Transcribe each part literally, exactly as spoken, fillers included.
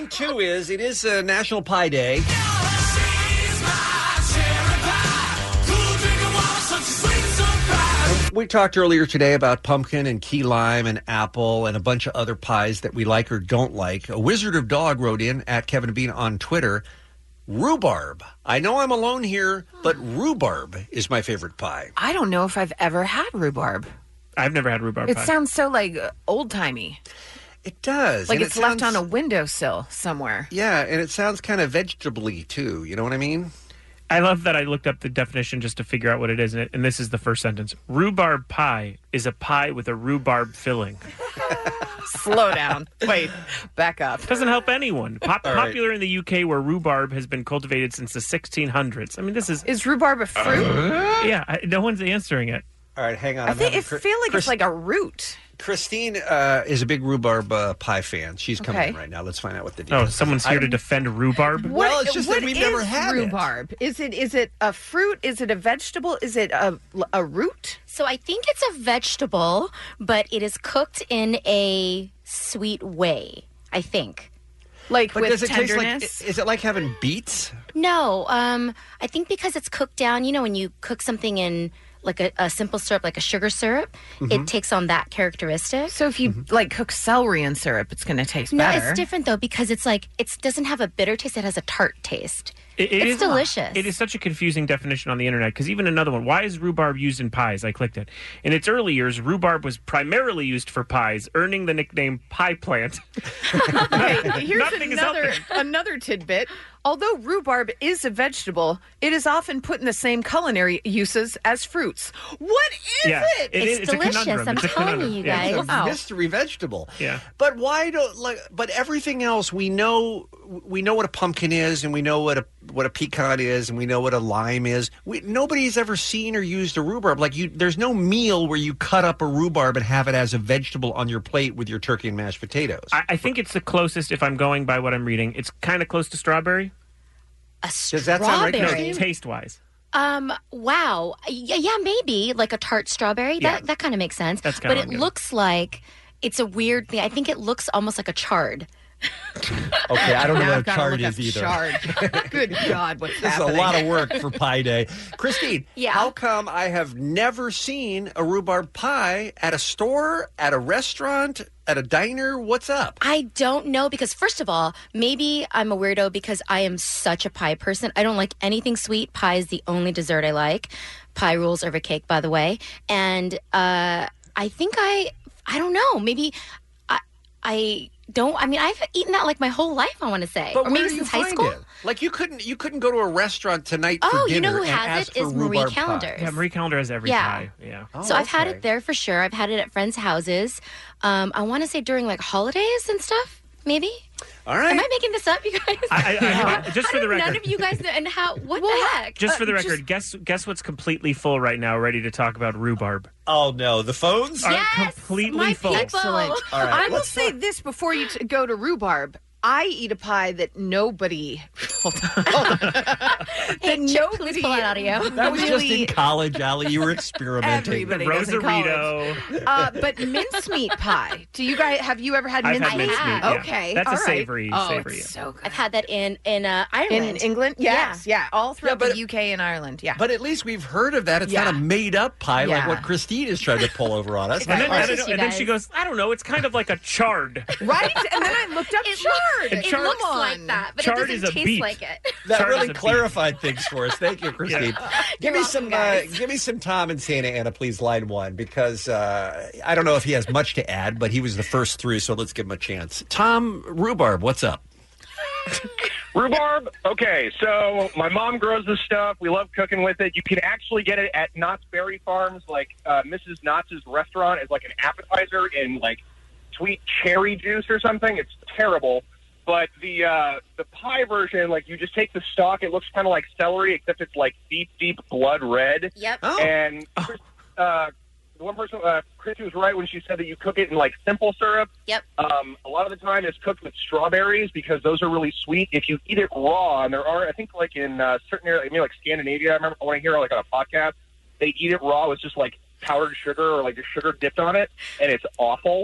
thing, too, is it is uh, National Pie Day. We talked earlier today about pumpkin and key lime and apple and a bunch of other pies that we like or don't like. A Wizard of Dog wrote in at Kevin and Bean on Twitter, rhubarb. I know I'm alone here, but rhubarb is my favorite pie. I don't know if I've ever had rhubarb. I've never had rhubarb It pie. sounds so like old-timey. It does. Like and it's it left sounds, on a windowsill somewhere. Yeah, and it sounds kind of vegetable-y, too. You know what I mean? I love that I looked up the definition just to figure out what it is, and, it, and this is the first sentence. Rhubarb pie is a pie with a rhubarb filling. Slow down. Wait, back up. Doesn't help anyone. Pop- All right. Popular in the U K, where rhubarb has been cultivated since the sixteen hundreds. I mean, this is... Is rhubarb a fruit? Uh, yeah, I, no one's answering it. All right, hang on. I I'm think having it Chris- feel like Chris- it's like a root. Christine uh, is a big rhubarb uh, pie fan. She's coming Okay. in right now. Let's find out what the deal Oh, is. someone's here I- to defend rhubarb? Well, it's just that what we've is never had it. rhubarb? Is it is it a fruit? Is it a vegetable? Is it a, a root? So I think it's a vegetable, but it is cooked in a sweet way, I think. Like But with does it tenderness? taste like, is it like having beets? No, um, I think because it's cooked down, you know, when you cook something in like a, a simple syrup, like a sugar syrup, Mm-hmm. it takes on that characteristic. So if you like cook celery in syrup, it's going to taste No, better. it's different though because it's like it doesn't have a bitter taste; it has a tart taste. It, it It's is- delicious. It is such a confusing definition on the internet because even another one, why is rhubarb used in pies? I clicked it. In its early years, rhubarb was primarily used for pies, earning the nickname pie plant. Okay, here's Nothing is another helping. another tidbit. Although rhubarb is a vegetable, it is often put in the same culinary uses as fruits. What is Yeah, it? it is- It's it's a delicious, conundrum. I'm It's a telling conundrum. you Yeah. guys. It's a Wow. mystery vegetable. Yeah. But why don't like? But everything else we know. We know what a pumpkin is, and we know what a what a pecan is, and we know what a lime is. We, nobody's ever seen or used a rhubarb. Like you, there's no meal where you cut up a rhubarb and have it as a vegetable on your plate with your turkey and mashed potatoes. I, I think it's the closest, if I'm going by what I'm reading, it's kind of close to strawberry. A Does that sound right, No, strawberry. taste-wise. Um. Wow. Yeah. Yeah. Maybe like a tart strawberry. Yeah. That that kind of makes sense. That's kinda but what it I'm getting. looks like it's a weird thing. I think it looks almost like a chard. Okay, I don't know Now what I've a gotta chard look is up either. chard. Good God, what's This is a happening? lot of work for Pie Day. Christine, Yeah. how come I have never seen a rhubarb pie at a store, at a restaurant, at a diner? What's up? I don't know because first of all, maybe I'm a weirdo because I am such a pie person. I don't like anything sweet. Pie is the only dessert I like. Pie rules over cake, by the way. And uh, I think I, I don't know. Maybe I, I don't. I mean, I've eaten that like my whole life. I want to say, But or where maybe do you since high find school. it? Like you couldn't you couldn't go to a restaurant tonight for Oh, dinner you know who and has ask it for is Marie rhubarb pie. Callender's. Yeah, Marie Callender has every Yeah. pie. Yeah. Oh, So I've had okay. it there for sure. I've had it at friends' houses. Um, I want to say during like holidays and stuff. Maybe. All right. Am I making this up, you guys? I, I, I, just How for the do none record, of you guys know? And how? What Well, the heck? just for the Uh, record, just- guess guess what's completely full right now, ready to talk about rhubarb. Oh no, the phones? Are Yes, completely my full. people. Excellent. All right, I will let's say talk- this before you t- go to rhubarb. I eat a pie that nobody. Hold on. Hold on. that Hey, Chip, please pull it out of you. That was just really- in college, Allie. You were experimenting. Everybody does in college. Rosarito. Uh, but mincemeat pie. Do you guys have you ever had I've mincemeat? had mincemeat. have. Yeah. Okay, That's all a right. savory. Oh, savory. it's so good. I've had that in in uh, In Ireland. England, yes, yeah, all throughout but- the U K and Ireland, yeah. But at least we've heard of that. It's Yeah. not a made-up pie like Yeah. what Christine is trying to pull over on us. And then, Right. and then- Delicious, you and then she guys. goes, I don't know, it's kind of like a chard. right? And then I looked up It chard. looks, it chard- looks Come like on. that, but Chard it is doesn't a taste beet. like it. That Chard really is a beet. clarified things for us. Thank you, Christine. Give me You're some. welcome, Uh, guys. give me some Tom and Santa Ana, please. Line one, because uh, I don't know if he has much to add, but he was the first through, so let's give him a chance. Tom Rhubarb, what's up? Rhubarb? Okay, so my mom grows this stuff. We love cooking with it. You can actually get it at Knott's Berry Farms. Like uh, Missus Knott's restaurant is like an appetizer in like sweet cherry juice or something. It's terrible. But the uh, the pie version, like you just take the stalk. It looks kind of like celery, except it's like deep, deep blood red. Yep. Oh. And Chris, uh, the one person, uh, Chrissy was right when she said that you cook it in like simple syrup. Yep. Um, a lot of the time it's cooked with strawberries because those are really sweet. If you eat it raw, and there are, I think, like in uh, certain areas, maybe like Scandinavia, I remember when I hear like on a podcast, they eat it raw with just like powdered sugar or like just sugar dipped on it, and it's awful.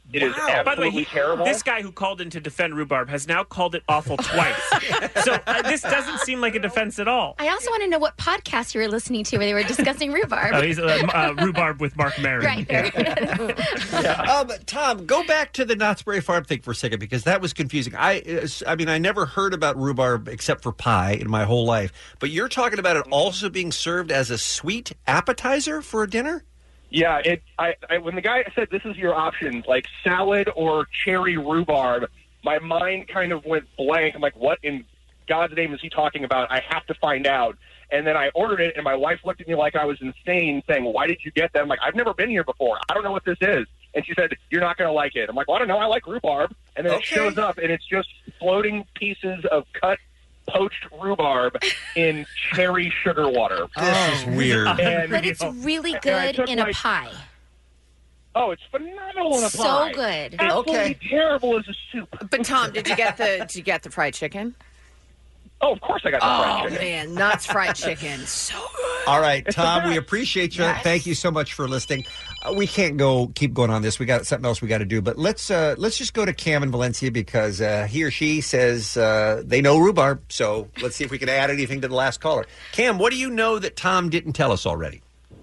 It is Wow. By the way, absolutely he, terrible. this guy who called in to defend rhubarb has now called it awful twice. So uh, this doesn't seem like a defense at all. I also want to know what podcast you were listening to where they were discussing rhubarb. Oh, he's uh, uh, rhubarb with Mark Maron. Right. Yeah. Um, Tom, go back to the Knott's Berry Farm thing for a second because that was confusing. I, uh, I mean, I never heard about rhubarb except for pie in my whole life. But you're talking about it also being served as a sweet appetizer for a dinner? Yeah, it. I, I when the guy said this is your options, like salad or cherry rhubarb, my mind kind of went blank. I'm like, what in God's name is he talking about? I have to find out. And then I ordered it, and my wife looked at me like I was insane, saying, "Why did you get that?" I'm like, "I've never been here before. I don't know what this is." And she said, "You're not going to like it." I'm like, "Well, I don't know. I like rhubarb." And then Okay. it shows up, and it's just floating pieces of cut poached rhubarb in cherry sugar water. This is weird. And But it's really I good took in a my- pie. oh, it's phenomenal in a So pie. good. Absolutely Okay. terrible as a soup. But Tom, did you get the did you get the fried chicken? Oh, of course I got the fried Oh chicken. man, Knott's fried chicken, so good. All right, It's the Tom, we best. appreciate you. Yes. Thank you so much for listening. Uh, we can't go keep going on this. We got something else we got to do. But let's uh, let's just go to Cam in Valencia because uh, he or she says uh, they know rhubarb. So let's see if we can add anything to the last caller. Cam, what do you know that Tom didn't tell us already?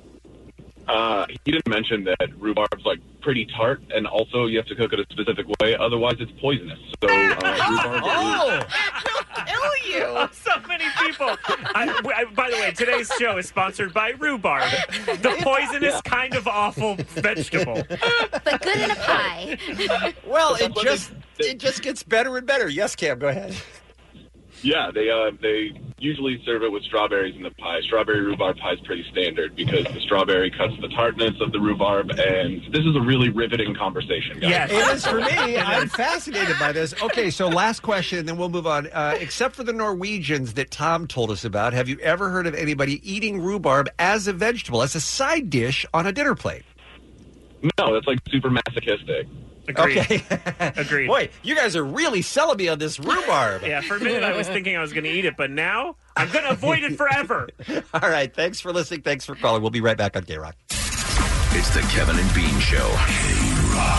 Uh, he didn't mention that rhubarb's like pretty tart, and also you have to cook it a specific way, otherwise it's poisonous. So uh, rhubarb Oh, Kill you. So many people. I, I, by the way, today's show is sponsored by rhubarb, the poisonous kind of awful vegetable. But good in a pie. well, it just it just gets better and better. Yes, Cam, go ahead. yeah, they uh, they usually serve it with strawberries in the pie. Strawberry rhubarb pie is pretty standard because the strawberry cuts the tartness of the rhubarb, and this is a really riveting conversation, guys. Yes. It is for me. I'm fascinated by this. Okay, so last question, and then we'll move on. Uh, except for the Norwegians that Tom told us about, have you ever heard of anybody eating rhubarb as a vegetable, as a side dish on a dinner plate? No, that's like super masochistic. Agreed. Okay. Agreed. Boy, you guys are really selling me on this rhubarb. Yeah, for a minute I was thinking I was going to eat it, but now I'm going to avoid it forever. All right. Thanks for listening. Thanks for calling. We'll be right back on K-Rock. It's the Kevin and Bean Show. K-Rock.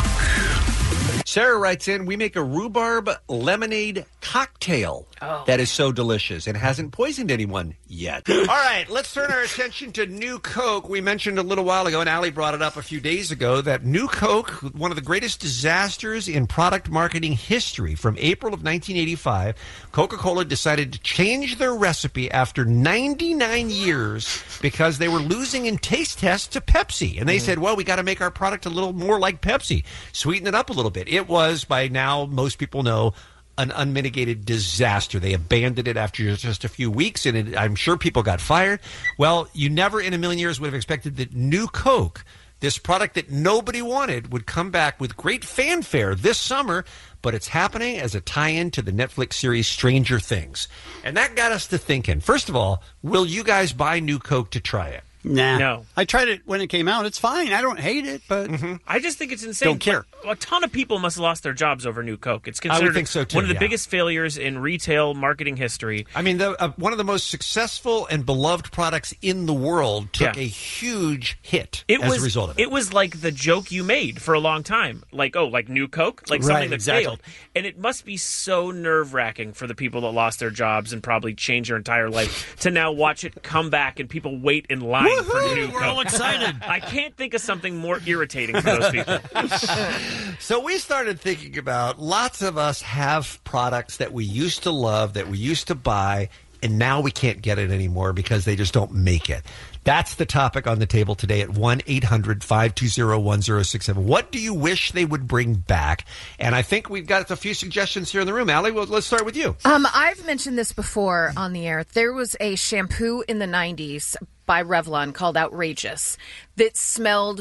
Sarah writes in, we make a rhubarb lemonade cocktail that is so delicious and hasn't poisoned anyone yet. All right, let's turn our attention to New Coke. We mentioned a little while ago, and Allie brought it up a few days ago, that New Coke, one of the greatest disasters in product marketing history, from April of nineteen eighty-five, Coca-Cola decided to change their recipe after ninety-nine years because they were losing in taste tests to Pepsi. And they said, well, we got to make our product a little more like Pepsi, sweeten it up a little bit. It was, by now, most people know, an unmitigated disaster. They abandoned it after just a few weeks, and it, I'm sure people got fired. Well, you never in a million years would have expected that New Coke, this product that nobody wanted, would come back with great fanfare this summer, but it's happening as a tie-in to the Netflix series Stranger Things. And that got us to thinking, first of all, will you guys buy New Coke to try it? Nah. No. I tried it when it came out. It's fine. I don't hate it, but I just think it's insane. Don't care. A ton of people must have lost their jobs over New Coke. It's I would considered think so, too, one of the yeah. biggest failures in retail marketing history. I mean, the, uh, one of the most successful and beloved products in the world took Yeah. a huge hit It as was a result of it. it was like the joke you made for a long time, like oh, like New Coke, like Right, something that exactly. failed, and it must be so nerve wracking for the people that lost their jobs and probably changed their entire life to now watch it come back and people wait in line for New Coke. we're all excited. I can't think of something more irritating for those people. So we started thinking about lots of us have products that we used to love, that we used to buy, and now we can't get it anymore because they just don't make it. That's the topic on the table today at one eight hundred five two zero one zero six seven. What do you wish they would bring back? And I think we've got a few suggestions here in the room. Allie, well, let's start with you. Um, I've mentioned this before on the air. There was a shampoo in the nineties by Revlon called Outrageous that smelled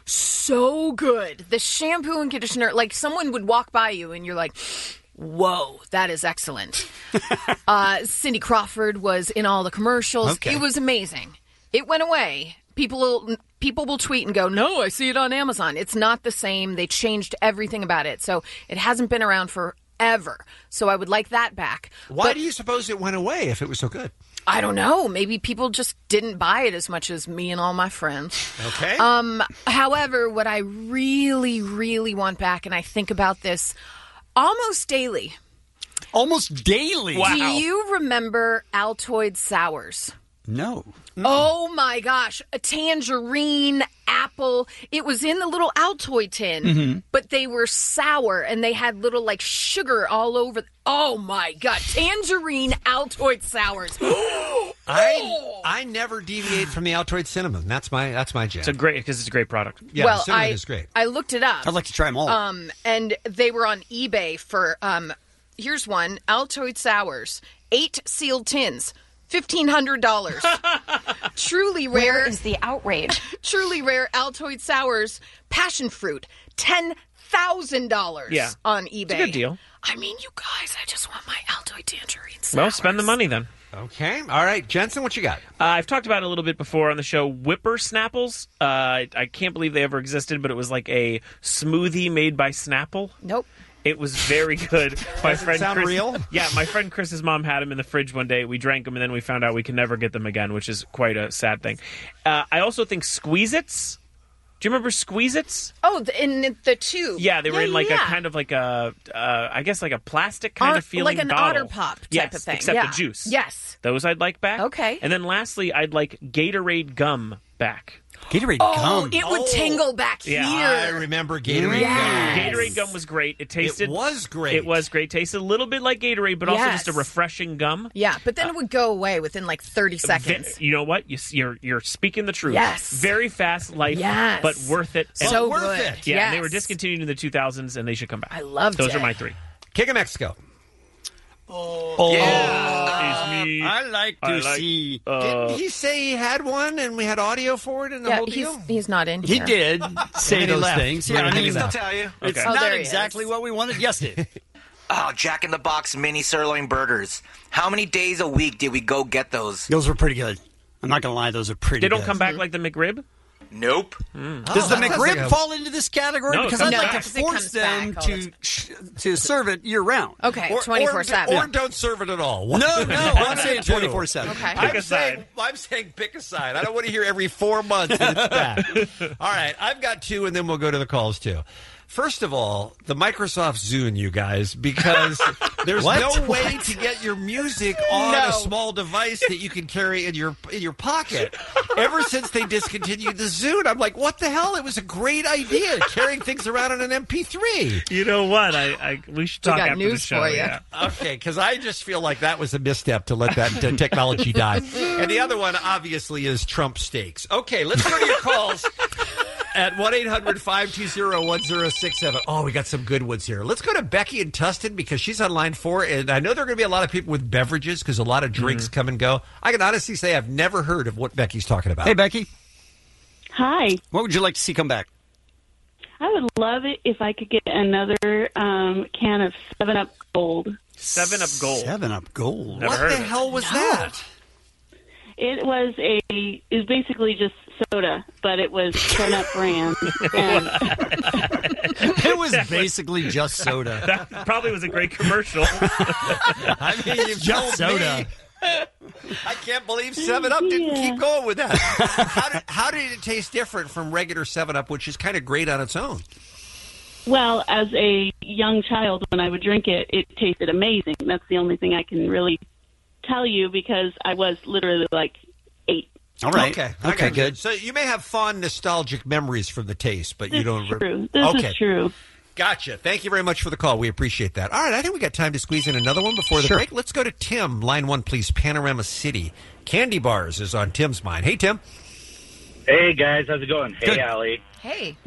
so good. The shampoo and conditioner, like someone would walk by you and you're like, whoa, that is excellent. uh, Cindy Crawford was in all the commercials. Okay. It was amazing. It went away. People will, people will tweet and go, no, I see it on Amazon. It's not the same. They changed everything about it. So it hasn't been around forever. So I would like that back. Why But- do you suppose it went away if it was so good? I don't know. Maybe people just didn't buy it as much as me and all my friends. Okay. Um, however, what I really, really want back, and I think about this almost daily. Almost daily? Do you remember Altoid Sours? No. Oh my gosh, a tangerine, apple. It was in the little Altoid tin, Mhm. but they were sour and they had little like sugar all over. Oh my god, tangerine Altoid Sours. I I never deviate from the Altoid cinnamon. That's my that's my jam. It's a great because it's a great product. Yeah, well, the cinnamon I, is great. I looked it up. I'd like to try them all. Um, and they were on eBay for um. Here's one: Altoid Sours, eight sealed tins. Fifteen hundred dollars. Truly rare. Where is the outrage? Truly rare Altoid Sours, passion fruit, ten thousand dollars. Yeah. On eBay. It's a good deal. I mean, you guys, I just want my Altoid tangerine sours. Well, spend the money then. Okay. All right, Jensen, what you got? Uh, I've talked about it a little bit before on the show. Whipper Snapples. Uh, I, I can't believe they ever existed, but it was like a smoothie made by Snapple. Nope. It was very good. My Does it friend sound Chris, real? Yeah, my friend Chris's mom had them in the fridge one day. We drank them, and then we found out we can never get them again, which is quite a sad thing. Uh, I also think Squeeze-Its. Do you remember Squeeze-Its? Oh, the, in the tube. Yeah, they were yeah, in like yeah. a kind of like a, uh, I guess like a plastic kind Ot- of feeling like an bottle. Otter Pop type yes, of thing. except Yeah. the juice. Yes. Those I'd like back. Okay. And then lastly, I'd like Gatorade gum back. Gatorade Oh, gum. it would Oh. tingle back Yeah. here. I remember Gatorade Yes. gum. Gatorade gum was great. It tasted. It was great. It was great. Tasted a little bit like Gatorade, but also Yes. just a refreshing gum. Yeah, but then it would go away within like thirty seconds. Ve- You know what? You, you're you're speaking the truth. Yes. Very fast life, Yes. but worth it. So And- worth good. it. Yeah, Yes. and they were discontinued in the two thousands, and they should come back. I loved Those it. are my three. King of Mexico. Oh, Yeah, is me. I like to I like- see. Uh, Didn't he say he had one and we had audio for it in the Yeah, whole he's, deal? he's not in He here. did say he those left. things. Yeah, Yeah, I he mean, left. tell you. it's Okay. Oh, not there he exactly is. what we wanted. Yes, it. Oh, Jack in the Box mini sirloin burgers. How many days a week did we go get those? Those were pretty good. I'm not gonna lie; those are pretty. they don't good. come back like the McRib. Nope. Does the Oh, that sounds McRib like a- fall into this category? No, it because comes I'd like back. to It force comes them back all to sh- to serve it year round. Okay, Or- twenty-four or, seven. or don't serve it at all. No, no, I'm saying Two. twenty-four seven. Okay. Pick I'm a saying, side. I'm saying pick a side. I don't want to hear every four months that it's back. All right, I've got two, and then we'll go to the calls, too. First of all, the Microsoft Zune, you guys, because there's What? no way to get your music on No. a small device that you can carry in your in your pocket. Ever since they discontinued the Zune, I'm like, what the hell? It was a great idea, carrying things around on an M P three. You know what? I, I we should We talk got after the news show. for you. Yeah. Okay, because I just feel like that was a misstep to let that uh, technology die. And the other one, obviously, is Trump steaks. Okay, let's go to your calls at one eight hundred five two zero one zero six seven. Oh, we got some good ones here. Let's go to Becky in Tustin because she's on line four. And I know there are going to be a lot of people with beverages because a lot of drinks come and go. I can honestly say I've never heard of what Becky's talking about. Hey, Becky, Hi. what would you like to see come back? I would love it if I could get another um, can of seven up Gold. Seven Up Gold. Seven Up Gold. Never what heard the of it. hell was that? It was a it was basically just soda, but it was seven up brand. And It was basically just soda. That probably was a great commercial. I mean, you've Just told soda. me. I can't believe seven up didn't Yeah. keep going with that. How did, how did it taste different from regular seven up, which is kind of great on its own? well, as a young child, when I would drink it, it tasted amazing. That's the only thing I can really tell you because I was literally like eight. All right. Okay. I Okay, got you. good. So you may have fond nostalgic memories from the taste, but you This don't. is true. This okay. is true. Gotcha. Thank you very much for the call. We appreciate that. All right. I think we got time to squeeze in another one before the Sure. break. Let's go to Tim. Line one, please. Panorama City. Candy bars is on Tim's mind. Hey, Tim. Hey, guys. How's it going? Hey, Good. Allie. Hey.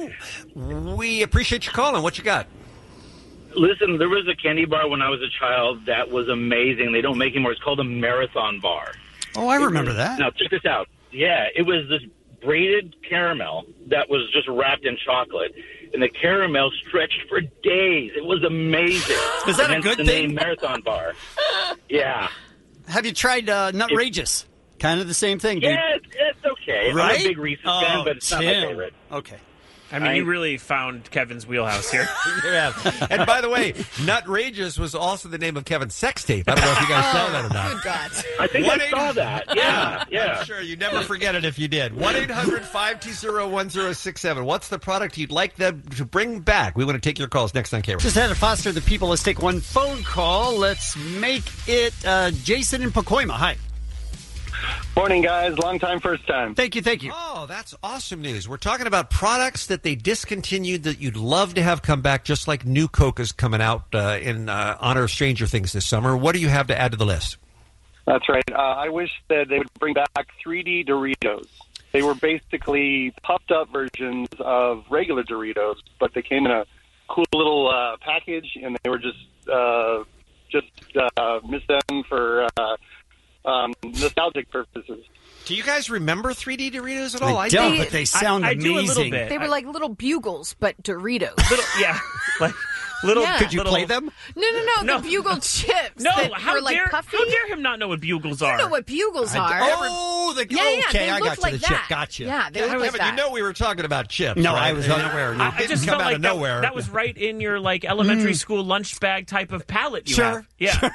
We appreciate you calling. What you got? Listen, there was a candy bar when I was a child that was amazing. They don't make anymore. It's called a Marathon Bar. Oh, I remember that. Now, check this out. Yeah, it was this braided caramel that was just wrapped in chocolate. And the caramel stretched for days. It was amazing. Is that a Hence good the thing? name Marathon Bar. Yeah. Have you tried uh, Nutrageous? Kind of the same thing, dude. Yeah, it's, it's okay. Right? I'm a big Reese's oh, fan, but it's not my Tim. favorite. Okay. I mean, you really found Kevin's wheelhouse here. Yeah. And by the way, Nutrageous was also the name of Kevin's sex tape. I don't know if you guys saw that or not. Good God. I think I saw that. Yeah, yeah. I'm sure you never forget it if you did. one eight hundred five two zero one zero six seven. What's the product you'd like them to bring back? We want to take your calls next on K R O C. Just had to foster the people. Let's take one phone call. Let's make it uh, Jason in Pacoima. Hi. Morning, guys. Long time, first time. Thank you, thank you. Oh, that's awesome news. We're talking about products that they discontinued that you'd love to have come back, just like New Coke is coming out uh, in uh, honor of Stranger Things this summer. What do you have to add to the list? That's right. Uh, I wish that they would bring back three D Doritos. They were basically puffed up versions of regular Doritos, but they came in a cool little uh, package, and they were just uh, just uh, miss them for uh, um, nostalgic purposes. Do you guys remember three D Doritos at all? I don't, but they sound I, I do a little amazing. bit. They were like little bugles, but Doritos. Little, yeah, like little. Yeah. Could you little, play them? No, no, no, No. the bugle chips. No, that how were like dare puffy. how dare him not know what bugles You are? know what bugles I are? d- oh, the, Yeah, yeah, okay, they I look got you. like The that. chip, gotcha. Yeah, they Yeah, look like Kevin, that. you know we were talking about chips. No, right? I was unaware. No. I, It I didn't just come felt out like of that, nowhere. that was right in your like elementary school lunch bag type of palette you Sure. have. Yeah.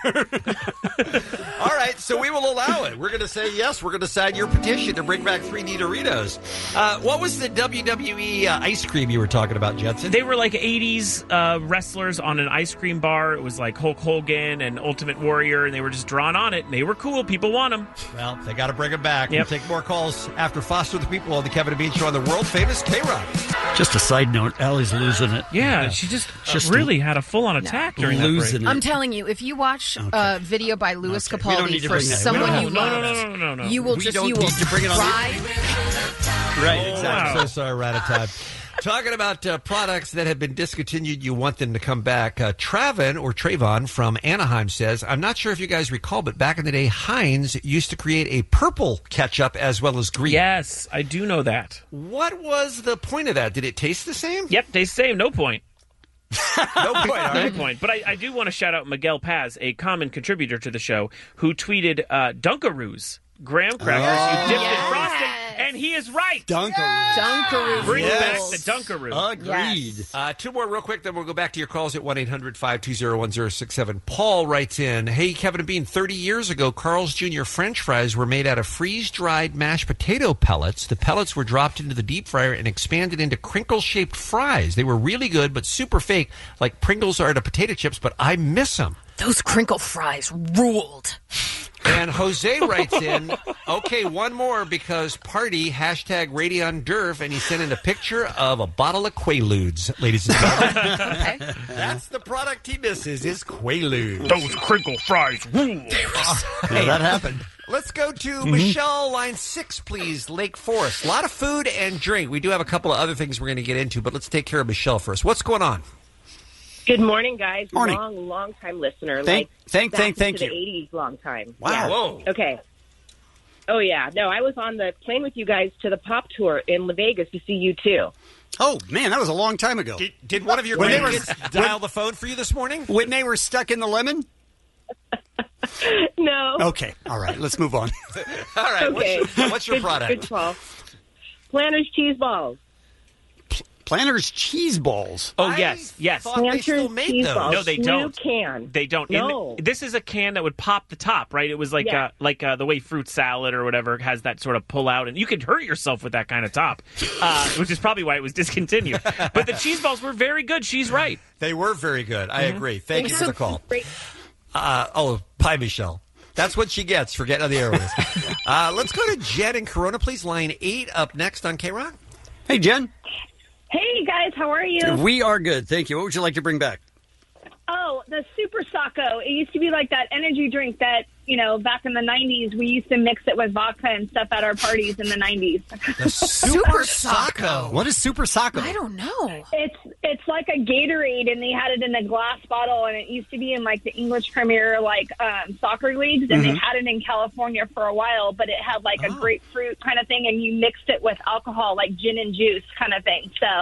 All right, so we will allow it. We're going to say yes. We're going to sign your petition to bring back three D Doritos. Uh, what was the W W E uh, ice cream you were talking about, Jensen? They were like eighties uh, wrestlers on an ice cream bar. It was like Hulk Hogan and Ultimate Warrior, and they were just drawn on it, and they were cool. People want them. Well, they got to bring them back. Yep. We'll take more calls after Foster the People on the Kevin and Bean Show on the world-famous K-Rock. Just a side note, Allie's losing it. Yeah, she just, Just uh, really had a full-on attack during that losing break. it. I'm telling you, if you watch a video by Louis Okay. We don't Capaldi need to for bring that. someone No, you no, love, no, no, no, no, no. you will We just don't you will need to bring it on the- cry. Right, Oh, exactly. I'm so sorry, we're out of time. Talking about uh, products that have been discontinued, you want them to come back. Uh, Travon, or Trayvon from Anaheim says, I'm not sure if you guys recall, but back in the day, Heinz used to create a purple ketchup as well as green. Yes, I do know that. What was the point of that? Did it taste the same? Yep, they say no point. No point, all No right? point. But I, I do want to shout out Miguel Paz, a common contributor to the show, who tweeted uh, Dunkaroos, graham crackers you dipped yes. in frosting, and he is right. Dunkaroos. Dunkaroos. Bring Yes. back the Dunkaroo. Agreed. Yes. Uh, two more real quick, then we'll go back to your calls at one eight hundred five two zero one zero six seven. Paul writes in, hey, Kevin and Bean, thirty years ago, Carl's Junior French fries were made out of freeze-dried mashed potato pellets. The pellets were dropped into the deep fryer and expanded into crinkle-shaped fries. They were really good, but super fake, like Pringles are to potato chips, but I miss them. Those crinkle fries ruled. And Jose writes in, okay, one more because party, hashtag Radion Derf, and he sent in a picture of a bottle of Quaaludes, ladies and gentlemen. Okay. That's the product he misses, is Quaaludes. Those crinkle fries rule. Yeah, that happened. Let's go to Michelle, line six, please, Lake Forest. A lot of food and drink. We do have a couple of other things we're going to get into, but let's take care of Michelle first. What's going on? Good morning, guys. Morning. Long, long time listener. Thank- like thank- back thank- thank into you. The eighties, long time. Wow. Yeah. Whoa. Okay. Oh yeah. No, I was on the plane with you guys to the pop tour in La Vegas to see you too. Oh, man, that was a long time ago. Did, did one of your When they were- grandkids dial the phone for you this morning? When they were stuck in the lemon? No. Okay, all right, let's move on. All right, Okay. what's your, what's your Good- product? Good call. Planters cheese balls. Planters cheese balls. Oh, yes, yes. thought they Planters still made cheese those. balls. No, they New don't. can. They don't. No. And this is a can that would pop the top, right? It was like Yeah. uh, like uh, the way fruit salad or whatever has that sort of pull out, and you could hurt yourself with that kind of top, uh, which is probably why it was discontinued. But the cheese balls were very good. She's right. They were very good. I agree. Thank you for the call. Great. Uh, oh, bye, Michelle. That's what she gets for getting on the airways. uh, let's go to Jen in Corona, please. Line eight up next on K-Rock. Hey, Jen. Hey, guys, how are you? We are good, thank you. What would you like to bring back? Oh, the Super Sacco. It used to be like that energy drink that, you know, back in the nineties, we used to mix it with vodka and stuff at our parties in the nineties. The Super Sacco. What is Super Sacco? I don't know. It's it's like a Gatorade, and they had it in a glass bottle, and it used to be in, like, the English Premier, like, um, soccer leagues, and Mhm. they had it in California for a while, but it had, like, a Oh. grapefruit kind of thing, and you mixed it with alcohol, like gin and juice kind of thing. So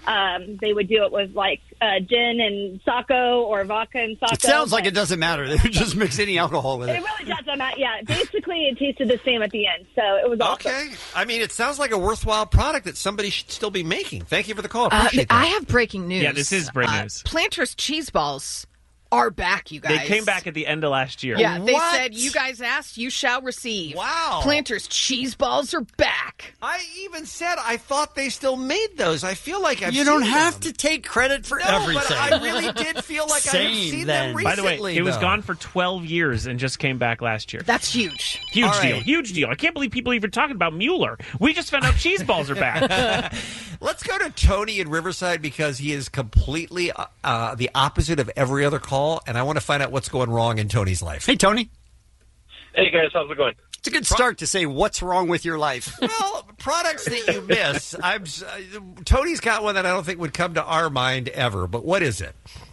Um, they would do it with like uh, gin and Sacco or vodka and Sacco. It sounds like it doesn't matter. They would just mix any alcohol with it. It really doesn't matter. Yeah, basically it tasted the same at the end, so it was awesome. Okay. I mean, it sounds like a worthwhile product that somebody should still be making. Thank you for the call. Uh, Appreciate I that. have breaking news. Yeah, this is great Uh, news. Planters cheese balls are back, you guys. They came back at the end of last year. Yeah, they What? said, you guys asked, you shall receive. Wow. Planters cheese balls are back. I even said I thought they still made those. I feel like I've You don't seen have them. to take credit for No, everything. but I really did feel like I've Same, seen then. them recently. By the way, it was though. gone for twelve years and just came back last year. That's huge. Huge All deal. right. Huge deal. I can't believe people even talking about Mueller. We just found out cheese balls are back. Let's go to Tony in Riverside because he is completely uh, uh, the opposite of every other call, and I want to find out what's going wrong in Tony's life. Hey, Tony. Hey, guys, how's it going? It's a good start to say what's wrong with your life. Well, products that you miss. I'm s- uh, Tony's got one that I don't think would come to our mind ever, but what is it?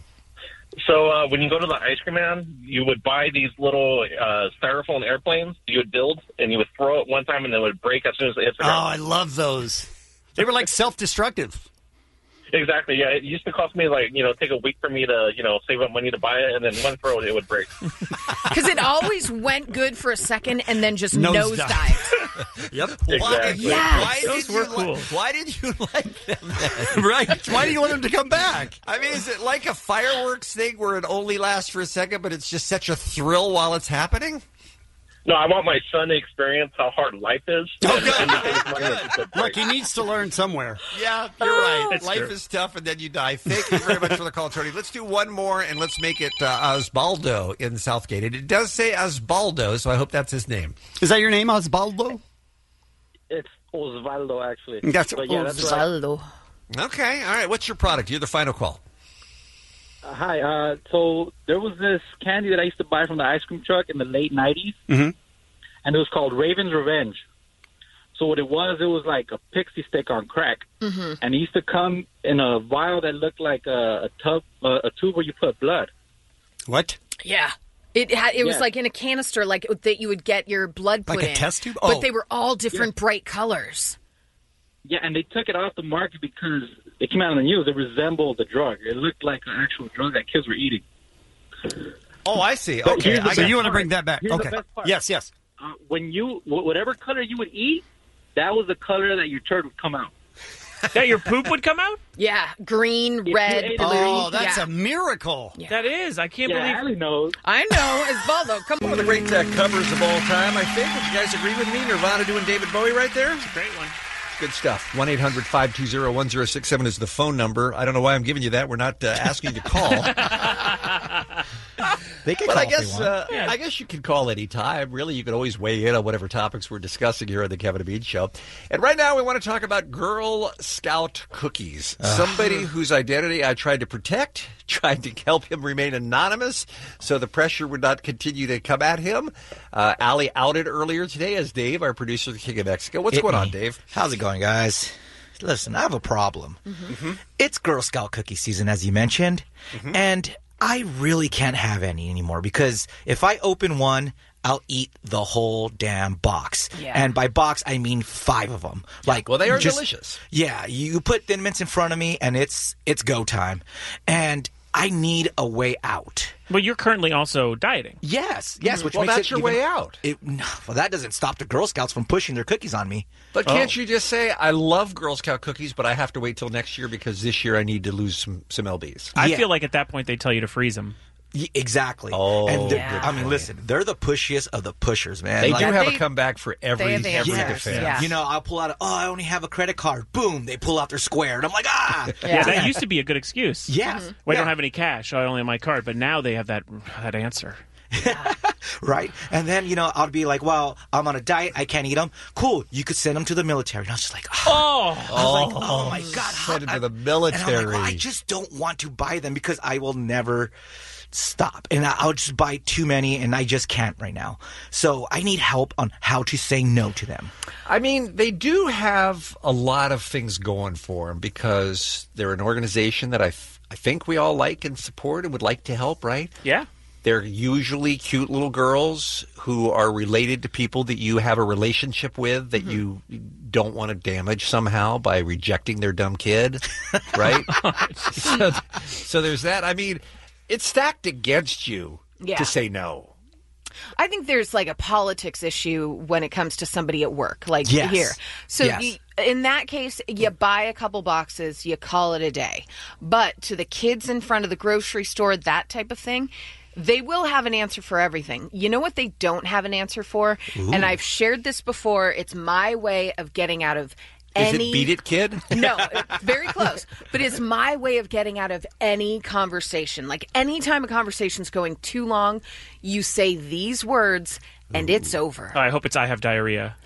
So uh, when you go to the ice cream man, you would buy these little uh, styrofoam airplanes you would build, and you would throw it one time, and then it would break as soon as it hits the Oh, ground. I love those. They were like self-destructive. Exactly, yeah. It used to cost me, like, you know, take a week for me to, you know, save up money to buy it, and then one throw, it would break. Because it always went good for a second and then just Nosedive. nosedived. Yep. Why, Exactly. why Those did were you li- cool. why did you like them then? Right. Why do you want them to come back? I mean, is it like a fireworks thing where it only lasts for a second, but it's just such a thrill while it's happening? No, I want my son to experience how hard life is. Oh, and- good. and to save money to break. Look, he needs to learn somewhere. Yeah, you're right. That's Life true. is tough, and then you die. Thank you very much for the call, Tony. Let's do one more, and let's make it uh, Osbaldo in Southgate. And it does say Osbaldo, so I hope that's his name. Is that your name, Osvaldo? It's Osvaldo, actually. That's But yeah, that's right. Osvaldo. Okay, all right. What's your product? You're the final call. Uh, hi. Uh, so there was this candy that I used to buy from the ice cream truck in the late nineties, Mm-hmm. and it was called Raven's Revenge. So what it was, it was like a pixie stick on crack, Mm-hmm. and it used to come in a vial that looked like a, a tub, uh, a tube where you put blood. What? Yeah. It had, it was Yeah. like in a canister, like that you would get your blood put Like a in. test tube? But Oh. they were all different bright colors. Yeah, and they took it off the market because it came out in the news. It resembled the drug. It looked like an actual drug that kids were eating. Oh, I see. But Okay. here's the I So got you best want to part. bring that back? Here's the Okay. best part. Yes, yes. Uh, when you, wh- whatever color you would eat, that was the color that your turd would come out. That your poop would come out? Yeah. Green, you red, ate it, blue. Oh, that's yeah. a miracle. That is. I can't Yeah, believe. Allie knows. I know. Osvaldo, come One on. of the great uh, covers of all time, I think. Would you guys agree with me? Nirvana doing David Bowie right there? Great one. Good stuff. one eight hundred five two zero one zero six seven is the phone number. I don't know why I'm giving you that. We're not uh, asking you to call. They can But call I if they guess want. uh, Yeah. I guess you can call any time. Really, you can always weigh in on whatever topics we're discussing here on the Kevin and Bean Show. And right now, we want to talk about Girl Scout cookies. Somebody whose identity I tried to protect, tried to help him remain anonymous, so the pressure would not continue to come at him. Uh, Allie outed earlier today as Dave, our producer, the King of Mexico. What's Hit going me. on, Dave? How's it going, guys? Listen, I have a problem. It's Girl Scout cookie season, as you mentioned, and I really can't have any anymore because if I open one, I'll eat the whole damn box. Yeah. And by box, I mean five of them. Like, Well, they are just- delicious. Yeah, you put Thin Mints in front of me, and it's it's go time, and I need a way out. But you're currently also dieting. Yes, yes. Which Well, makes that's it your even- way out. It, no, well, that doesn't stop the Girl Scouts from pushing their cookies on me. But can't you just say, I love Girl Scout cookies, but I have to wait till next year because this year I need to lose some, some lbs? I Yeah. feel like at that point they tell you to freeze them. Y- Exactly. Oh, and they're- Yeah. I mean, listen, they're the pushiest of the pushers, man. They Like, do have they- a comeback for every, they have every answers, defense. yeah. You know, I'll pull out, a, oh, I only have a credit card. Boom, they pull out their square. And I'm like, ah. Yeah, that used to be a good excuse. Yes. Well, I Yeah. don't have any cash. I only have my card. But now they have that that answer. Right? And then, you know, I'll be like, well, I'm on a diet. I can't eat them. Cool. You could send them to the military. And I was just like, oh. Oh, I was like, oh, my God. how- Send it to the And I'm military. like, well, I just don't want to buy them because I will never stop. And I- I'll just buy too many, and I just can't right now. So I need help on how to say no to them. I mean, they do have a lot of things going for them because they're an organization that I, f- I think we all like and support and would like to help, right? yeah. They're usually cute little girls who are related to people that you have a relationship with that you don't want to damage somehow by rejecting their dumb kid, right? so, so there's that. I mean, it's stacked against you Yeah. to say no. I think there's like a politics issue when it comes to somebody at work, like Yes. here. So Yes. you, in that case, you buy a couple boxes, you call it a day. But to the kids in front of the grocery store, that type of thing, they will have an answer for everything. You know what they don't have an answer for? Ooh. And I've shared this before. It's my way of getting out of Is any... it Beat It Kid? No, it's very close. But it's my way of getting out of any conversation. Like, anytime a conversation's going too long, you say these words, and it's over. Oh, I hope it's I have diarrhea.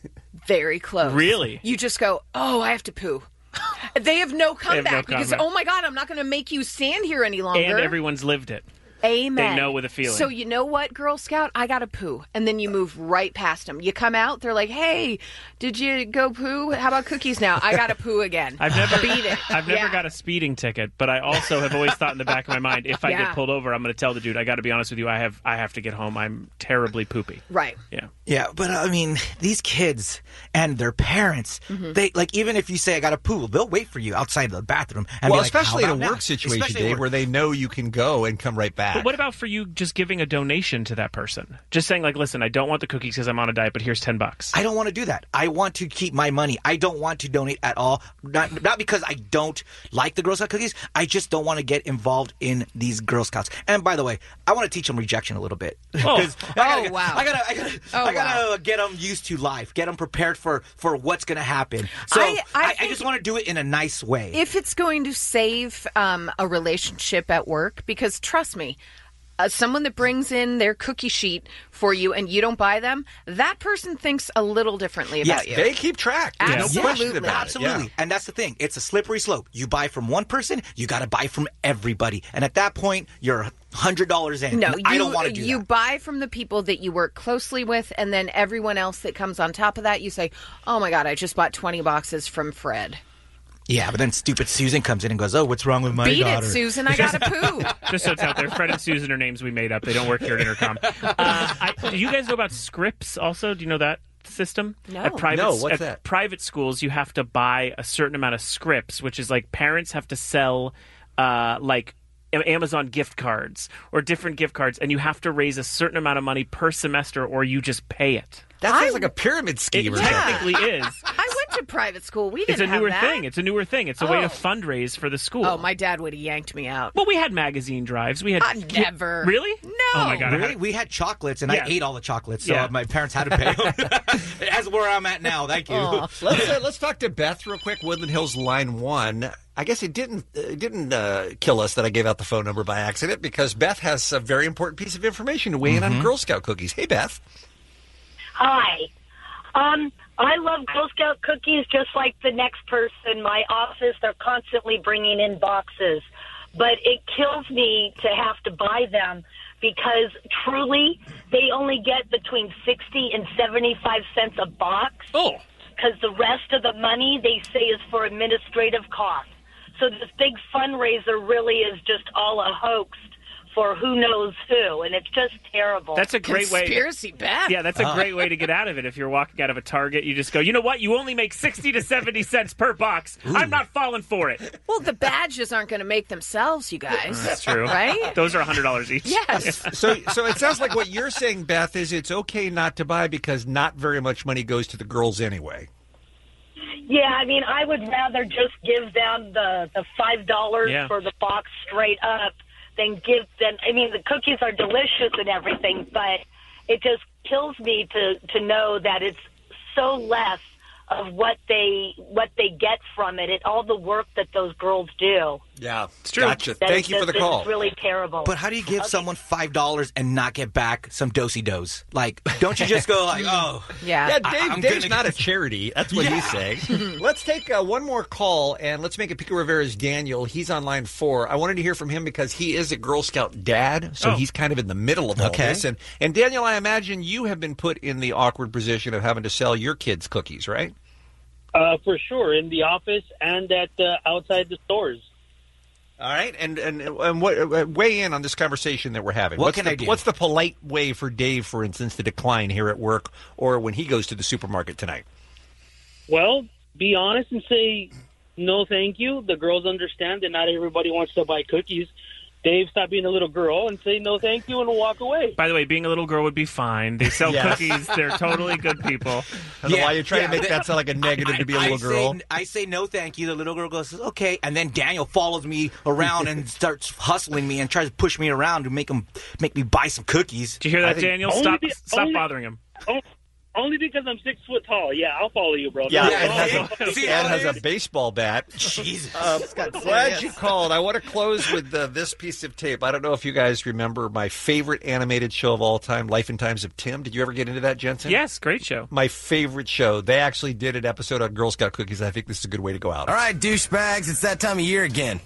Very close. Really? You just go, oh, I have to poo. They have no They have no comeback because, comment. oh my God, I'm not going to make you stand here any longer. And everyone's lived it. Amen. They know with a feeling. So you know what, Girl Scout? I got to poo. And then you move right past them. You come out, they're like, hey, did you go poo? How about cookies now? I got to poo again. I've never Beat it. I've never Yeah. got a speeding ticket, but I also have always thought in the back of my mind, if I Yeah. get pulled over, I'm going to tell the dude, I got to be honest with you, I have I have to get home. I'm terribly poopy. Right. Yeah. Yeah, but I mean, these kids and their parents, Mm-hmm. they like even if you say I got to poo, they'll wait for you outside the bathroom. And Well, be like, "How especially in a about now?" work situation, Especially at Dave, work. where they know you can go and come right back. But what about for you just giving a donation to that person? Just saying, like, listen, I don't want the cookies because I'm on a diet, but here's ten bucks. I don't want to do that. I want to keep my money. I don't want to donate at all. Not not because I don't like the Girl Scout cookies. I just don't want to get involved in these Girl Scouts. And by the way, I want to teach them rejection a little bit. Oh. 'Cause I gotta, Oh, wow. I gotta, I gotta, Oh, I gotta wow. get them used to life. Get them prepared for for what's going to happen. So I- I I, I, think- just want to do it in a nice way. If it's going to save um, a relationship at work, because trust me, uh, someone that brings in their cookie sheet for you and you don't buy them, that person thinks a little differently Yes, about you. They keep track. There's no Absolutely. question about it. Absolutely. Yeah. And that's the thing. It's a slippery slope. You buy from one person, you got to buy from everybody. And at that point, you're one hundred dollars in. No, And you, I don't want to do you that. buy from the people that you work closely with, and then everyone else that comes on top of that, you say, oh my God, I just bought twenty boxes from Fred. Yeah, but then stupid Susan comes in and goes, oh, what's wrong with my Beat daughter? it, Susan, I got to poo. Just so it's out there, Fred and Susan are names we made up. They don't work here at Intercom. Uh, I, do you guys know about Scripps also? Do you know that system? No. At private, No, what's at that? private schools, you have to buy a certain amount of Scripps, which is like parents have to sell uh, like Amazon gift cards or different gift cards, and you have to raise a certain amount of money per semester or you just pay it. That sounds like a pyramid scheme It or something. technically is. I went to private school. We didn't It's a newer have that. thing. It's a newer thing. It's a way Oh. to fundraise for the school. Oh, my dad would have yanked me out. Well, we had magazine drives. We had I never. Really? No. Oh my god! I Really? had- We had chocolates, and Yeah. I ate all the chocolates, so Yeah. my parents had to pay them. That's where I'm at now. Thank you. let's uh, let's talk to Beth real quick. Woodland Hills line one. I guess it didn't uh, it didn't uh, kill us that I gave out the phone number by accident because Beth has a very important piece of information to weigh in on Girl Scout cookies. Hey, Beth. Hi. Um, I love Girl Scout cookies just like the next person. My office, they're constantly bringing in boxes. But it kills me to have to buy them because truly they only get between sixty and seventy-five cents a box. Oh. Because the rest of the money they say is for administrative costs. So this big fundraiser really is just all a hoax for who knows who, and it's just terrible. That's a great way. Conspiracy Beth. Yeah, that's a great way to get out of it. If you're walking out of a Target, you just go, you know what? You only make sixty to seventy cents per box. I'm not falling for it. Well, the badges aren't going to make themselves, you guys. That's true. Right? Those are one hundred dollars each. Yes. So, so it sounds like what you're saying, Beth, is it's okay not to buy because not very much money goes to the girls anyway. Yeah, I mean, I would rather just give them the, the five dollars Yeah. for the box straight up than give them. I mean, the cookies are delicious and everything, but it just kills me to, to know that it's so less of what they what they get from it and all the work that those girls do. Yeah, it's true. Gotcha. That Thank it's you for the just- call. It's really terrible. But how do you give someone five dollars and not get back some dosey dos? Like, don't you just go like, oh, Yeah. Yeah, I- Dave, I'm Dave's gonna- not a charity. That's what he's saying. Let's take uh, one more call, and let's make it Pico Rivera's Daniel. He's on line four. I wanted to hear from him because he is a Girl Scout dad, so Oh. he's kind of in the middle of all Okay. this. And, and Daniel, I imagine you have been put in the awkward position of having to sell your kids cookies, right? Uh, for sure, in the office and at uh, outside the stores. All right, and and, and what, uh, weigh in on this conversation that we're having. What what's can the, I do? What's the polite way for Dave, for instance, to decline here at work or when he goes to the supermarket tonight? Well, be honest and say, no, thank you. The girls understand that not everybody wants to buy cookies. Dave, stop being a little girl and say no thank you and walk away. By the way, being a little girl would be fine. They sell Yes. cookies. They're totally good people. I don't know why you're trying to make that sound like a negative to be a I little say, girl. I say no, thank you. The little girl goes, okay, and then Daniel follows me around and starts hustling me and tries to push me around to make him make me buy some cookies. Did you hear that, I think- Daniel? Only Stop, be- stop only- bothering him. Oh, only because I'm six foot tall. Yeah, I'll follow you, bro. Yeah, No, and no, has, no. a, and has a baseball bat. Jesus. Uh, glad you called. I want to close with uh, this piece of tape. I don't know if you guys remember my favorite animated show of all time, Life and Times of Tim. Did you ever get into that, Jensen? Yes, great show. My favorite show. They actually did an episode on Girl Scout cookies. I think this is a good way to go out. All right, douchebags, it's that time of year again.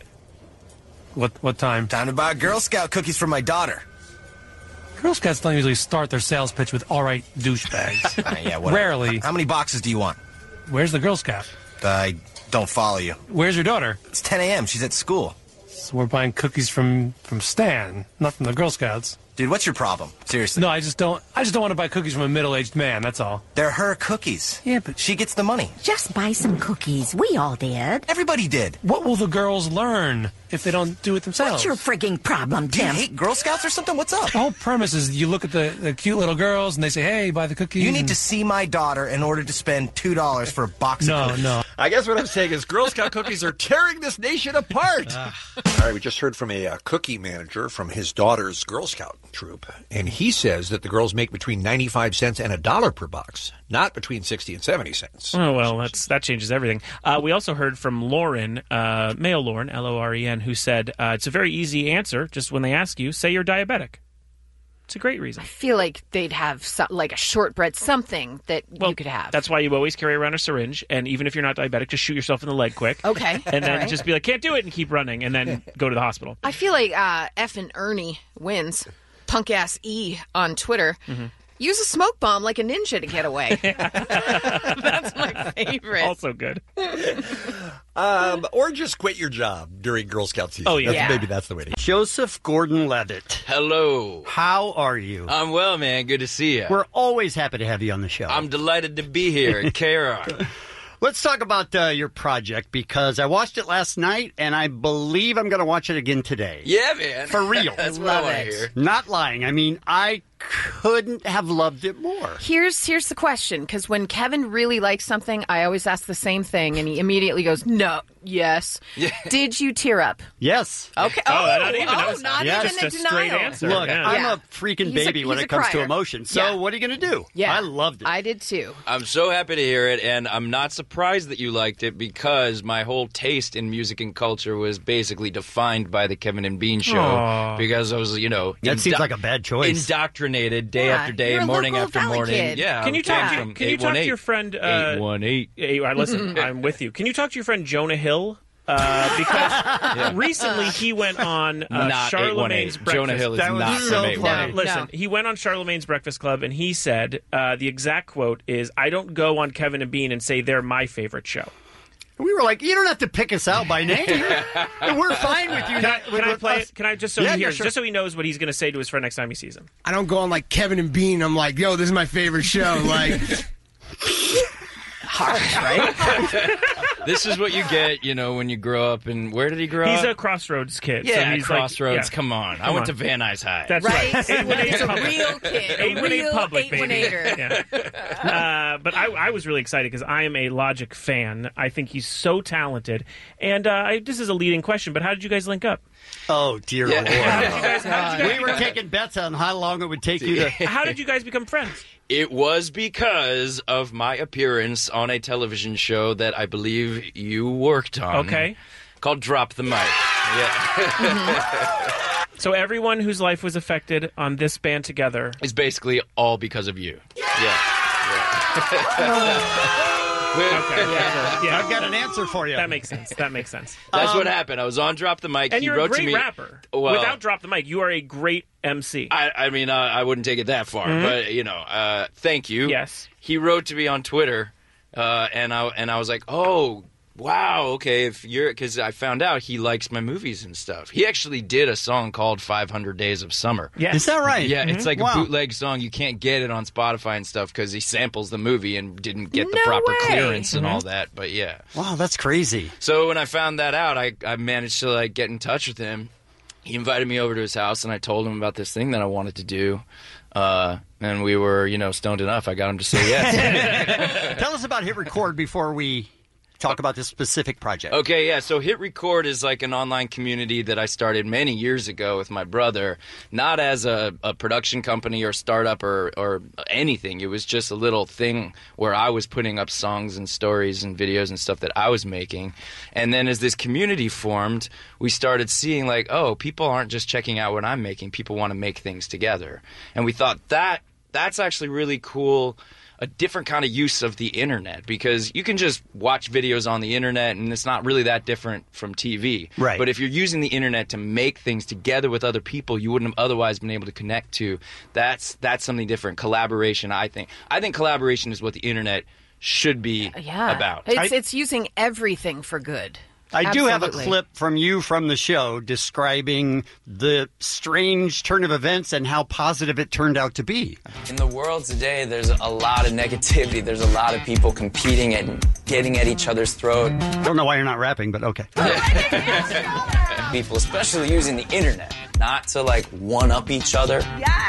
What what time? Time to buy Girl Scout cookies for my daughter. Girl Scouts don't usually start their sales pitch with "All right, douchebags." Uh, yeah, whatever. Rarely. How many boxes do you want? Where's the Girl Scout? I don't follow you. Where's your daughter? It's ten a.m. She's at school. So we're buying cookies from from Stan, not from the Girl Scouts. Dude, what's your problem? Seriously. No, I just don't. I just don't want to buy cookies from a middle-aged man. That's all. They're her cookies. Yeah, but she gets the money. Just buy some cookies. We all did. Everybody did. What will the girls learn if they don't do it themselves? What's your frigging problem, Do you Tim? hate Girl Scouts or something? What's up? The whole premise is you look at the, the cute little girls and they say, "Hey, buy the cookies." You need and- to see my daughter in order to spend two dollars for a box No, of cookies. no. I guess what I'm saying is Girl Scout cookies are tearing this nation apart. All right, we just heard from a uh, cookie manager from his daughter's Girl Scout troop, and he says that the girls make between ninety-five cents and a dollar per box, not between sixty and seventy cents. Oh, well, that's that changes everything. Uh, we also heard from Lauren, uh, male Lauren, L O R E N, who said, uh, it's a very easy answer. Just when they ask you, say you're diabetic. It's a great reason. I feel like they'd have some, like a shortbread, something that you could have. That's why you always carry around a syringe, and even if you're not diabetic, just shoot yourself in the leg quick. Okay. And then All right. just be like, can't do it, and keep running, and then go to the hospital. I feel like uh, F and Ernie wins. Punk ass E on Twitter. Mm-hmm. Use a smoke bomb like a ninja to get away. That's my favorite. Also good. Um, or just quit your job during Girl Scout season. Oh, yeah. That's- Yeah. Maybe that's the way to go. Joseph Gordon-Levitt. Hello. How are you? I'm well, man. Good to see you. We're always happy to have you on the show. I'm delighted to be here at K R R. Let's talk about uh, your project, because I watched it last night, and I believe I'm going to watch it again today. Yeah, man. For real. That's what I want to hear. Not lying. I mean, I couldn't have loved it more. Here's here's the question, because when Kevin really likes something, I always ask the same thing, and he immediately goes, "No, yes." Yeah. Did you tear up? Yes. Okay. Oh, Oh, not even. That oh, was not just even a a straight denial. answer. Look, Yeah. I'm Yeah. a freaking He's a- baby when he's it a comes to crier. emotion. So Yeah. what are you going to do? Yeah, I loved it. I did too. I'm so happy to hear it, and I'm not surprised that you liked it because my whole taste in music and culture was basically defined by the Kevin and Bean show. Aw. Because I was, you know, That seems indo- like a bad choice. Indoctrinated day Yeah, after day, you're a morning local after Valley morning. kid. Yeah. Can you I talk came to from Can you talk to your friend? Uh, eight one eight. eight, uh, listen, I'm with you. Can you talk to your friend Jonah Hill? Uh, because recently he went on uh, Not Charlemagne's eight one eight. Breakfast. Jonah Hill is That was not so from eight one funny. eight. Listen, No. he went on Charlemagne's Breakfast Club and he said uh, the exact quote is, "I don't go on Kevin and Bean and say they're my favorite show." We were like, you don't have to pick us out by name. And we're fine with you. Can I, not- can with- I with play us. it? Can I just so Yeah, he yeah, hears, sure. just so he knows what he's going to say to his friend next time he sees him? I don't go on like Kevin and Bean. I'm like, yo, this is my favorite show. Like, Harsh, right? This is what you get, you know, when you grow up. And where did he grow He's up? a Crossroads kid. Yeah, so he's like- Crossroads. yeah. Come on. I Come went on. to Van Nuys High. That's Right? right. eight one eight He's a public. real kid. A eight one eight real public, eight baby. one eighter. Yeah. Uh, but I, I was really excited because I am a Logic fan. I think he's so talented. And uh, I, this is a leading question, but how did you guys link up? Oh, dear Yeah. Lord. How did you guys, how did you guys We were taking bets on how long it would take you to... How did you guys become friends? It was because of my appearance on a television show that I believe you worked on. Okay. Called Drop the Mic. Yeah. So everyone whose life was affected on this band together It's basically all because of you. Yeah. Okay. Yeah. yeah. I've got an answer for you. That makes sense. That makes sense. That's Um, what happened. I was on Drop the Mic. And he you're wrote a great to me. rapper. Well, Without Drop the Mic, you are a great M C. I, I mean, uh, I wouldn't take it that far, Mhm. but you know, uh, thank you. Yes. He wrote to me on Twitter, uh, and I and I was like, oh. wow, okay, if you're, because I found out he likes my movies and stuff. He actually did a song called five hundred Days of Summer. Yes. Is that right? Yeah, Mm-hmm. it's like Wow. a bootleg song. You can't get it on Spotify and stuff because he samples the movie and didn't get the No proper way. clearance and Mhm. all that. But yeah. Wow, that's crazy. So when I found that out, I, I managed to like get in touch with him. He invited me over to his house, and I told him about this thing that I wanted to do. Uh, and we were, you know, stoned enough. I got him to say yes. Tell us about Hit Record before we talk about this specific project. Okay, yeah. So Hit Record is like an online community that I started many years ago with my brother, not as a, a production company or startup or, or anything. It was just a little thing where I was putting up songs and stories and videos and stuff that I was making. And then as this community formed, we started seeing like, oh, people aren't just checking out what I'm making. People want to make things together. And we thought that that's actually really cool. A different kind of use of the internet, because you can just watch videos on the internet and it's not really that different from T V. Right. But if you're using the internet to make things together with other people you wouldn't have otherwise been able to connect to, that's that's something different. Collaboration, I think. I think collaboration is what the internet should be Yeah. about. It's, it's using everything for good. I do have a Absolutely. clip from you from the show describing the strange turn of events and how positive it turned out to be. In the world today, there's a lot of negativity. There's a lot of people competing and getting at each other's throat. Don't know why you're not rapping, but okay. People, especially using the internet, not to like one-up each other,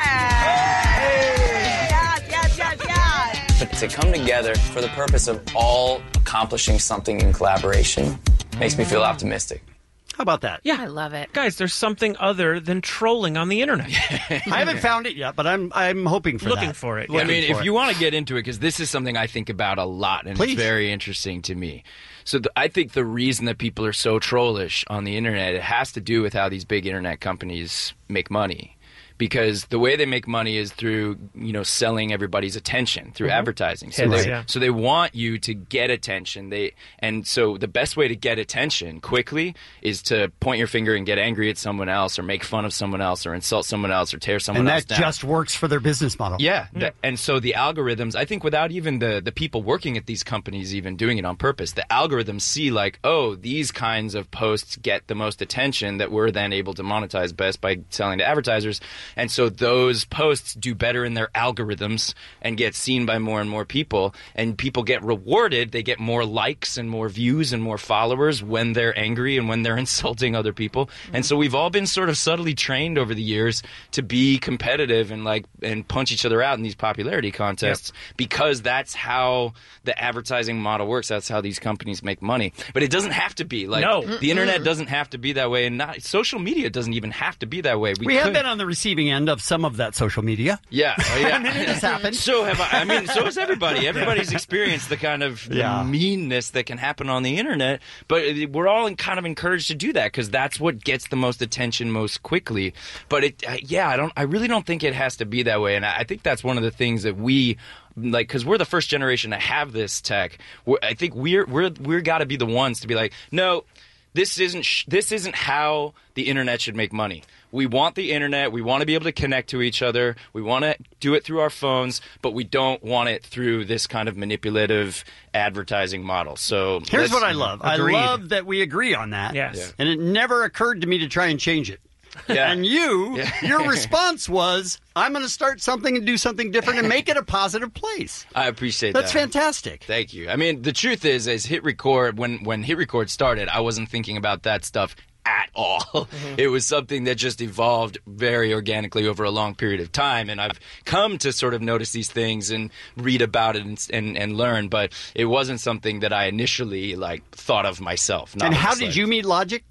Yes, yes, yes, yes. but to come together for the purpose of all accomplishing something in collaboration makes me feel optimistic. How about that? Yeah, I love it. Guys, there's something other than trolling on the internet. I haven't found it yet, but I'm I'm hoping for Looking that. for it. I mean, for if it. you want to get into it, because this is something I think about a lot, and Please. it's very interesting to me. So the, I think the reason that people are so trollish on the internet, it has to do with how these big internet companies make money. Because the way they make money is through, you know, selling everybody's attention through Mhm. advertising. So Hits, they, yeah. so they want you to get attention. They and so the best way to get attention quickly is to point your finger and get angry at someone else, or make fun of someone else, or insult someone else, or tear someone and else that down. just works for their business model. Yeah, th- and so the algorithms, I think without even the, the people working at these companies even doing it on purpose, the algorithms see like, oh, these kinds of posts get the most attention that we're then able to monetize best by selling to advertisers. And so those posts do better in their algorithms and get seen by more and more people. And people get rewarded. They get more likes and more views and more followers when they're angry and when they're insulting other people. And so we've all been sort of subtly trained over the years to be competitive and like and punch each other out in these popularity contests because that's how the advertising model works. That's how these companies make money. But it doesn't have to be. Like No. the internet doesn't have to be that way, and not social media doesn't even have to be that way. We, have could- been on the receiving end of some of that social media. Yeah, oh, yeah. I mean, it has happened. So have I. I mean, so has everybody. Everybody's experienced the kind of the Yeah. meanness that can happen on the internet. But we're all kind of encouraged to do that because that's what gets the most attention most quickly. But it, uh, yeah, I don't. I really don't think it has to be that way. And I I think that's one of the things that we. Like, because we're the first generation to have this tech. We're, I think we're we're we're got to be the ones to be like, no, this isn't sh- this isn't how the internet should make money. We want the internet. We want to be able to connect to each other. We want to do it through our phones, but we don't want it through this kind of manipulative advertising model. So Here's let's- what I love. Agreed. I love that we agree on that. Yes. Yeah. And it never occurred to me to try and change it. Yeah. And you, Yeah. your response was, I'm going to start something and do something different and make it a positive place. I appreciate That's that. fantastic. Thank you. I mean, the truth is, as Hit Record, when when Hit Record started, I wasn't thinking about that stuff at all. Mm-hmm. It was something that just evolved very organically over a long period of time, and I've come to sort of notice these things and read about it and and, and learn. But it wasn't something that I initially like thought of myself. Not And how just, did like- you meet Logic?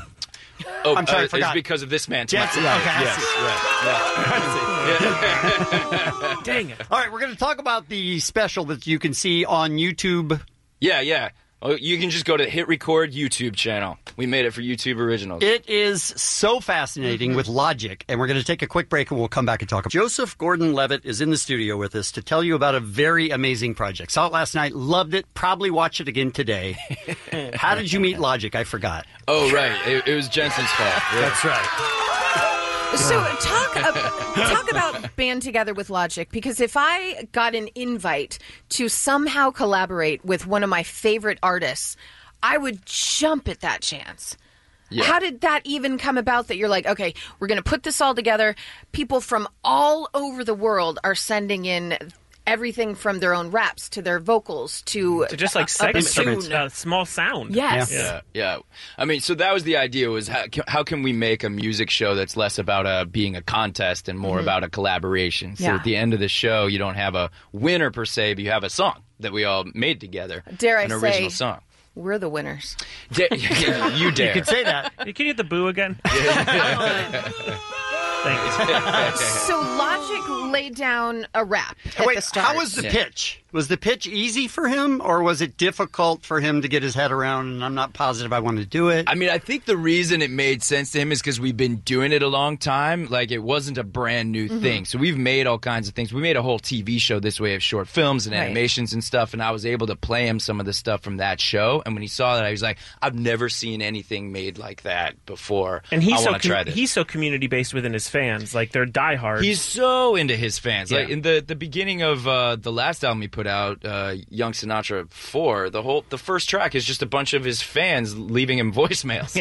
Oh, I'm sorry, I uh, forgot. It's because of this man. to Jensen, my right. okay, I Yes, right. Dang it. All right, we're going to talk about the special that you can see on YouTube. Yeah, yeah. Oh, you can just go to Hit Record YouTube channel. We made it for YouTube Originals. It is so fascinating with Logic, and we're going to take a quick break and we'll come back and talk. Joseph Gordon-Levitt is in the studio with us to tell you about a very amazing project. Saw it last night, loved it, probably watch it again today. How did you meet Logic? I forgot. Oh, right. It, it was Jensen's fault. Yeah. That's right. So talk ab- talk about band together with Logic, because if I got an invite to somehow collaborate with one of my favorite artists, I would jump at that chance. Yeah. How did that even come about that you're like, okay, we're going to put this all together? People from all over the world are sending in everything from their own raps to their vocals to, To just like a- a segments, bassoon. uh, small sound. Yes. Yeah, yeah. I mean, so that was the idea: was how, how can we make a music show that's less about uh, being a contest and more Mhm. about a collaboration? So Yeah. at the end of the show, you don't have a winner per se, but you have a song that we all made together. Dare I an say, original song. We're the winners. Da- you dare. You could say that. Can you get the boo again? Thank you. So Logic laid down a rap at Wait, the start. how was the pitch? Was the pitch easy for him, or was it difficult for him to get his head around? And I'm not positive I want to do it. I mean, I think the reason it made sense to him is because we've been doing it a long time. Like, it wasn't a brand new Mhm. thing. So we've made all kinds of things. We made a whole T V show this way of short films and Right. animations and stuff, and I was able to play him some of the stuff from that show. And when he saw that, I was like, I've never seen anything made like that before. And he's I so want to try this. he's so community based within his fans. Like they're diehards. He's so into his fans. Like Yeah. in the the beginning of uh, the last album he put out, uh, Young Sinatra four, the whole the first track is just a bunch of his fans leaving him voicemails.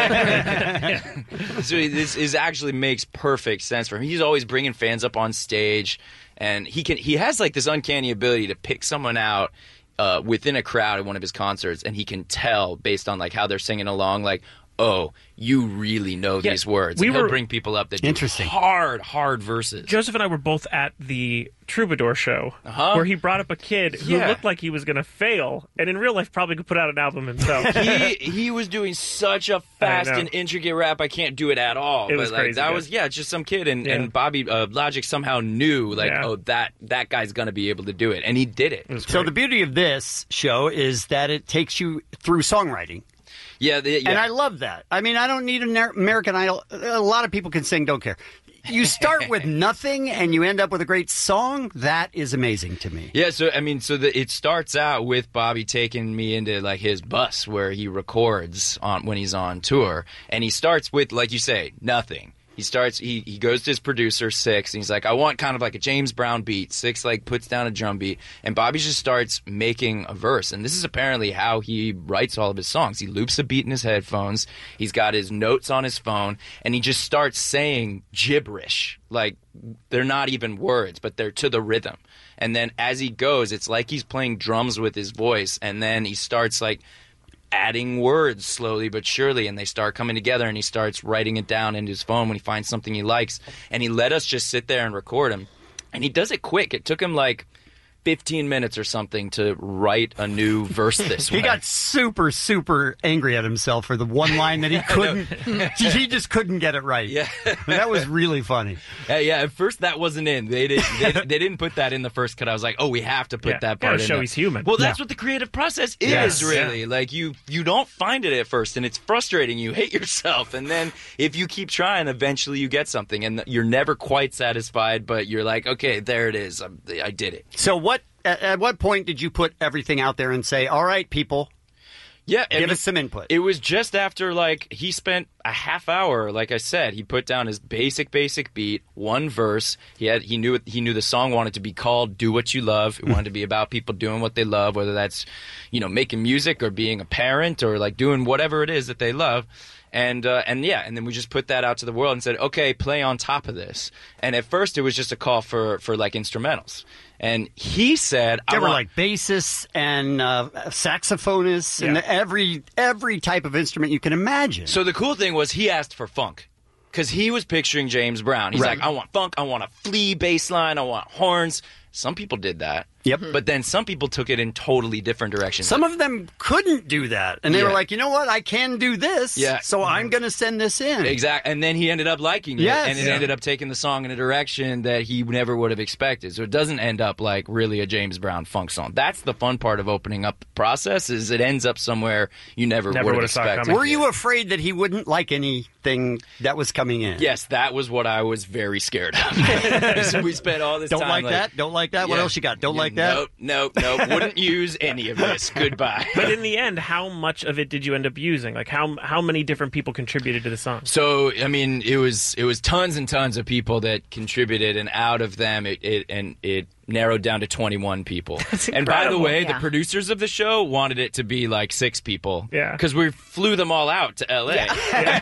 Yeah. So this is actually makes perfect sense for him. He's always bringing fans up on stage, and he can he has like this uncanny ability to pick someone out uh, within a crowd at one of his concerts, and he can tell based on like how they're singing along, like, oh, you really know Yeah, these words. we And he'll were- bring people up that Interesting. do hard, hard verses. Joseph and I were both at the Troubadour show Uh-huh. where he brought up a kid who Yeah. looked like he was going to fail, and in real life probably could put out an album himself. he he was doing such a fast I know. and intricate rap. I can't do it at all. It but was like crazy that good. was yeah, just some kid, and Yeah. and Bobby uh, Logic somehow knew like Yeah. oh that that guy's gonna be able to do it, and he did it. So the beauty of this show is that it takes you through songwriting. Yeah, the, yeah. And I love that. I mean, I don't need an American Idol. A lot of people can sing, don't care. You start with nothing and you end up with a great song. That is amazing to me. Yeah, so I mean, so the, it starts out with Bobby taking me into like his bus where he records on when he's on tour, and he starts with, like you say, nothing. He starts. He, he goes to his producer Six, and he's like, "I want kind of like a James Brown beat." Six like puts down a drum beat, and Bobby just starts making a verse. And this is apparently how he writes all of his songs. He loops a beat in his headphones. He's got his notes on his phone, and he just starts saying gibberish. Like they're not even words, but they're to the rhythm. And then as he goes, it's like he's playing drums with his voice, and then he starts like adding words slowly but surely, and they start coming together, and he starts writing it down into his phone when he finds something he likes. And he let us just sit there and record him, and he does it quick. It took him like fifteen minutes or something to write a new verse this He way. got super, super angry at himself for the one line that he couldn't. he just couldn't get it right. Yeah, that was really funny. Yeah, yeah, at first that wasn't in. They didn't. They, they didn't put that in the first cut. I was like, oh, we have to put Yeah, that gotta part in. show there. he's human. Well, that's Yeah. what the creative process is, Yes. really. Yeah. Like you, you don't find it at first, and it's frustrating. You hate yourself, and then if you keep trying, eventually you get something, and you're never quite satisfied. But you're like, okay, there it is. I, I did it. So what? At, at what point did you put everything out there and say, "All right, people, Yeah, I give mean, us some input"? It was just after, like, he spent a half hour, like I said. He put down his basic, basic beat, one verse. He had he knew it, he knew the song wanted to be called "Do What You Love." It wanted to be about people doing what they love, whether that's, you know, making music or being a parent or like doing whatever it is that they love. And uh, and yeah, and then we just put that out to the world and said, okay, play on top of this. And at first, it was just a call for for like instrumentals. And he said, There I were want, like bassists and uh, saxophonists and Yeah. every every type of instrument you can imagine. So the cool thing was he asked for funk because he was picturing James Brown. He's Right. like, I want funk, I want a flea bass line, I want horns. Some people did that. Yep. But then some people took it in totally different directions. Some of them couldn't do that, and they were Yeah. like, "You know what? I can do this. Yeah. So I'm going to send this in." Exactly. And then he ended up liking it. Yes. And it Yeah. ended up taking the song in a direction that he never would have expected. So it doesn't end up like really a James Brown funk song. That's the fun part of opening up the process is it ends up somewhere you never, Never would have would've saw it expected. coming. Were you afraid that he wouldn't like anything that was coming in? Yes, that was what I was very scared of. So we spent all this Don't time like that? Don't like that? What Yeah. else you got? Don't Yeah, like that? Nope, nope, nope. Wouldn't use any of this. Goodbye. But in the end, how much of it did you end up using? Like how how many different people contributed to the song? So I mean, it was it was tons and tons of people that contributed, and out of them, it, it and it narrowed down to twenty-one people. And by the incredible. way, Yeah. the producers of the show wanted it to be like six people. Yeah. Because we flew them all out to L A.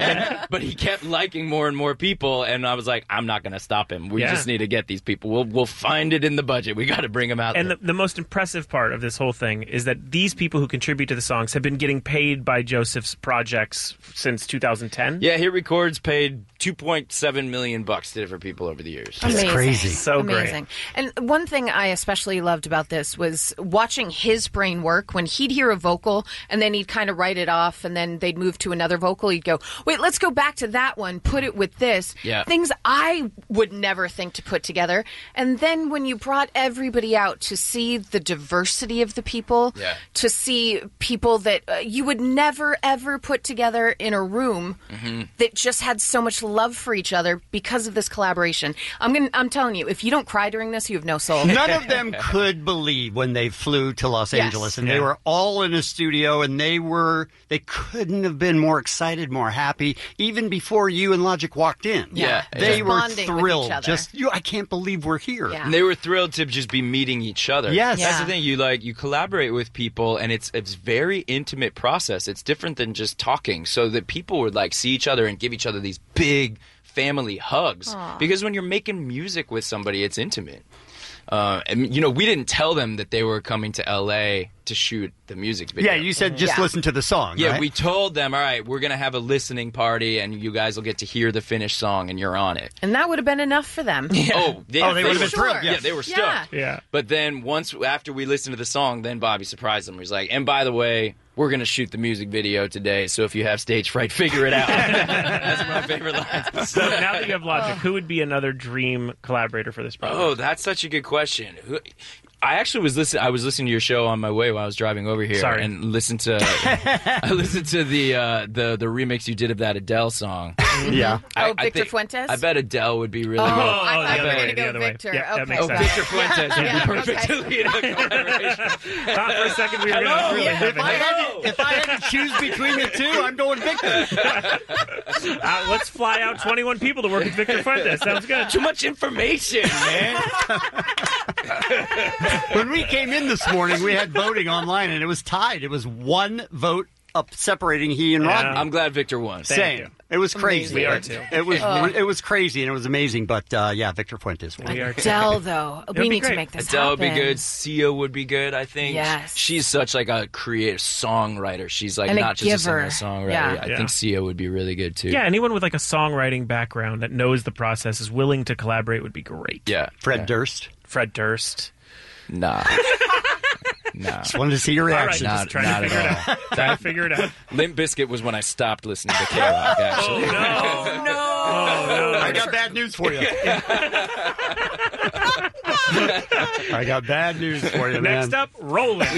But he kept liking more and more people, and I was like, I'm not going to stop him. We Yeah. just need to get these people. We'll we'll find it in the budget. We got to bring them out And there. the, the most impressive part of this whole thing is that these people who contribute to the songs have been getting paid by Joseph's projects since two thousand ten. Yeah, Hit Records paid two point seven million bucks to different people over the years. Amazing. So amazing. And one thing I especially loved about this was watching his brain work. When he'd hear a vocal and then he'd kind of write it off, and then they'd move to another vocal, he'd go, wait, let's go back to that one, put it with this. Yeah. Things I would never think to put together. And then when you brought everybody out to see the diversity of the people, Yeah. to see people that uh, you would never, ever put together in a room Mm-hmm. that just had so much love for each other because of this collaboration. I'm gonna, I'm telling you, if you don't cry during this, you have no soul. None of them could believe when they flew to Los Yes. Angeles, and Yeah. they were all in a studio, and they were they couldn't have been more excited, more happy, even before you and Logic walked in. Yeah. they Just were bonding with thrilled. each other. Just you, I can't believe we're here. And they were thrilled to just be meeting each other. Yes. That's Yeah. the thing. You like you collaborate with people, and it's it's very intimate process. It's different than just talking. So that people would like see each other and give each other these big family hugs. Aw. Because when you're making music with somebody, it's intimate. Uh, and you know, we didn't tell them that they were coming to L A to shoot the music video. Yeah, you said just Yeah. listen to the song. Yeah, right? we told them, all right, we're going to have a listening party, and you guys will get to hear the finished song, and you're on it. And that would have been enough for them. Oh, they, Oh, they were would've been thrilled, Yeah, yes. they were stoked. Yeah. Yeah. But then once after we listened to the song, then Bobby surprised them. He was like, and by the way, we're going to shoot the music video today, so if you have stage fright, figure it out. That's my favorite line. So now that you have Logic, who would be another dream collaborator for this project? Oh, that's such a good question. Who- I actually was listening. I was listening to your show on my way while I was driving over here, Sorry. and listened to. I listened to the uh, the the remix you did of that Adele song. Yeah. I, Oh, I Victor think- Fuentes? I bet Adele would be really Oh, good. I thought the you were other going way, to the go other way. Victor. Yeah, that okay. makes Oh, sense. Victor Fuentes would Yeah, be perfect okay. to lead a collaboration. Thought for a second we were Hello. going to really Yeah. have If I, it. had to, if I had to choose between the two, I'm going Victor. Uh, let's fly out twenty-one people to work with Victor Fuentes. Sounds good. Too much information, man. When we came in this morning, we had voting online, and it was tied. It was one vote up separating he and Rodney. I'm glad Victor won. Same. you. It was crazy. We are too. It was Oh. it was crazy and it was amazing. But uh, yeah, Victor Fuentes won. We are too. Adele, though, we be need to great. make this Adele would be happen. good. Sia would be good, I think. Yes. She's such like a creative songwriter. She's like And a not just giver. a singer songwriter. Yeah. I Yeah. think Sia would be really good too. Yeah, anyone with like a songwriting background that knows the process is willing to collaborate would be great. Yeah. Fred yeah. Durst. Fred Durst. Nah. Nah. Just wanted to see your All right, reaction. just Not- trying not to at figure it all. out. Trying to figure it out. Limp Bizkit was when I stopped listening to K-Rock, actually. Oh, no. No. Oh, no. I got bad news for you. I got bad news for you, man. Next up, Roland.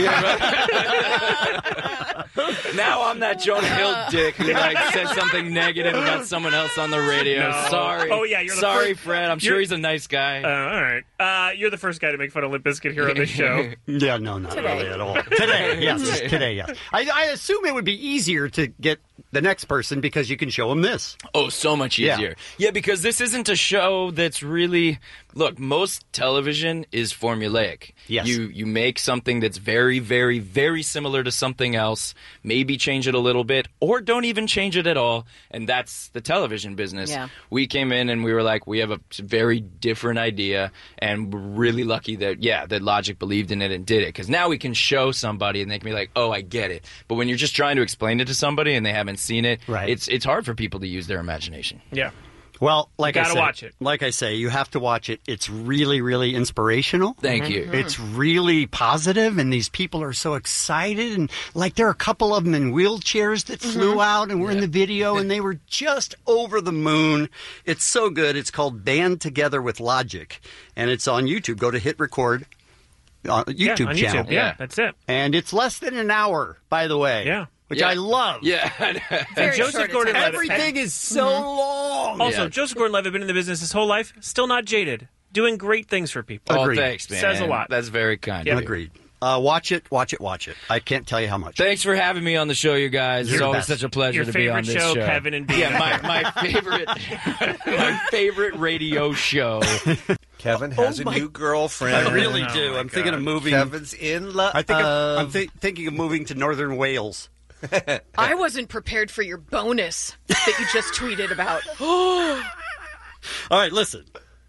Now I'm that Jonah Hill dick who like said something negative about someone else on the radio. No. Sorry. Oh, yeah, you're the Sorry, first- Fred. I'm sure you're- he's a nice guy. Uh, all right. Uh, you're the first guy to make fun of Limp Bizkit here on this show. Yeah, no, not Today. really at all. Today, yes, today, yes. I, I assume it would be easier to get the next person because you can show them this. Oh, so much Yeah. easier. Yeah. because this isn't a show that's really look, most television is formulaic. Yes. You you make something that's very, very, very similar to something else, maybe change it a little bit, or don't even change it at all, and that's the television business. Yeah. We came in and we were like, we have a very different idea, and we're really lucky that, yeah, that Logic believed in it and did it, because now we can show somebody and they can be like, oh, I get it. But when you're just trying to explain it to somebody and they haven't seen it, Right. it's it's hard for people to use their imagination. Yeah. Well, like You I gotta say, watch it. like I say, you have to watch it. It's really, really inspirational. Thank you. It's really positive, and these people are so excited. And like, there are a couple of them in wheelchairs that flew out and were in the video, and they were just over the moon. It's so good. It's called Band Together with Logic, and it's on YouTube. Go to Hit Record uh, YouTube yeah, on channel. YouTube. Yeah, that's it. And it's less than an hour, by the way. Yeah. Which Yeah. I love. Yeah. Very Joseph short Gordon-Levitt- attention. Everything is so long. Also, Yeah. Joseph Gordon-Levitt been in the business his whole life, still not jaded, doing great things for people. Oh, Agreed. thanks, man. Says a lot. That's very kind. Yeah. Agreed. Uh, watch it, watch it, watch it. I can't tell you how much. Thanks for having me on the show, you guys. You're It's the always best. such a pleasure Your to be on favorite this show, show. Kevin and Bean. Yeah, my, my favorite my favorite radio show. Kevin has Oh a my- new girlfriend. I really Oh do. my I'm thinking of God. moving. Kevin's in love. I think I'm, I'm thi- thinking of moving to northern Wales. I wasn't prepared for your bonus that you just tweeted about. All right, listen.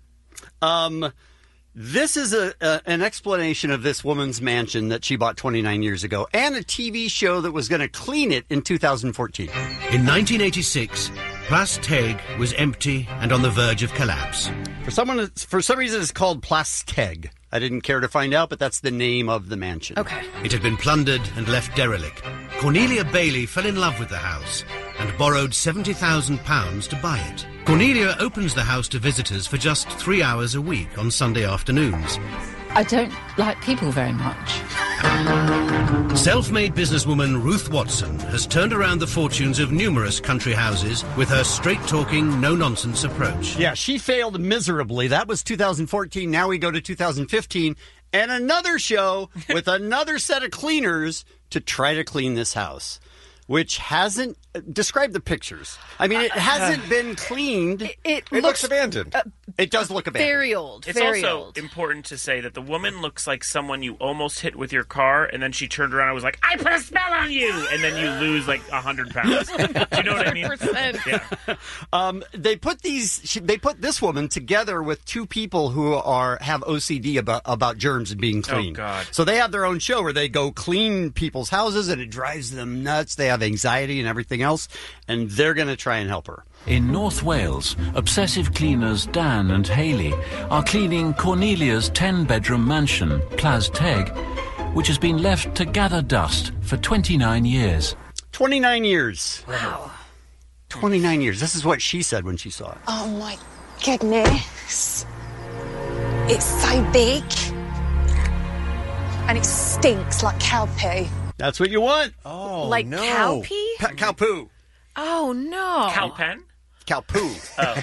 Um, this is a, a an explanation of this woman's mansion that she bought twenty-nine years ago, and a T V show that was going to clean it in two thousand fourteen. In nineteen eighty-six, Place Teg was empty and on the verge of collapse. For someone, for some reason, it's called Place Teg. I didn't care to find out, but that's the name of the mansion. Okay. It had been plundered and left derelict. Cornelia Bailey fell in love with the house and borrowed seventy thousand pounds to buy it. Cornelia opens the house to visitors for just three hours a week on Sunday afternoons. I don't like people very much. Self-made businesswoman Ruth Watson has turned around the fortunes of numerous country houses with her straight-talking, no-nonsense approach. Yeah, she failed miserably. That was two thousand fourteen. Now we go to two thousand fifteen, and another show with another set of cleaners to try to clean this house, which hasn't... Describe the pictures. I mean, it hasn't been cleaned. It, it It looks looks abandoned. uh, It does look abandoned. very old. It's very also old. important to say that the woman looks like someone you almost hit with your car, and then she turned around and was like, I put a spell on you! And then you lose like one hundred pounds. Do you know what I mean? one hundred percent. Yeah. Um, they put these. she- They put this woman together with two people who are have O C D about about germs and being clean. Oh, God. So they have their own show where they go clean people's houses, and it drives them nuts. They have anxiety and everything else, and they're going to try and help her. In North Wales, obsessive cleaners Dan and Hayley are cleaning Cornelia's ten-bedroom mansion, Place Teg, which has been left to gather dust for twenty-nine years. Twenty-nine years. Wow. Twenty-nine years. This is what she said when she saw it. Oh my goodness. It's so big. And it stinks like cow poo. That's what you want. Oh, like no. cow pee? Pa- cow poo. Oh no. Cow pen? Cow poo.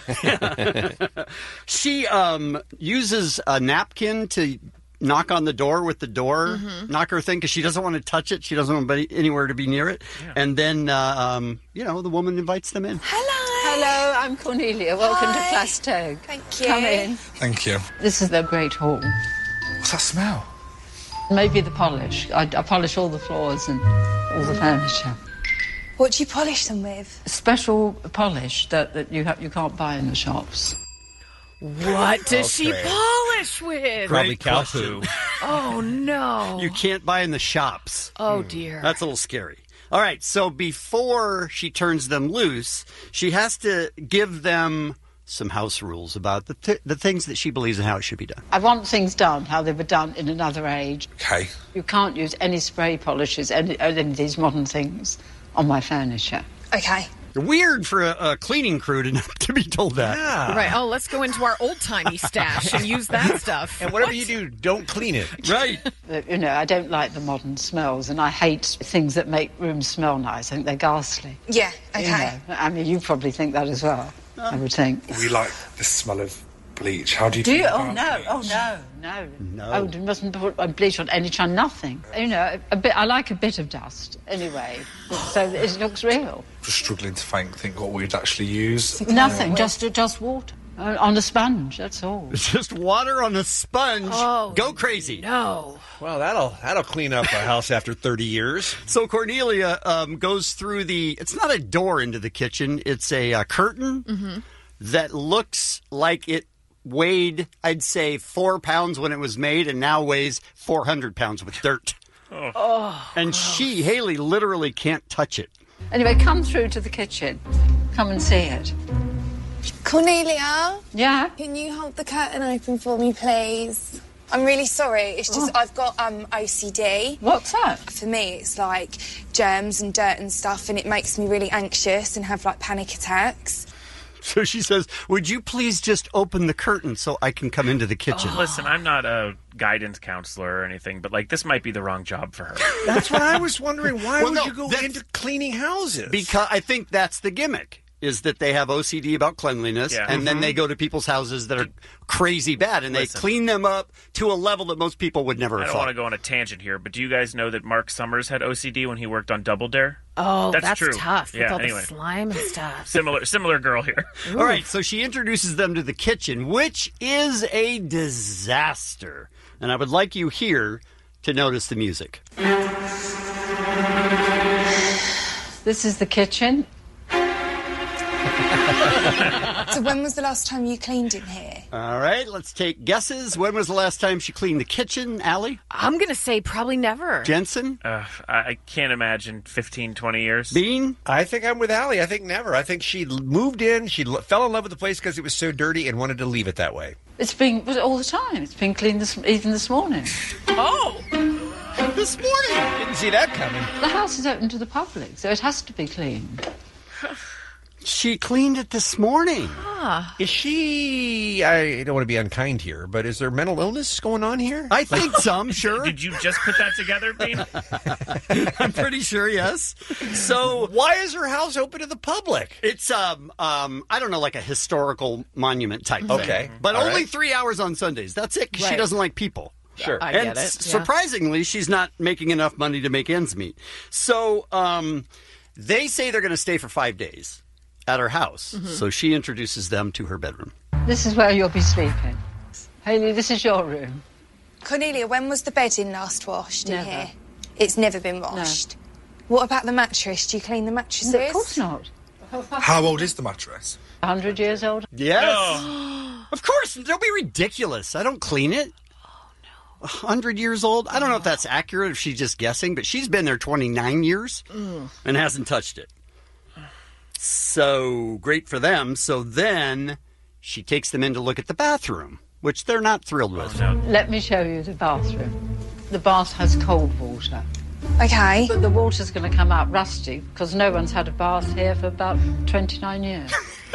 Oh. She um, uses a napkin to knock on the door with the door Mhm. knocker thing because she doesn't want to touch it. She doesn't want anybody, anywhere to be near it. Yeah. And then, uh, um, you know, the woman invites them in. Hello, I'm Cornelia. Welcome Hi. to Place Teg. Thank you. Come in. Thank you. This is the great hall. What's that smell? Maybe the polish. I, I polish all the floors and all the furniture. What do you polish them with? Special polish that, that you have, you can't buy in the shops. What does she Okay. polish with? Probably Great cow question. poo. Oh no. You can't buy in the shops. Oh dear. That's a little scary. All right, so before she turns them loose, she has to give them some house rules about the th- the things that she believes and how it should be done. I want things done how they were done in another age. Okay. You can't use any spray polishes, any, any of these modern things on my furniture. Okay. Weird for a, a cleaning crew to, to be told that. Yeah. Right. Oh, let's go into our old timey stash and use that stuff. And whatever you do, don't clean it. Right. But, you know, I don't like the modern smells, and I hate things that make rooms smell nice. I think they're ghastly. Yeah, You okay. know, I mean, you probably think that as well, I would think. We like the smell of bleach. How do you Do feel you? Oh, about no. bleach? Oh, no. No. No. Oh, you mustn't put a bleach on any time, nothing. You know, a bit. I like a bit of dust, anyway, so that it looks real. Just struggling to think, think what we'd actually use. Nothing, just, just water. Uh, On a sponge, that's all. It's just water on a sponge. Oh, Go crazy. No. Well, that'll that'll clean up a house after thirty years. So Cornelia um, goes through the. It's not a door into the kitchen. It's a uh, curtain Mm-hmm. that looks like it weighed, I'd say, four pounds when it was made, and now weighs four hundred pounds with dirt. Oh. And she, Haley, literally can't touch it. Anyway, come through to the kitchen. Come and see it. Cornelia, Yeah? can you hold the curtain open for me, please? I'm really sorry. It's just I've got um, O C D. What's that? For me, it's like germs and dirt and stuff, and it makes me really anxious and have like panic attacks. So she says, would you please just open the curtain so I can come into the kitchen? Oh, listen, I'm not a guidance counselor or anything, but like this might be the wrong job for her. That's what I was wondering. Why Well, would no, you go that's- into cleaning houses? Because I think that's the gimmick. is that they have O C D about cleanliness, Yeah. and then Mhm. they go to people's houses that are crazy bad, and Listen. they clean them up to a level that most people would never I have don't want thought. to go on a tangent here, but do you guys know that Mark Summers had O C D when he worked on Double Dare? Oh, that's, that's true. tough with Yeah, all anyway. the slime and stuff. Similar, similar girl here. All right, so she introduces them to the kitchen, which is a disaster. And I would like you here to notice the music. This is the kitchen. So when was the last time you cleaned in here? All right, let's take guesses. When was the last time she cleaned the kitchen, Allie? I'm going to say probably never. Jensen? Uh, I, I can't imagine fifteen, twenty years. Bean? I think I'm with Allie. I think never. I think she l- moved in, she l- fell in love with the place because it was so dirty and wanted to leave it that way. It's been was it all the time. It's been cleaned this, even this morning. Oh! This morning? Didn't see that coming. The house is open to the public, so it has to be cleaned. She cleaned it this morning. Ah. Is she, I don't want to be unkind here, but is there mental illness going on here? I think some, sure. Did you just put that together, Bean? I'm pretty sure, yes. So why is her house open to the public? It's um um I don't know, like a historical monument type thing. Okay. But All only right. three hours on Sundays. That's it. 'Cause She Right. doesn't like people. Sure. I and get it. s- Yeah. surprisingly, she's not making enough money to make ends meet. So um, they say they're going to stay for five days at her house. Mm-hmm. So she introduces them to her bedroom. This is where you'll be sleeping. Haley, this is your room. Cornelia, when was the bedding last washed in Never. here? It's never been washed. What about the mattress? Do you clean the mattresses? Of course not. How old is the mattress? A hundred years old. Yes. No. Of course. Don't be ridiculous. I don't clean it. Oh, no. A hundred years old? I don't know if that's accurate, if she's just guessing, but she's been there twenty-nine years and hasn't touched it. So great for them. So then she takes them in to look at the bathroom, which they're not thrilled with. Oh, no. Let me show you the bathroom. The bath has cold water. Okay. But the water's going to come out rusty because no one's had a bath here for about twenty-nine years.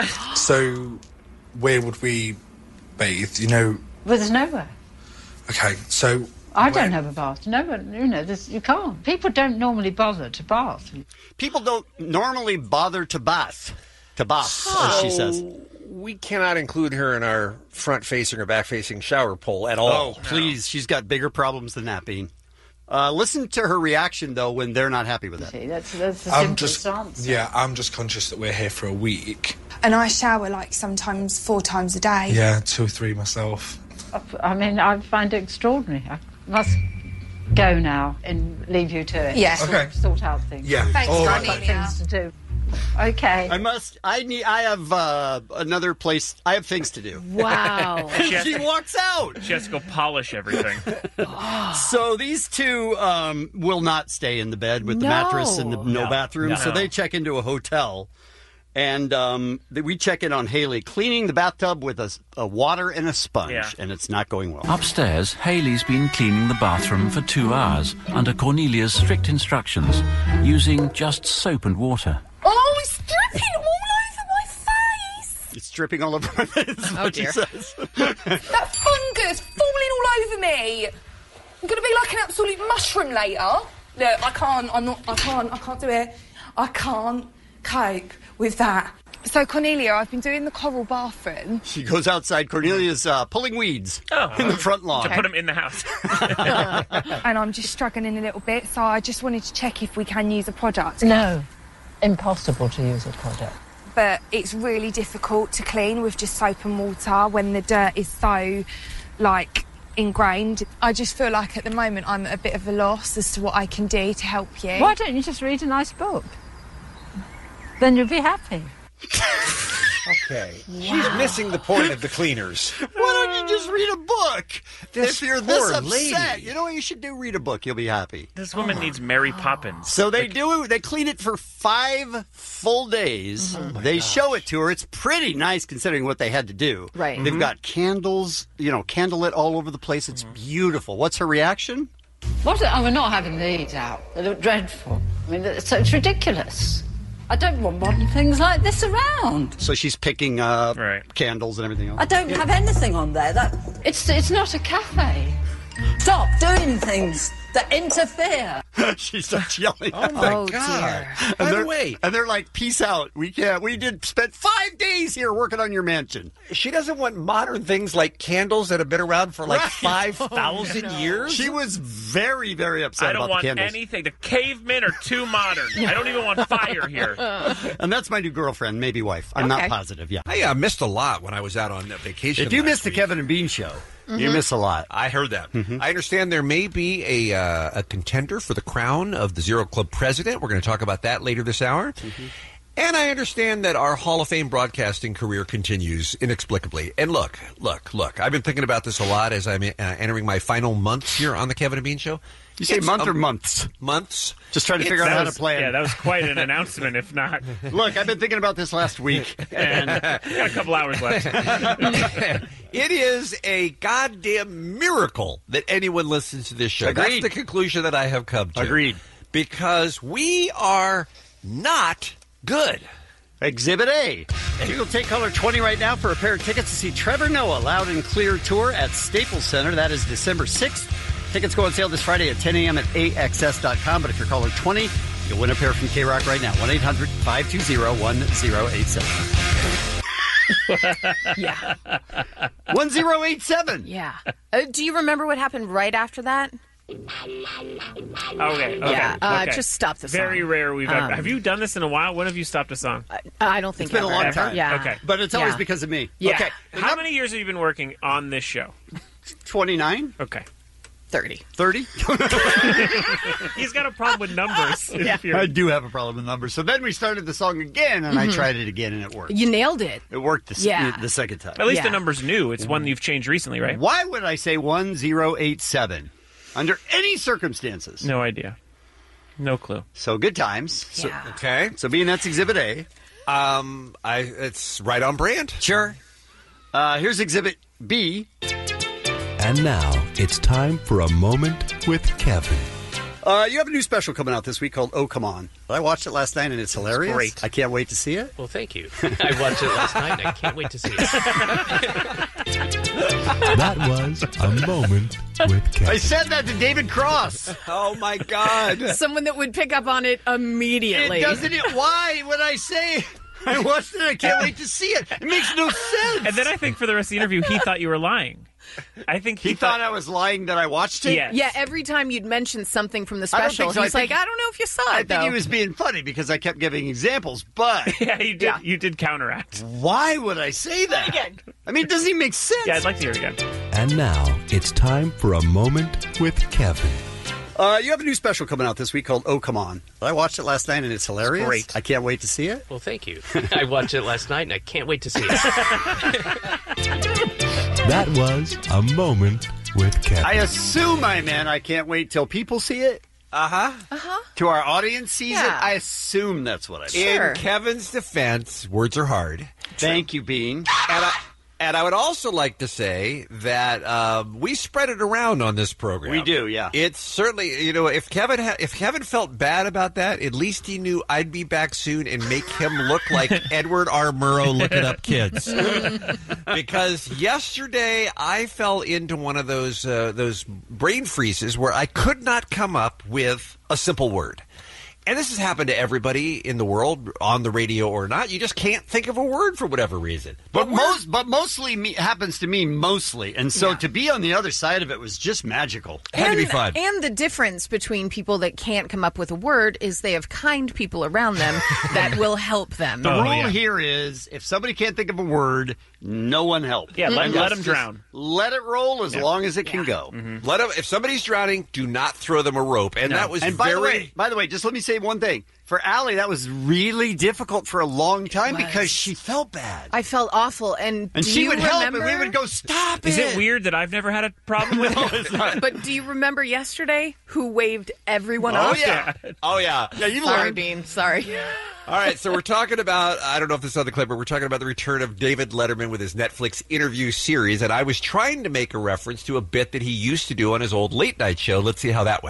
So, where would we bathe? You know, Well, there's nowhere. okay, so. I where- don't have a bath. No one, you know, there's, you can't. People don't normally bother to bath. People don't normally bother to bath. To bath, as she says. We cannot include her in our front-facing or back-facing shower poll at all. Oh, please. She's got bigger problems than that, Bean. Uh, listen to her reaction, though, when they're not happy with that. See, that's, that's the I'm simplest just, answer. yeah, I'm just conscious that we're here for a week. And I shower like sometimes four times a day. Yeah, two or three myself. I mean, I find it extraordinary. I must go now and leave you to it. Yeah. Sort, Okay. sort out things. Yeah. Thanks, all I've right. got things to do. Okay. I must. I need. I have uh, another place. I have things to do. Wow. She has, She to, walks out. she has to go polish everything. So these two um, will not stay in the bed with the No. mattress and the no, No. bathroom. No. So they check into a hotel, and um, th- we check in on Haley cleaning the bathtub with a, s- a water and a sponge, Yeah. and it's not going well. Upstairs, Haley's been cleaning the bathroom for two hours under Cornelia's strict instructions, using just soap and water. Oh, it's dripping all over my face. It's dripping all over my face. is Oh, what she dear. says. That fungus falling all over me. I'm going to be like an absolute mushroom later. Look, I can't, I'm not, I can't, I can't do it. I can't cope with that. So, Cornelia, I've been doing the coral bathroom. She goes outside. Cornelia's uh, pulling weeds Oh. in the front lawn. To put him in the house. And I'm just struggling a little bit, so I just wanted to check if we can use a product. No. Impossible to use a product. But it's really difficult to clean with just soap and water when the dirt is so, like, ingrained. I just feel like at the moment I'm at a bit of a loss as to what I can do to help you. Why don't you just read a nice book? Then you'll be happy. Okay. She's missing the point of the cleaners. Why don't you just read a book? This if you're this poor upset, lady. you know what you should do? Read a book. You'll be happy. This woman needs Mary Poppins. So they do. They clean it for five full days. they show it to her. It's pretty nice considering what they had to do. Right. They've got candles, you know, candlelit all over the place. It's beautiful. What's her reaction? What? Oh, we're not having these out. They look dreadful. I mean, it's, it's ridiculous. I don't want modern things like this around. So she's picking uh, Right. candles and everything else. I don't have anything on there. That It's it's not a cafe. stop doing things that interfere. She starts yelling. Oh my Oh, God! dear. By And the they're, way, and they're like, "Peace out. We can't. We did spent five days here working on your mansion." she doesn't want modern things like candles that have been around for like Right. five thousand years. She was very, very upset I don't about want the candles. anything. The cavemen are too modern. I don't even want fire here. And that's my new girlfriend, maybe wife. I'm Okay. not positive. Yeah. I uh, missed a lot when I was out on vacation. If you last missed the week. Kevin and Bean show, you miss a lot. I heard that. I understand there may be a uh, a contender for the crown of the Zero Club president. We're going to talk about that later this hour. And I understand that our Hall of Fame broadcasting career continues inexplicably. And look, look, look, I've been thinking about this a lot as I'm uh, entering my final months here on the Kevin and Bean show. You say It's month a- or months? Months. Just trying to It's- figure out That how was, to plan. yeah, that was quite an announcement, if not. Look, I've been thinking about this last week, and We got a couple hours left. It is a goddamn miracle that anyone listens to this show. Agreed. That's the conclusion that I have come to. Agreed. Because we are not good. Exhibit A. You will take caller twenty right now for a pair of tickets to see Trevor Noah Loud and Clear Tour at Staples Center. That is December sixth. Tickets go on sale this Friday at ten a.m. at A X S dot com. But if you're caller twenty, you'll win a pair from K-Rock right now. one eight hundred five two zero one zero eight seven. Yeah. one zero eight seven. Yeah. Uh, do you remember what happened right after that? Okay. okay Yeah, uh, okay. just stop the Very song. rare we've ever. Um, have you done this in a while? When have you stopped a song? I don't think It's been a ever. long Ever? time. Yeah. Okay. But it's always Yeah. because of me. Yeah. Okay. How many years have you been working on this show? twenty-nine? Okay. thirty. thirty? He's got a problem with numbers. Yeah. If you're- I do have a problem with numbers. So then we started the song again, and I tried it again, and it worked. You nailed it. It worked the, s- Yeah. the second time. At least Yeah. the number's new. It's one you've changed recently, right? Why would I say one zero eight seven? Under any circumstances. No idea. No clue. So good times. So, Yeah. Okay. so being that's Exhibit A. Um, I it's right on brand. Sure. Uh, here's Exhibit B. And now it's time for a moment with Kevin. Uh, you have a new special coming out this week called Oh Come On. I watched it last night, and it's hilarious. great. I can't wait to see it. Well, thank you. I watched it last night, and I can't wait to see it. That was a moment with I Kevin. said that to David Cross. Oh my God. Someone that would pick up on it immediately. It doesn't it? Why would I say I watched it? I can't wait to see it. It makes no sense. And then I think for the rest of the interview, he thought you were lying. I think he, he thought I was lying that I watched it. Yes. Yeah, every time you'd mention something from the I don't special, think so. I he's think- like, I don't know if you saw it, I think though. he was being funny because I kept giving examples, but Yeah, you did. You did counteract. why would I say that? Again. I mean, it doesn't even make sense. Yeah, I'd like to hear it again. And now it's time for a moment with Kevin. Uh, you have a new special coming out this week called Oh Come On. I watched it last night, and it's hilarious. great. I can't wait to see it. Well, thank you. I watched it last night, and I can't wait to see it. That was a moment with Kevin. I assume, my man, I can't wait till people see it. Uh-huh. Uh-huh. To our audience sees Yeah. it. I assume that's what I mean. Sure. In Kevin's defense, words are hard. Thank you, Bean. And I, and I would also like to say that um, we spread it around on this program. We do, yeah. It's certainly, you know, if Kevin ha- if Kevin felt bad about that, at least he knew I'd be back soon and make him look like Edward R. Murrow looking up kids. Because yesterday I fell into one of those uh, those brain freezes where I could not come up with a simple word. And this has happened to everybody in the world, on the radio or not. You just can't think of a word for whatever reason. But most, but mostly me, happens to me mostly, and so Yeah. to be on the other side of it was just magical. Had to be And- fun. And the difference between people that can't come up with a word is they have kind people around them that will help them. The Oh, rule yeah. here is if somebody can't think of a word, no one help. Yeah, let, And let that's him just- drown. Let it roll as long as it can go. Let them. If somebody's drowning, do not throw them a rope. And that was And by very. the way, by the way, just let me say one thing. For Allie, that was really difficult for a long time was. because she felt bad. I felt awful, and And do she you would help, remember? and we would go, stop Is it. it weird that I've never had a problem with it? But do you remember yesterday who waved everyone Oh, off? yeah. Oh yeah. Yeah, you've Sorry, learned. Bean. Sorry. All right, so we're talking about, I don't know if this is on the clip, but we're talking about the return of David Letterman with his Netflix interview series, and I was trying to make a reference to a bit that he used to do on his old late night show. Let's see how that went.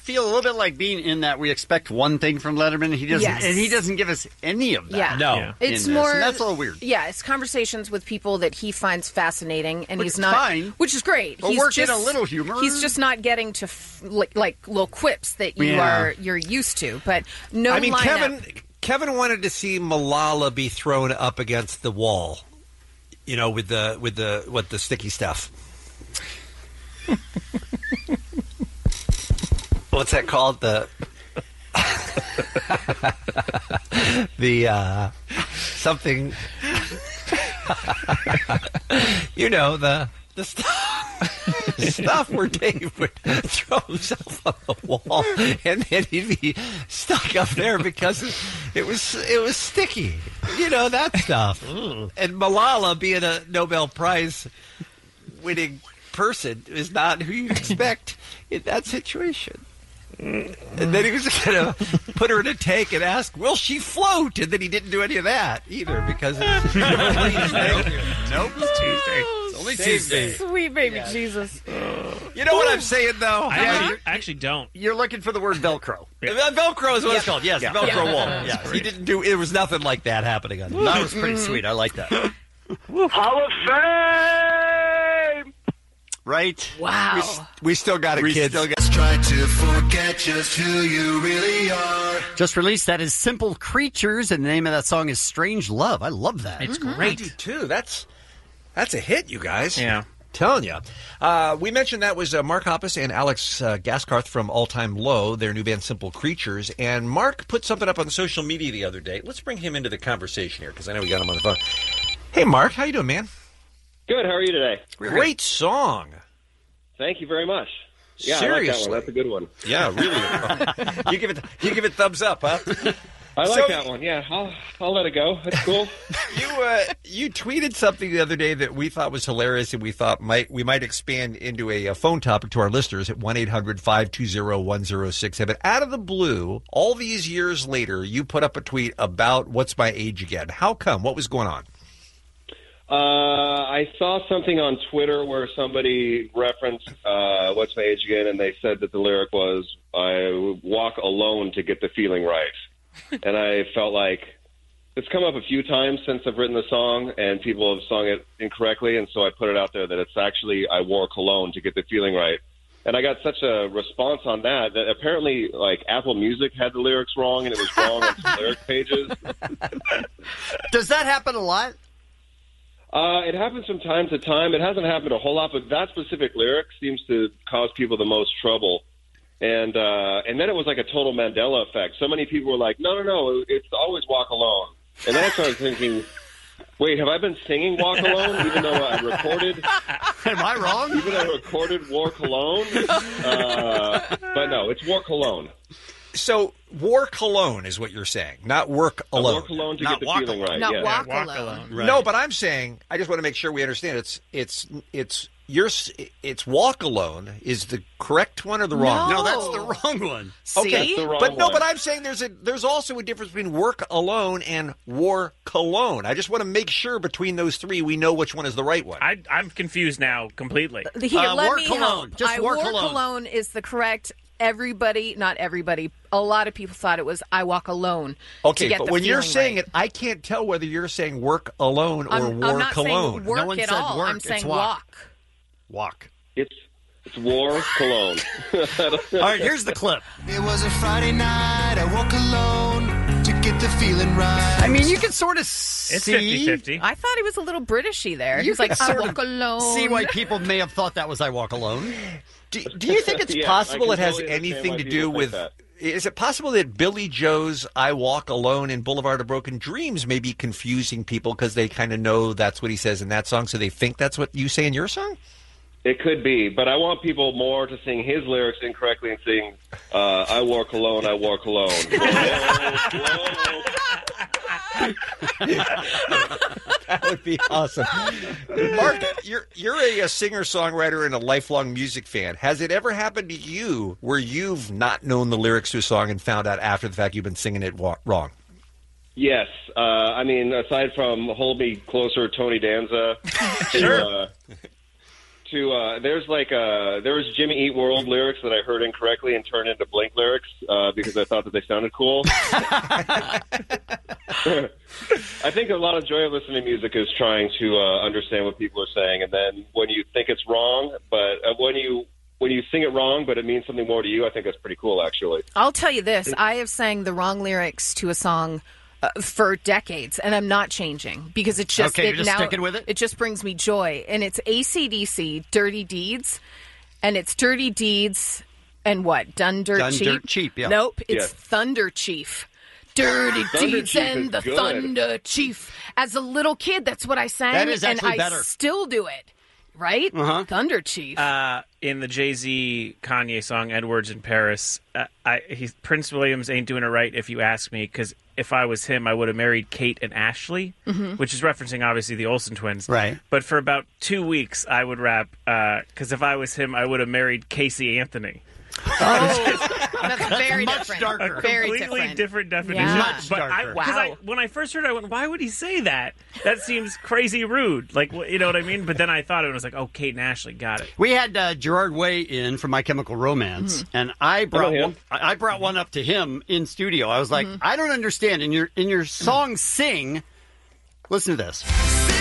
feel a little bit like being in that we expect one thing from Letterman, and he doesn't, Yes. and he doesn't give us any of that. Yeah. No, Yeah. It's in this, more. and that's a little weird. Yeah, it's conversations with people that he finds fascinating, and Which he's is not. fine. Which is great. But he's work in just, a little humor. He's just not getting to f- like, like little quips that you Yeah. are you're used to. But no, I mean, lineup. Kevin. Kevin wanted to see Malala be thrown up against the wall. You know, with the with the what the sticky stuff. What's that called? The the uh, something. You know, the the stuff, the stuff where Dave would throw himself on the wall and then he'd be stuck up there because it was it was sticky. You know, that stuff. And Malala, being a Nobel Prize winning person, is not who you expect in that situation. And then he was going to put her in a tank and ask, will she float? And then he didn't do any of that either because it's Nope, it's Tuesday. It's only Tuesday. Sweet baby Jesus. You know what I'm saying, though? I, Yeah, actually, you're- I actually don't. You're looking for the word Velcro. Uh, Velcro is what it's Yeah. called. Yes, Yeah. Velcro Yeah. wall. That's Yes, he great. didn't do. It was nothing like that happening on. That was pretty sweet. I like that. Hall of Fame! Right? Wow. We, s- we still got it, We kids. still got- Let's try to forget just who you really are. Just released. That is Simple Creatures, and the name of that song is Strange Love. I love that. It's I great. do too. That's that's a hit, you guys. Yeah. Telling you. Uh, we mentioned that was uh, Mark Hoppus and Alex uh, Gaskarth from All Time Low, their new band Simple Creatures. And Mark put something up on social media the other day. Let's bring him into the conversation here because I know we got him on the phone. Hey, Mark, how you doing, man? Good, how are you today? Great song. Thank you very much. Yeah, I like that Seriously. one. That's a good one. Yeah, really. you give it you give it thumbs up, huh? I like So- that one. Yeah, I'll, I'll let it go. That's cool. You uh, you tweeted something the other day that we thought was hilarious, and we thought might we might expand into a, a phone topic to our listeners at one eight hundred five two zero one zero six seven. Out of the blue, all these years later, you put up a tweet about what's my age again. How come? What was going on? Uh, I saw something on Twitter where somebody referenced uh, What's My Age Again, and they said that the lyric was, I walk alone to get the feeling right. And I felt like it's come up a few times since I've written the song, and people have sung it incorrectly, and so I put it out there that it's actually I wore cologne to get the feeling right. And I got such a response on that that apparently, like, Apple Music had the lyrics wrong, and it was wrong on some lyric pages. Does that happen a lot? Uh, it happens from time to time. It hasn't happened a whole lot, but that specific lyric seems to cause people the most trouble. And uh, and then it was like a total Mandela effect. So many people were like, no, no, no, it's always Walk Alone. And then I started thinking, wait, have I been singing Walk Alone even though I recorded? Am I wrong? Even though I recorded War Cologne? Uh, but no, it's War Cologne. So, war cologne is what you're saying, not work I alone. wore cologne to Not get the walk feeling alone. right. Not yeah. walk, walk alone. alone. Right. No, but I'm saying I just want to make sure we understand. It's it's it's your it's walk alone is the correct one or the wrong? No, one? that's the wrong one. Okay, That's the wrong but no, one. but I'm saying there's a there's also a difference between work alone and war cologne. I just want to make sure between those three we know which one is the right one. I, I'm confused now completely. Here, Uh, let war me cologne. help. Just I war wore cologne. cologne is the correct. Everybody, not everybody, a lot of people thought it was I walk alone. to Okay, get but the when you're feeling saying right. it, I can't tell whether you're saying work alone or I'm, war I'm not cologne. saying work No one at said all. work, I'm it's saying walk. walk. Walk. It's, it's War Cologne. All right, here's the clip. It was a Friday night. I woke alone to get the feeling right. I mean, you can sort of It's see. fifty-fifty. I thought he was a little Britishy there. You He's like, could I sort walk of alone. see why people may have thought that was I Walk Alone. Do, do you think it's Yeah, possible I it can has totally understand anything why to people do think with? that. Is it possible that Billy Joe's "I Walk Alone" in Boulevard of Broken Dreams may be confusing people because they kind of know that's what he says in that song, so they think that's what you say in your song? It could be, but I want people more to sing his lyrics incorrectly and sing, uh, I wore cologne, I wore cologne. That would be awesome. Mark, you're you're a, a singer-songwriter and a lifelong music fan. Has it ever happened to you where you've not known the lyrics to a song and found out after the fact you've been singing it wa- wrong? Yes. Uh, I mean, aside from Hold Me Closer, Tony Danza, Sure. to, uh, to uh, there's like uh there was Jimmy Eat World lyrics that I heard incorrectly and turned into Blink lyrics uh, because I thought that they sounded cool. I think a lot of joy of listening to music is trying to uh, understand what people are saying, and then when you think it's wrong, but uh, when you when you sing it wrong, but it means something more to you, I think that's pretty cool, actually. I'll tell you this: I have sang the wrong lyrics to a song Uh, for decades, and I'm not changing because it's just Okay, it you're just now sticking with it? It just brings me joy, and it's A C D C, Dirty Deeds, and it's Dirty Deeds and what? Done Dirt Done Cheap. Dirt Cheap, yeah. Nope, it's Yeah. Thunder Chief. Dirty Thunder Deeds Chief and is the good. Thunder Chief. As a little kid, that's what I sang, That is and actually I better. still do it. Right? Uh-huh. Thunder Chief. Uh, in the Jay-Z Kanye song "Edwards in Paris," uh, I, he's, Prince Williams ain't doing it right if you ask me. Because if I was him, I would have married Kate and Ashley, Mhm. which is referencing obviously the Olsen twins. Right. But for about two weeks, I would rap. Because if I was him, I would have married Casey Anthony. That's very much different. darker. A Very completely different. different definition. Yeah. Much but darker. I, 'cause I, when I first heard it, I went, "Why would he say that? That seems crazy rude." Like, wh- you know what I mean? But then I thought it was like, "Oh, Kate and Ashley, got it." We had uh, Gerard Way in from My Chemical Romance, Mm-hmm. and I brought Hello, one, I I brought one up to him in studio. I was like, Mm-hmm. I don't understand. In your in your song, "Sing," listen to this.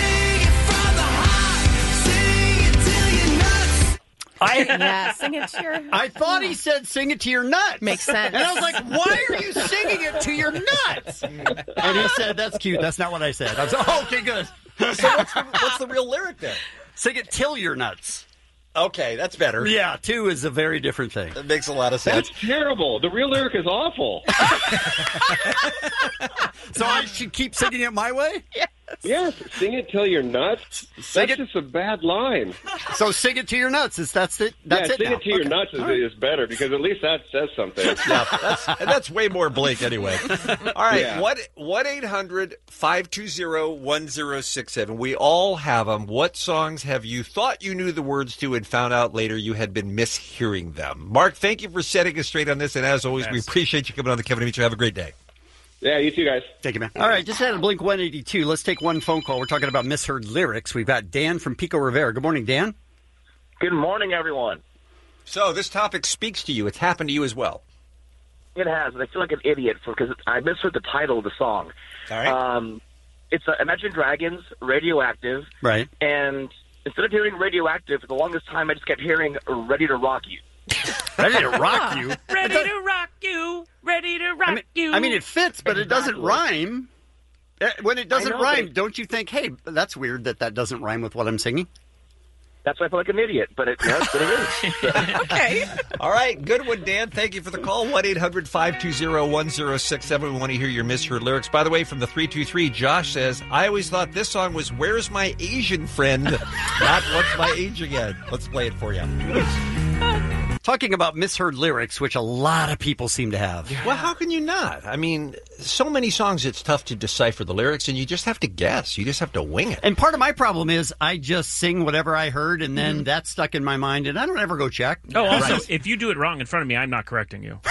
I, yeah, sing it to your... I thought he said "sing it to your nuts." Makes sense. And I was like, "Why are you singing it to your nuts?" And he said, "That's cute. That's not what I said." I was like, "Oh, okay, good." So what's the, what's the real lyric then? Sing it till your nuts. Okay, that's better. Yeah, two is a very different thing. That makes a lot of That's sense. terrible. The real lyric is awful. So I should keep singing it my way? Yes, sing it till you're nuts. Sing That's it- just a bad line. So sing it to your nuts. Is that's it? That's yeah, it. sing now. it to your Okay. nuts is, All right. is better because at least that says something. Yeah, that's, and that's way more Blake anyway. All right, Yeah. what one eight hundred five two zero one zero six seven. We all have them. What songs have you thought you knew the words to and found out later you had been mishearing them? Mark, thank you for setting us straight on this, and as always, we Yes. appreciate you coming on the Kevin and Mitchell. Have a great day. Yeah, you too, guys. Thank you, man. All right, just had a Blink one eighty-two. Let's take one phone call. We're talking about misheard lyrics. We've got Dan from Pico Rivera. Good morning, Dan. Good morning, everyone. So this topic speaks to you. It's happened to you as well. It has, and I feel like an idiot for because I misheard the title of the song. All right. Um, it's uh, Imagine Dragons, Radioactive, Right. and instead of hearing Radioactive, for the longest time I just kept hearing Ready to Rock You. Ready to rock you. Ready to rock you. Ready to rock I mean, you. I mean, it fits, but it doesn't Exactly. rhyme. Eh, When it doesn't I know, rhyme, but- don't you think, hey, that's weird that that doesn't rhyme with what I'm singing? That's why I feel like an idiot, but it, you know, it's what it is. Okay. All right, good one, Dan. Thank you for the call. one eight hundred five two zero one zero six seven. We want to hear your misheard lyrics. By the way, from the three two three, Josh says, I always thought this song was Where's My Asian Friend? Not What's My Age Again. Let's play it for you. Talking about misheard lyrics, which a lot of people seem to have. Well, how can you not? I mean, so many songs it's tough to decipher the lyrics, and you just have to guess. You just have to wing it. And part of my problem is I just sing whatever I heard, and then that's stuck in my mind, and I don't ever go check. Oh, also, if you do it wrong in front of me, I'm not correcting you.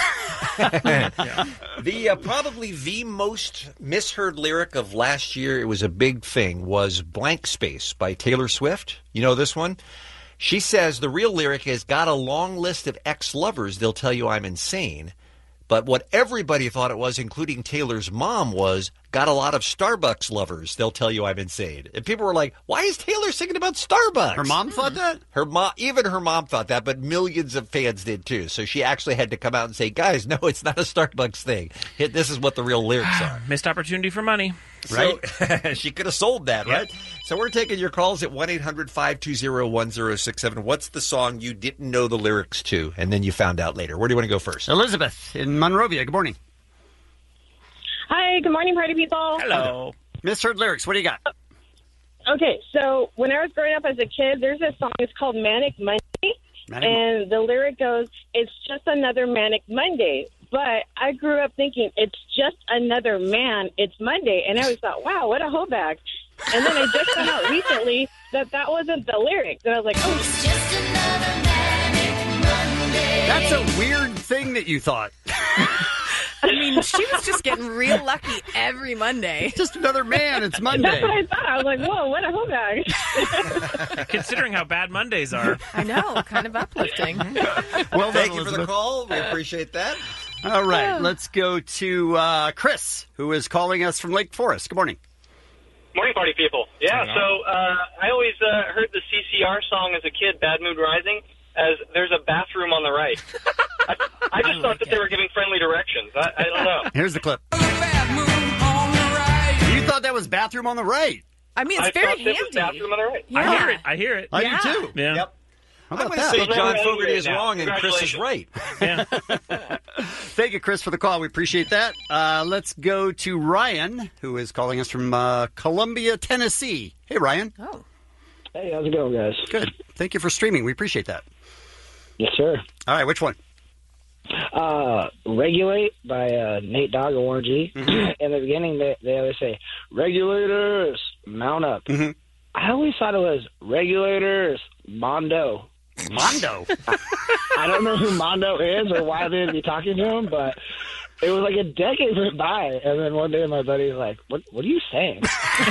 The uh, probably the most misheard lyric of last year, it was a big thing, was Blank Space by Taylor Swift. You know this one? She says the real lyric is, got a long list of ex-lovers, they'll tell you I'm insane. But what everybody thought it was, including Taylor's mom, was, got a lot of Starbucks lovers, they'll tell you I'm insane. And people were like, why is Taylor singing about Starbucks? Her mom thought that? Her mom, even her mom thought that, but millions of fans did too. So she actually had to come out and say, guys, no, it's not a Starbucks thing. This is what the real lyrics are. Missed opportunity for money. Right? So, she could have sold that, right? So we're taking your calls at one eight hundred five two zero one zero six seven. What's the song you didn't know the lyrics to and then you found out later? Where do you want to go first? Elizabeth in Monrovia. Good morning. Hi, good morning, party people. Hello. Misheard lyrics. What do you got? Okay, so when I was growing up as a kid, there's a song, it's called Manic Monday, Manic and the lyric goes, it's just another Manic Monday. But I grew up thinking, it's just another man, it's Monday. And I always thought, wow, what a holdback. And then I just found out recently that that wasn't the lyric. And I was like, oh. It's just another Manic Monday. That's a weird thing that you thought. I mean, She was just getting real lucky every Monday. Just another man. It's That's Monday. what I thought. I was like, whoa, what a hoe bag. Considering how bad Mondays are. I know, kind of uplifting. Well, Thank you for the call. We appreciate that. All right, let's go to uh, Chris, who is calling us from Lake Forest. Good morning. Morning, party people. Yeah, so uh, I always uh, heard the C C R song as a kid, Bad Mood Rising, as there's a bathroom on the right. I, I just thought that they were giving friendly directions. I, I don't know. Here's the clip. You thought that was bathroom on the right. I mean, it's I very thought handy. this was bathroom on the right. I hear it. I hear it. I Yeah. do too. Yeah. Yep. How I'm about going to that? say John Well, Fogerty is now, wrong and Chris is right. Yeah. Thank you, Chris, for the call. We appreciate that. Uh, let's go to Ryan, who is calling us from uh, Columbia, Tennessee. Hey, Ryan. Oh. Hey, how's it going, guys? Good. Thank you for streaming. We appreciate that. Yes, sir. All right, which one? Uh, Regulate by uh, Nate Dogg and Warren G. Mm-hmm. In the beginning, they, they always say, regulators, mount up. Mm-hmm. I always thought it was regulators, Mondo. Mondo? I, I don't know who Mondo is or why they'd be talking to him, but it was like a decade went by, and then one day my buddy's like, what What are you saying?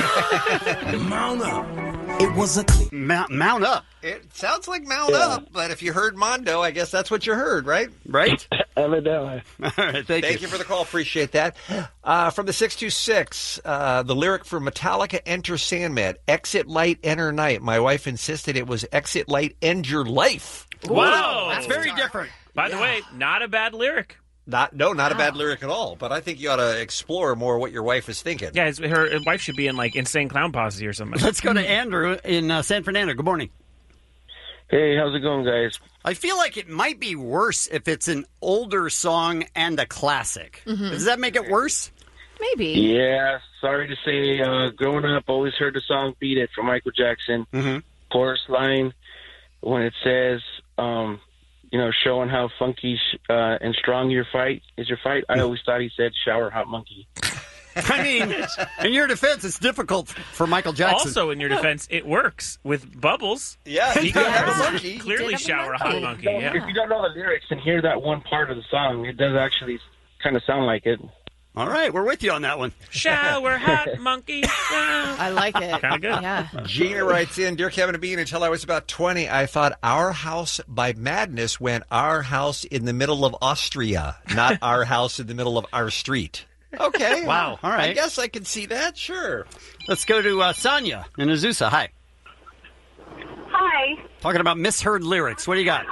Mount up. It was a... Mount, mount up. It sounds like Mount Yeah. Up, but if you heard Mondo, I guess that's what you heard, right? Right? Evidently. All right, thank, Thank you. for the call. Appreciate that. Uh, from the six two six, uh, the lyric for Metallica, Enter Sandman, Exit Light, Enter Night. My wife insisted it was Exit Light, End Your Life. Whoa. That's very different. By the way, not a bad lyric. Not, no, not a bad lyric at all, but I think you ought to explore more what your wife is thinking. Yeah, his, her, her wife should be in, like, Insane Clown Posse or something. Let's go to Andrew in uh, San Fernando. Good morning. Hey, how's it going, guys? I feel like it might be worse if it's an older song and a classic. Mhm. Does that make it worse? Maybe. Yeah, sorry to say, uh, growing up, always heard the song Beat It from Michael Jackson. Mm-hmm. Chorus line, when it says, um, you know, showing how funky sh- uh, and strong your fight is your fight, I always thought he said shower hot monkey. I mean, in your defense, it's difficult for Michael Jackson. Also, in your defense, it works with Bubbles. Yeah, he he could did have a monkey. clearly shower a hot monkey. If Yeah. you don't know the lyrics and hear that one part of the song, it does actually kind of sound like it. All right, we're with you on that one. Shower hot monkey. I like it. Kind of good. Yeah. Gina writes in, Dear Kevin and Bean, until I was about twenty, I thought Our House by Madness went Our House in the Middle of Austria, not Our House in the Middle of Our Street. Okay. Wow. All right. I guess I can see that. Sure. Let's go to uh, Sonia in Azusa. Hi. Hi. Talking about misheard lyrics. What do you got?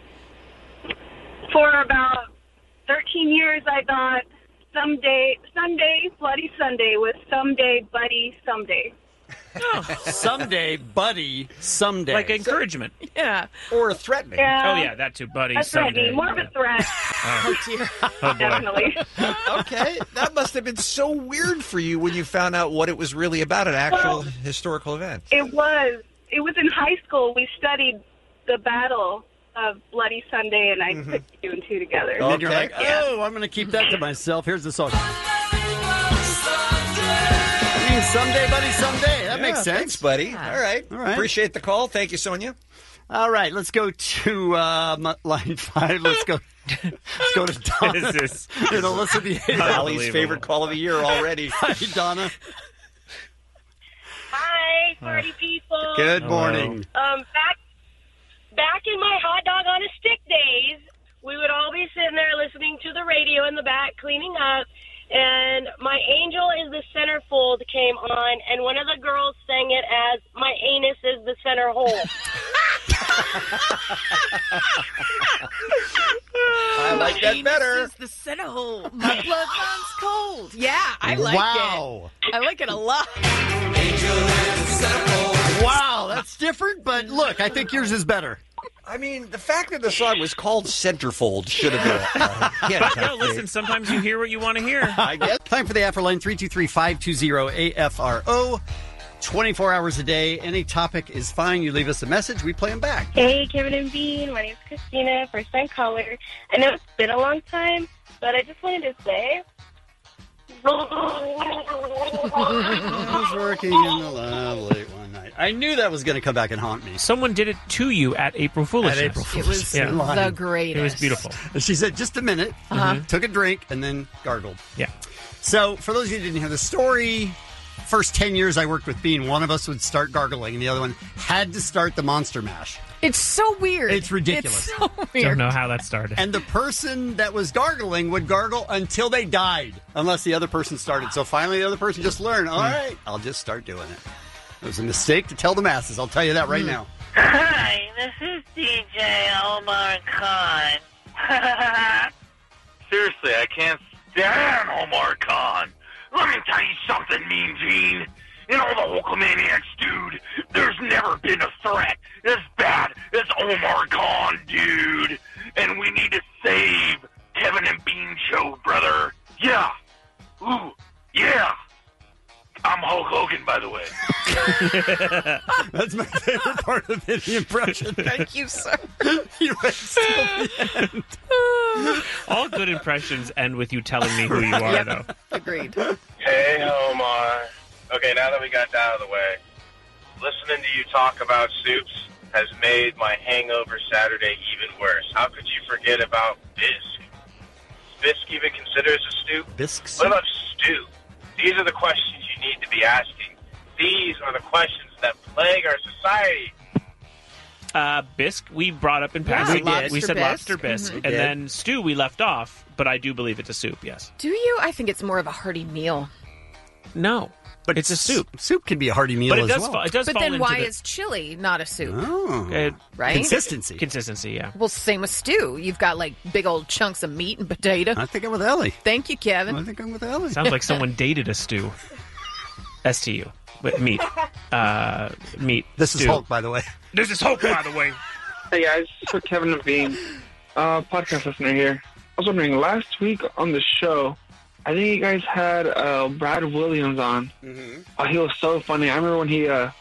For about thirteen years, I thought someday, Sunday, Bloody Sunday was someday, buddy, someday. Someday, buddy, someday. Like encouragement. Yeah. Or threatening. Yeah. Oh, yeah, that too, buddy. That's Someday. threatening. More of a threat. Oh, dear. Oh, boy. Definitely. Okay. That must have been so weird for you when you found out what it was really about, an actual Well, historical event. It was. It was in high school. We studied the battle of Bloody Sunday, and I Mm-hmm. put two and two together. And then you're like, oh, I'm going to keep that to myself. Here's the song. I mean, someday, buddy, someday. That Yeah, makes sense. Thanks, buddy. All right. All right. Appreciate the call. Thank you, Sonia. All right, let's go to um, line five. Let's go. Let's go to Donna. This is in Alyssa the Valley's favorite call of the year already. Hi, Donna. Hi, party people. Good morning. Um, back back in my hot dog on a stick days, we would all be sitting there listening to the radio in the back, cleaning up, and My Angel is the Centerfold came on, and one of the girls sang it as My Anus is the Center Hole. I like that better. This is the center hole. My blood runs cold. Yeah, I like Wow. it. I like it a lot. Wow, that's different, but look, I think yours is better. I mean, the fact that the song was called Centerfold should have been. Uh, But no, listen, sometimes you hear what you want to hear. I guess. Time for the Afro line, three two three, five two zero, A F R O. twenty-four hours a day. Any topic is fine. You leave us a message, we play them back. Hey, Kevin and Bean. My name's Christina, first time caller. I know it's been a long time, but I just wanted to say. I was working in the lab late one night. I knew that was going to come back and haunt me. Someone did it to you at April Foolishness. At April Foolishness. It was the greatest. It was beautiful. And she said, just a minute, Uh-huh. took a drink, and then gargled. Yeah. So, for those of you who didn't hear the story, first ten years I worked with Bean, one of us would start gargling, and the other one had to start the Monster Mash. It's so weird. It's ridiculous. It's so weird. Don't know how that started. And the person that was gargling would gargle until they died, unless the other person started. So finally, the other person just learned, all right, I'll just start doing it. It was a mistake to tell the masses. I'll tell you that right now. Hi, this is D J Omar Khan. Seriously, I can't stand Omar Khan. Let me tell you something, Mean Gene. In all the Hulkamaniacs, dude, there's never been a threat as bad as Omar Khan, dude. And we need to save Kevin and Bean show, brother. Yeah. Ooh, yeah. I'm Hulk Hogan, by the way. That's my favorite part of any impression. Thank you, sir. You went till the end. All good impressions end with you telling me who you are, Yep. though. Agreed. Hey, Omar. Okay, now that we got that out of the way, listening to you talk about soups has made my hangover Saturday even worse. How could you forget about bisque? Is bisque even considered as a stew? Bisque What soup? about stew? These are the questions you need to be asking. These are the questions that plague our society. Uh, bisque, we brought up in Yeah, passing. lobster we said bisque. lobster bisque. Mhm. And We did. then stew, we left off, but I do believe it's a soup, yes. Do you? I think it's more of a hearty meal. No, but it's a soup. Soup can be a hearty meal But it as does well. fall, it does But fall then into why the, is chili not a soup? Oh. uh, Right? Consistency. Consistency, yeah. Well, same with stew. You've got like big old chunks of meat and potato. I think I'm with Ellie. Thank you, Kevin. I think I'm with Ellie. Sounds like someone dated a stew. S T U. But meat. Uh, meat. This is stew. Hulk, by the way. This is Hulk, by the way. Hey guys, for Kevin and Bean, uh, podcast listener here. I was wondering, last week on the show, I think you guys had uh, Brad Williams on. Mm-hmm. Oh, he was so funny. I remember when he. Uh,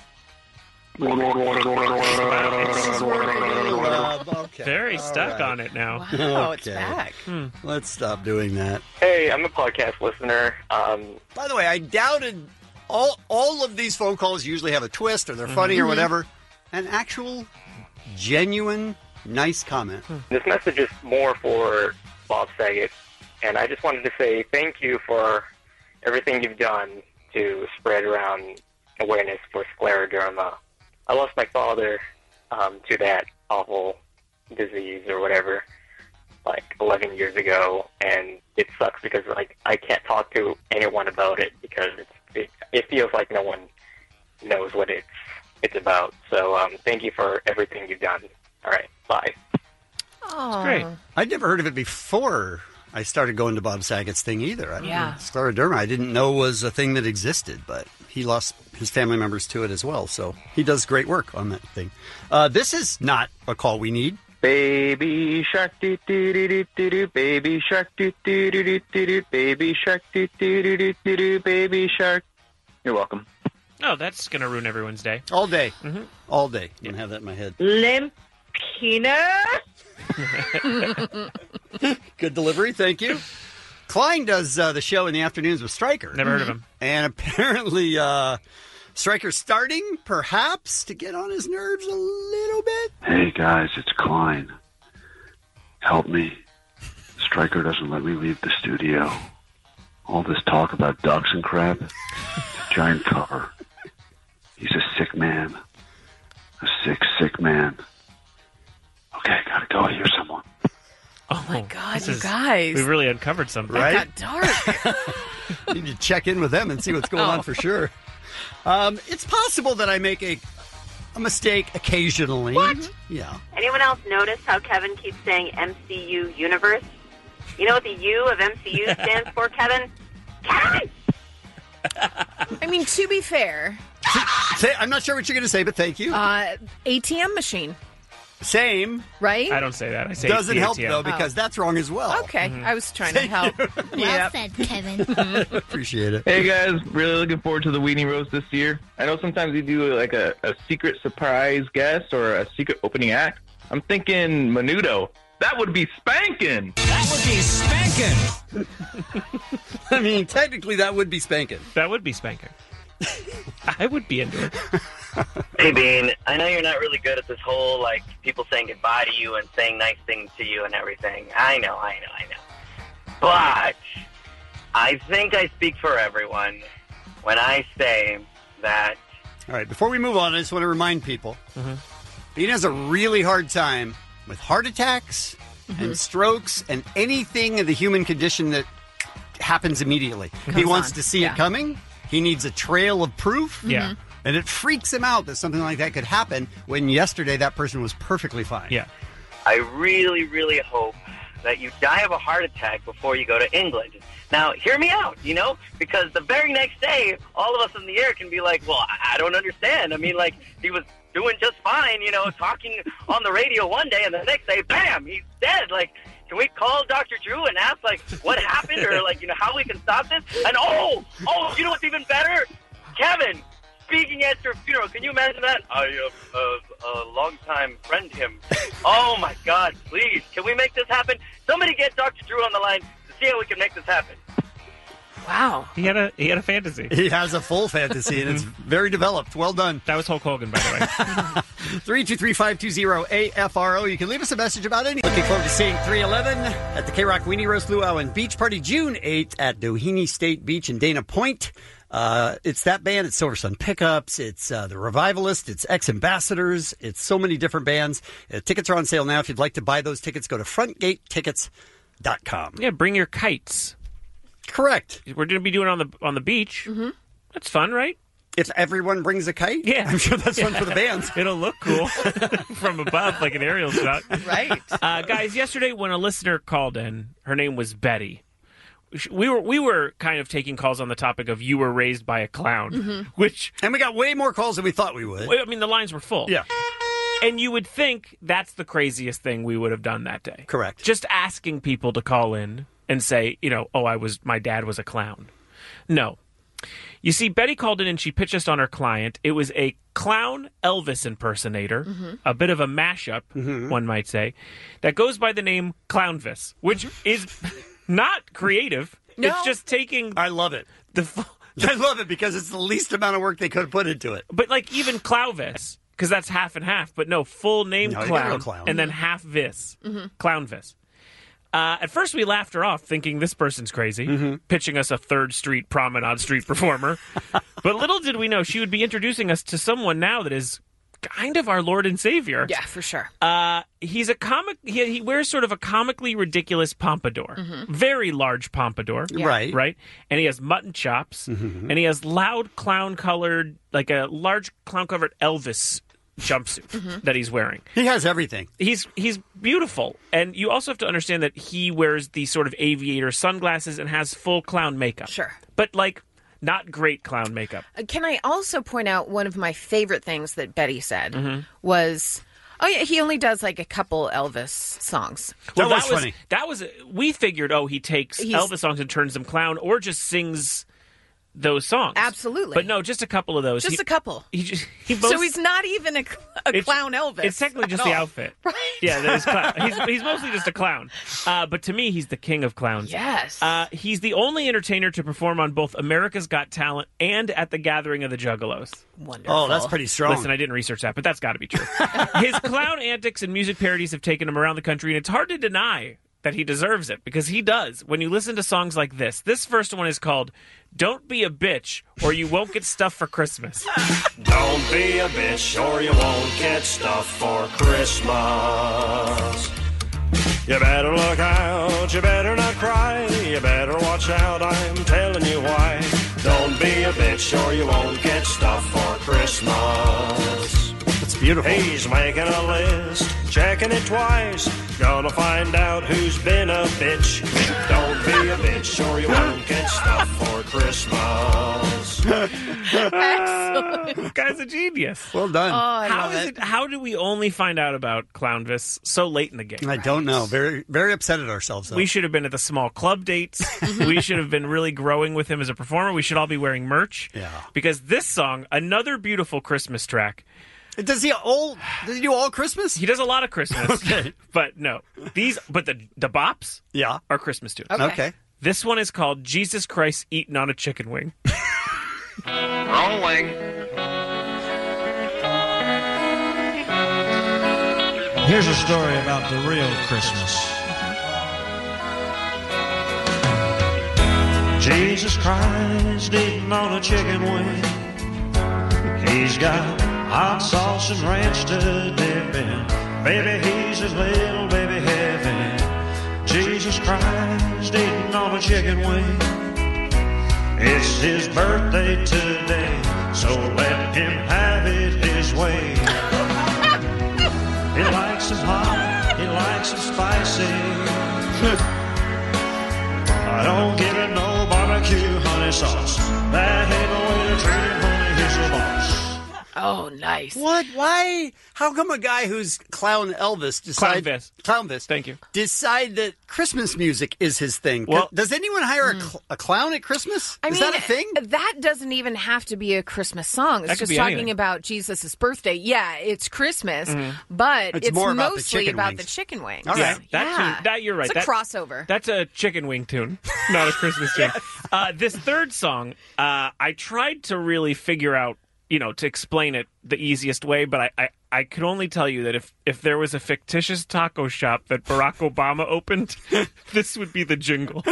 okay. Very All stuck right. on it now. Wow, it's Okay. back. Hmm. Let's stop doing that. Hey, I'm a podcast listener. Um, By the way, I doubted all all of these phone calls usually have a twist or they're funny or Mhm. whatever. An actual, genuine, nice comment. This message is more for Bob Saget, and I just wanted to say thank you for everything you've done to spread around awareness for scleroderma. I lost my father um, to that awful disease or whatever, like eleven years ago, and it sucks because like I can't talk to anyone about it because it's, it it feels like no one knows what it's it's about. So um, thank you for everything you've done. All right, bye. Oh, great. I'd never heard of it before I started going to Bob Saget's thing either. I don't Yeah. know. Scleroderma, I didn't know was a thing that existed, but he lost his family members to it as well. So he does great work on that thing. Uh, this is not a call we need. Baby shark, doo doo doo doo doo doo. Baby shark, doo doo doo doo doo doo. Baby shark, doo doo doo doo doo doo. Baby shark. You're welcome. Oh, that's going to ruin everyone's day. All day. Mm-hmm. All day. I'm going to have that in my head. Limp peanut. Good delivery. Thank you. Klein does uh, the show in the afternoons with Stryker. Never heard of him. And apparently, uh, Stryker's starting, perhaps, to get on his nerves a little bit. Hey guys, it's Klein. Help me. Stryker doesn't let me leave the studio. All this talk about ducks and crap, it's a giant cover. He's a sick man. A sick, sick man. Okay, gotta go. I hear someone. Oh my God, this you is- guys. We really uncovered something. Right? Got dark. Need to check in with them and see what's going Oh. on for sure. Um, it's possible that I make a, a mistake occasionally. What? Yeah. Anyone else notice how Kevin keeps saying M C U universe? You know what the U of M C U stands for, Kevin? Kevin! I mean, to be fair, Say, I'm not sure what you're going to say, but thank you. uh, A T M machine, Same. right? I don't say that. I say Doesn't it's help, the A T M. though, because that's wrong as well. Okay, Mm-hmm. I was trying to help. Well said, Kevin. Appreciate it. Hey guys, really looking forward to the Weenie Roast this year. I know sometimes you do like a, a secret surprise guest or a secret opening act. I'm thinking Menudo. That would be spanking. That would be spanking. I mean, technically, that would be spanking. That would be spanking. I would be into it. Hey, Bean, I know you're not really good at this whole, like, people saying goodbye to you and saying nice things to you and everything. I know, I know, I know. But I think I speak for everyone when I say that... All right, before we move on, I just want to remind people, mm-hmm. Bean has a really hard time with heart attacks mm-hmm. and strokes and anything in the human condition that happens immediately. Comes he wants on. to see yeah. it coming. He needs a trail of proof. Yeah. And it freaks him out that something like that could happen when yesterday that person was perfectly fine. Yeah. I really, really hope that you die of a heart attack before you go to England. Now, hear me out, you know, because the very next day, all of us in the air can be like, well, I don't understand. I mean, like, he was doing just fine, you know, talking on the radio one day, and the next day, bam, he's dead. Like, can we call Doctor Drew and ask, like, what happened or, like, you know, how we can stop this? And, oh, oh, you know what's even better? Kevin, speaking at your funeral. Can you imagine that? I uh, uh, a long-time friend him. Oh, my God, please. Can we make this happen? Somebody get Doctor Drew on the line to see how we can make this happen. Wow. He had a he had a fantasy. He has a full fantasy, and it's very developed. Well done. That was Hulk Hogan, by the way. three two three, five two zero, A F R O. You can leave us a message about anything. Looking forward to seeing three eleven at the K-Rock Weenie Roast Luau and Beach Party June eighth at Doheny State Beach in Dana Point. Uh, it's that band. It's Silver Sun Pickups. It's uh, the Revivalists. It's Ex-Ambassadors. It's so many different bands. Uh, tickets are on sale now. If you'd like to buy those tickets, go to front gate tickets dot com. Yeah, bring your kites. Correct. We're going to be doing it on the on the beach. Mm-hmm. That's fun, right? If everyone brings a kite? Yeah. I'm sure that's fun for the bands. It'll look cool from above, like an aerial shot. Right. Uh, guys, yesterday when a listener called in, her name was Betty. We were we were kind of taking calls on the topic of you were raised by a clown, mm-hmm. which... And we got way more calls than we thought we would. I mean, the lines were full. Yeah. And you would think that's the craziest thing we would have done that day. Correct. Just asking people to call in and say, you know, oh, I was, my dad was a clown. No. You see, Betty called in and she pitched us on her client. It was a clown Elvis impersonator, mm-hmm. a bit of a mashup, mm-hmm. one might say, that goes by the name Clownvis, which is not creative. No. It's just taking... I love it. The fu- I love it because it's the least amount of work they could have put into it. But like even Clowvis, because that's half and half, but no, full name no, clown, clown, and then half vis, mm-hmm. Clownvis. Uh, at first, we laughed her off, thinking this person's crazy, mm-hmm. pitching us a third street promenade street performer. But little did we know she would be introducing us to someone now that is kind of our Lord and Savior. Yeah, for sure. Uh, he's a comic. He, he wears sort of a comically ridiculous pompadour, mm-hmm. very large pompadour, Yeah. right? Right, and he has mutton chops, mm-hmm. and he has loud clown colored, like a large clown covered Elvis jumpsuit mm-hmm. that he's wearing. He has everything. He's he's beautiful, and you also have to understand that he wears the sort of aviator sunglasses and has full clown makeup. Sure, but like not great clown makeup. Uh, Can I also point out one of my favorite things that Betty said Mhm. was, oh yeah, he only does like a couple Elvis songs. Well, That was that was funny. that was we figured. Oh, he takes He's- Elvis songs and turns them clown, or just sings those songs. Absolutely. But no, just a couple of those. Just He- a couple. He just he So most- he's not even a, a It's- clown Elvis. It's technically just at the all. outfit. Right. Yeah, that is clown. He's, he's mostly just a clown. Uh, but to me, he's the king of clowns. Yes. Uh, he's the only entertainer to perform on both America's Got Talent and at the Gathering of the Juggalos. Wonderful. Oh, that's pretty strong. Listen, I didn't research that, but that's got to be true. His clown antics and music parodies have taken him around the country, and it's hard to deny that he deserves it, because he does. When you listen to songs like this, this first one is called Don't Be a Bitch or You Won't Get Stuff for Christmas. Don't be a bitch or you won't get stuff for Christmas. You better look out, you better not cry, you better watch out, I'm telling you why. Don't be a bitch or you won't get stuff for Christmas. It's beautiful. He's making a list, checking it twice, gonna find out who's been a bitch. Don't be a bitch or you won't get stuff for Christmas. Excellent. This guy's a genius. Well done. Oh, I How love is it. it? How do we only find out about Clownvis so late in the game? I don't know. Very, very upset at ourselves, though. We should have been at the small club dates. We should have been really growing with him as a performer. We should all be wearing merch. Yeah. Because this song, another beautiful Christmas track. Does he all? Does he do all Christmas? He does a lot of Christmas. Okay. But no, these. But the the bops. Yeah. Are Christmas tunes. Okay. Okay. This one is called Jesus Christ Eating on a Chicken Wing. Rolling. Here's a story about the real Christmas. Jesus Christ eating on a chicken wing. He's got hot sauce and ranch to dip in. Baby, he's his little baby heaven. Jesus Christ eating on a chicken wing. It's his birthday today, so let him have it his way. He likes them hot, he likes them spicy. I don't give it no barbecue honey sauce. That ain't the way to treat him, honey, he's the boss. Oh, nice. What? Why? How come a guy who's Clown Elvis decide Clownvis. Clownvis? Thank you. Decide that Christmas music is his thing? Well- Does anyone hire a, cl- a clown at Christmas? I is mean, that a thing? That doesn't even have to be a Christmas song. It's That could just be talking anything. about Jesus' birthday. Yeah, it's Christmas, Mhm. but It's it's, more about the mostly chicken about wings. the chicken wings. Yeah, that, yeah. tune, that you're right. It's a that, crossover. That's a chicken wing tune, not a Christmas tune. Uh, this third song, uh, I tried to really figure out, you know, to explain it the easiest way, but I, I, I could only tell you that if, if there was a fictitious taco shop that Barack Obama opened, this would be the jingle.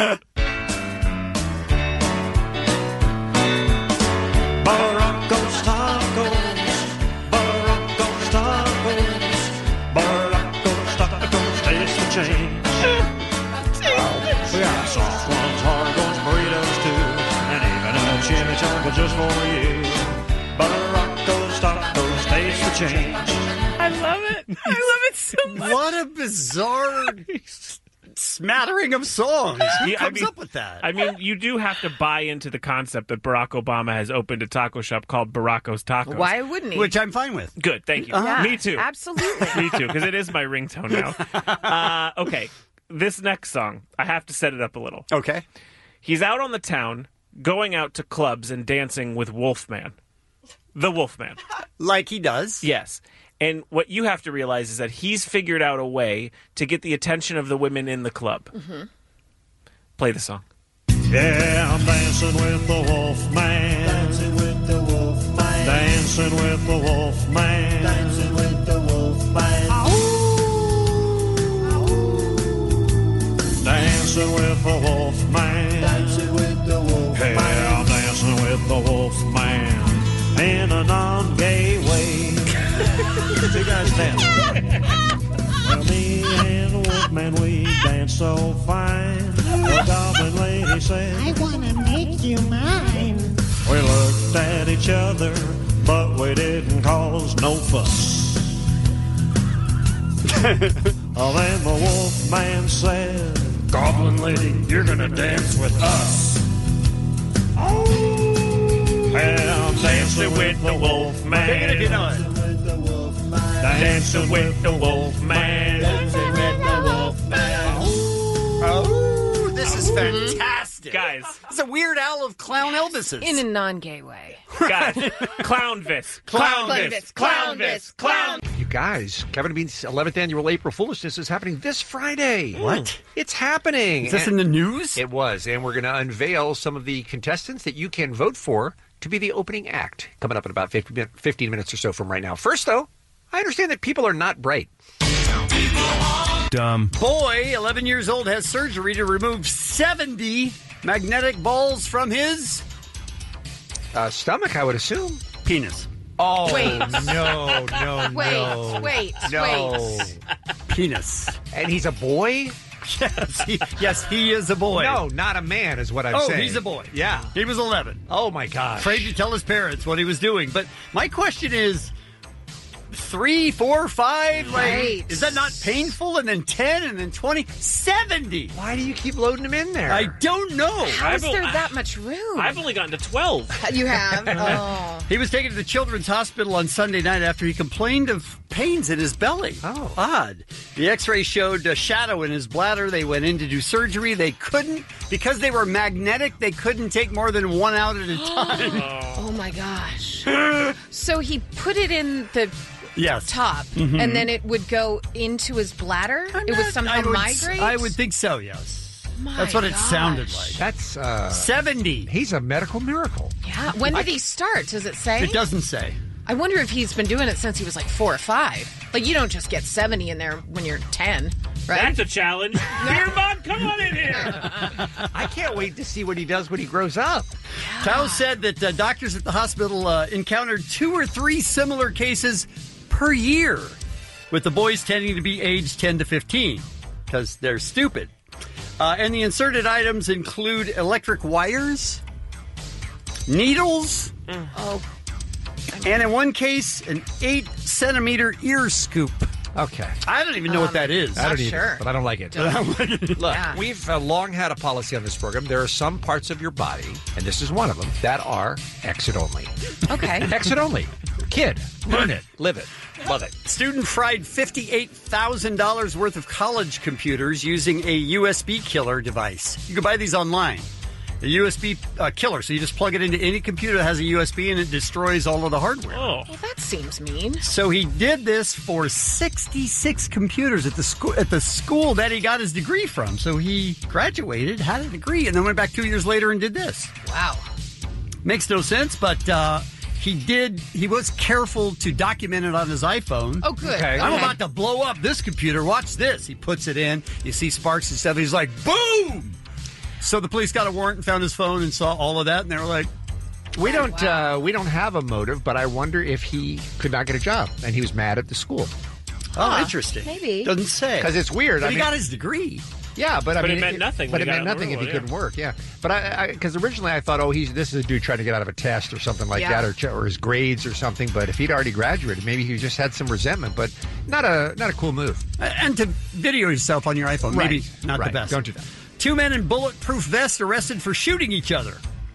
Baracos tacos, Baracos tacos, Baracos tacos, taste the change. We got soft ones, hard ones, burritos too, and even a chimichanga just for you. Baracos tacos, taste the change. I love it. I love it so much. What a bizarre smattering of songs. Who Yeah, I comes mean- up with that? I mean, you do have to buy into the concept that Barack Obama has opened a taco shop called Baracos Tacos. Why wouldn't he? Which I'm fine with. Good, thank you. Yeah, Me too. Absolutely. Me too, because it is my ringtone now. Uh, okay, this next song, I have to set it up a little. Okay. He's out on the town, going out to clubs and dancing with Wolfman. The Wolfman. Like he does. Yes. And what you have to realize is that he's figured out a way to get the attention of the women in the club. Mm-hmm. Play the song. Yeah, I'm dancing with the wolf man. Dancing with the wolf man. Dancing with the wolf man. Dancing with the wolf man. Dancing with the wolf man. Dancing with the wolf man. Yeah, I'm dancing with the wolf man in a non-gay way. You guys dance. Well, me and the wolf man, we dance so fine. The goblin lady said, I want to make you mine. We looked at each other, but we didn't cause no fuss. Oh, then the wolf man said, Goblin lady, you're gonna dance with us. Oh, well, I'm dancing with the wolf man. Take it if you know it. Dancing with the wolf man. Dancing with the wolf man. Oh, this is fantastic. Guys. It's a Weird Al of Clown Elvises. In a non-gay way. Guys, Clownvis. Clownvis. Clownvis. Clown. You guys, Kevin and Bean's eleventh annual April Foolishness is happening this Friday. What? It's happening. Is this in the news? It was, and we're going to unveil some of the contestants that you can vote for to be the opening act, coming up in about fifteen minutes or so from right now. First, though, I understand that people are not bright. Dumb. Boy, eleven years old, has surgery to remove seventy magnetic balls from his uh, stomach, I would assume. Penis. Oh, Wait. no, no, Wait, no. wait, no. wait. Penis. And he's a boy? Yes, he, yes, he is a boy. No, not a man is what I'm oh, saying. he's a boy. Yeah. He was eleven. Oh, my gosh. Afraid to tell his parents what he was doing. But my question is, three, four, five? Like, Right. is that not painful? And then ten, and then twenty, seventy. Why do you keep loading them in there? I don't know. How is I've- there that much room? I've only gotten to twelve. You have? Oh. He was taken to the Children's Hospital on Sunday night after he complained of pains in his belly. Oh. Odd. The x-ray showed a shadow in his bladder. They went in to do surgery. They couldn't, because they were magnetic, they couldn't take more than one out at a time. Oh my gosh. So he put it in the Yes. top, Mhm. and then it would go into his bladder? It would somehow I would, migrate? I would think so, yes. My That's what it gosh. sounded like. That's, uh... seventy. He's a medical miracle. Yeah. When did he start? Does it say? It doesn't say. I wonder if he's been doing it since he was like four or five. Like, you don't just get seventy in there when you're ten, right? That's a challenge. Beer Bud, come on in here. I can't wait to see what he does when he grows up. Tao said that uh, doctors at the hospital uh, encountered two or three similar cases per year, with the boys tending to be aged ten to fifteen because they're stupid. Uh, and the inserted items include electric wires, needles, oh, and in one case, an eight centimeter ear scoop. Okay. I don't even know Um, what that is. I don't either, sure. but I don't like it. Look, Yeah. we've uh, long had a policy on this program. There are some parts of your body, and this is one of them, that are exit only. Okay. Exit only. Kid, learn it, live it, love it. Student fried fifty-eight thousand dollars worth of college computers using a U S B killer device. You can buy these online. A U S B uh, killer, so you just plug it into any computer that has a U S B and it destroys all of the hardware. Oh. Well, that seems mean. So he did this for sixty-six computers at the school at the school that he got his degree from. So he graduated, had a degree, and then went back two years later and did this. Wow. Makes no sense, but uh, he did. He was careful to document it on his iPhone. Oh, good. Okay. I'm Okay. about to blow up this computer. Watch this. He puts it in. You see sparks and stuff. He's like, boom! So the police got a warrant and found his phone and saw all of that, and they were like, We don't uh, we don't have a motive, but I wonder if he could not get a job and he was mad at the school. oh, Huh, interesting. maybe. Doesn't say. Because it's weird. But I he mean, got his degree. yeah, but I But it mean, meant nothing But when it he meant got nothing if approval, he yeah. couldn't work. Yeah, but I because originally I thought, oh, he's this is a dude trying to get out of a test or something like Yeah. that, or ch- or his grades or something. But if he'd already graduated, maybe he just had some resentment. But not a not a cool move. And to video yourself on your iPhone, maybe Right. not Right. the best. Don't do that. Two men in bulletproof vests arrested for shooting each other.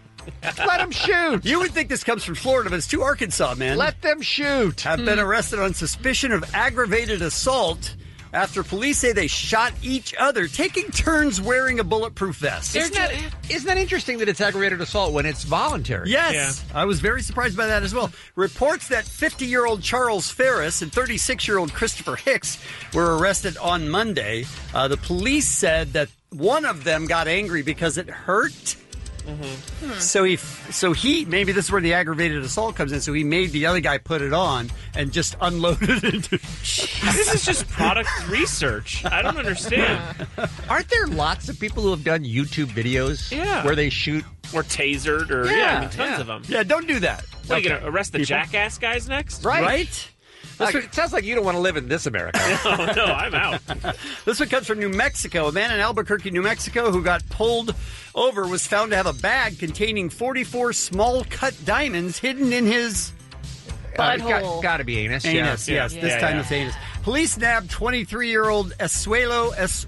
Let him shoot. You would think this comes from Florida, but it's two Arkansas men. Let them shoot. have been arrested on suspicion of aggravated assault after police say they shot each other, taking turns wearing a bulletproof vest. Isn't that, isn't that interesting that it's aggravated assault when it's voluntary? Yes, I was very surprised by that as well. Reports that fifty-year-old Charles Ferris and thirty-six-year-old Christopher Hicks were arrested on Monday. Uh, the police said that one of them got angry because it hurt. Mm-hmm. So he, so he, maybe this is where the aggravated assault comes in. So he made the other guy put it on and just unloaded it. Into This is just product research. I don't understand. Aren't there lots of people who have done YouTube videos Yeah. where they shoot? Or tasered, or yeah, Yeah, I mean, tons yeah. of them. Yeah, don't do that. What, are you Okay. going to arrest the People- jackass guys next? Right. Right? Like, it sounds like you don't want to live in this America. Oh, no, I'm out. This one comes from New Mexico. A man in Albuquerque, New Mexico, who got pulled over was found to have a bag containing forty-four small cut diamonds hidden in his Butthole. got to be anus. anus. Yeah. Yes, Yeah. this Yeah, time yeah. it's anus. Police nabbed twenty-three-year-old Esuelo es-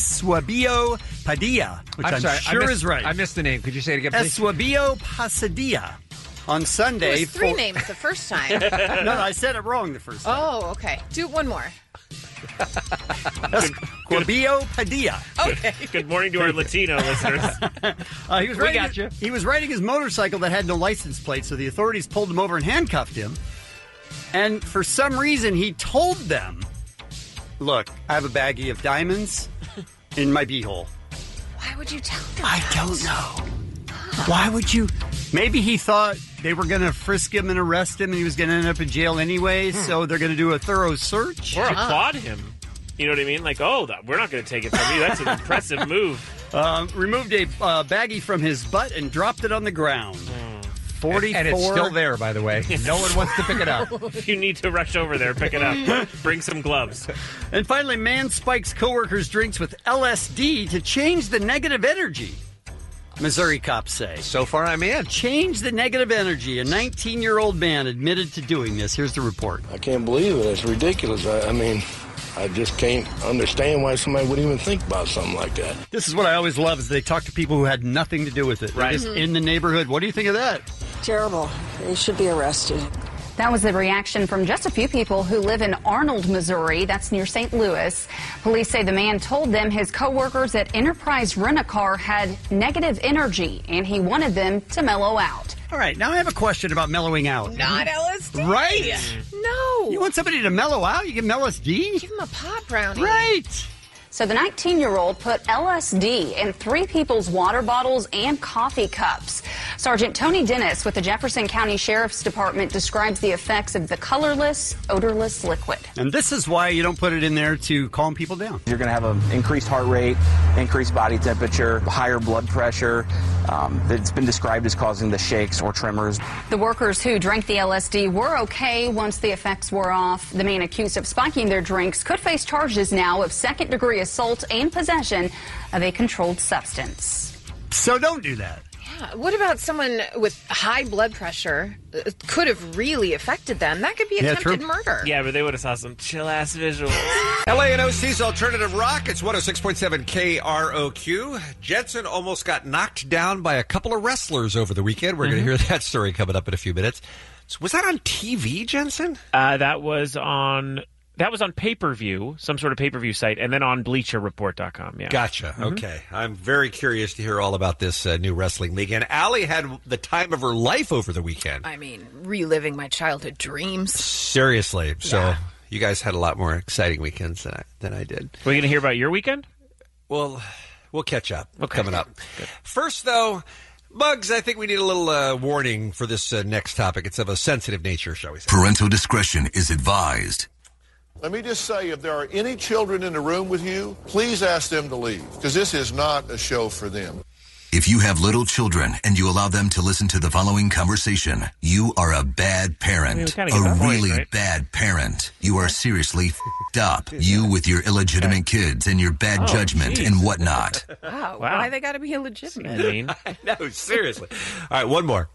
Esuabio Padilla, which I'm, sorry, I sure missed- is right. I missed the name. Could you say it again, please? Esuabio Pasadilla on It Sunday. was three for- names the first time. no, no, I said it wrong the first time. Oh, okay. Do one more. Esuabio Padilla. Okay. Good morning to our Latino listeners. Uh, he was We riding, got you. He was riding his motorcycle that had no license plate, so the authorities pulled him over and handcuffed him. And for some reason, he told them, "Look, I have a baggie of diamonds in my beehole." Why would you tell them? I don't know. Why would you? Maybe he thought they were going to frisk him and arrest him, and he was going to end up in jail anyway. So they're going to do a thorough search Or applaud him. You know what I mean? Like, oh, that, we're not going to take it from you. That's an impressive move. Um, removed a uh, baggie from his butt and dropped it on the ground. Forty-four, And it's still there, by the way. No one wants to pick it up. If you need to rush over there, pick it up. Bring some gloves. And finally, man spikes coworkers' drinks with L S D to change the negative energy. Missouri cops say. So far, I'm in. Change the negative energy. A nineteen-year-old man admitted to doing this. Here's the report. I can't believe it. It's ridiculous. I, I mean, I just can't understand why somebody would even think about something like that. This is what I always love is they talk to people who had nothing to do with it. They're Right. just in the neighborhood. What do you think of that? Terrible. They should be arrested. That was the reaction from just a few people who live in Arnold, Missouri. That's near Saint Louis. Police say the man told them his coworkers at Enterprise Rent-A-Car had negative energy, and he wanted them to mellow out. All right, now I have a question about mellowing out. Not L S D. Right? No. You want somebody to mellow out? You give them L S D? Give him a pot brownie. Right. So the nineteen-year-old put L S D in three people's water bottles and coffee cups. Sergeant Tony Dennis with the Jefferson County Sheriff's Department describes the effects of the colorless, odorless liquid. And this is why you don't put it in there to calm people down. You're going to have an increased heart rate, increased body temperature, higher blood pressure. Um, it's been described as causing the shakes or tremors. The workers who drank the L S D were okay once the effects wore off. The man accused of spiking their drinks could face charges now of second-degree assault and possession of a controlled substance. So don't do that. Yeah. What about someone with high blood pressure? It could have really affected them. That could be Yeah, attempted true. murder. Yeah, but they would have saw some chill-ass visuals. L A and O C's Alternative Rock. It's one oh six point seven K R O Q. Jensen almost got knocked down by a couple of wrestlers over the weekend. We're Mm-hmm. going to hear that story coming up in a few minutes. So was that on T V, Jensen? Uh, that was on that was on pay-per-view, some sort of pay-per-view site, and then on Bleacher Report dot com. Yeah. Gotcha. Mhm. Okay. I'm very curious to hear all about this uh, new wrestling league. And Allie had the time of her life over the weekend. I mean, reliving my childhood dreams. Seriously. So Yeah. you guys had a lot more exciting weekends than I, than I did. We're going to hear about your weekend? Well, we'll catch up. Coming up. First, though, Muggs, I think we need a little uh, warning for this uh, next topic. It's of a sensitive nature, shall we say. Parental discretion is advised. Let me just say, if there are any children in the room with you, please ask them to leave, because this is not a show for them. If you have little children and you allow them to listen to the following conversation, you are a bad parent. I mean, we kinda get a that point, really right? bad parent. You are seriously f***ed up. You with your illegitimate kids and your bad Oh, judgment geez. and whatnot. Wow. Why they got to be illegitimate? I mean, no, seriously. All right, one more.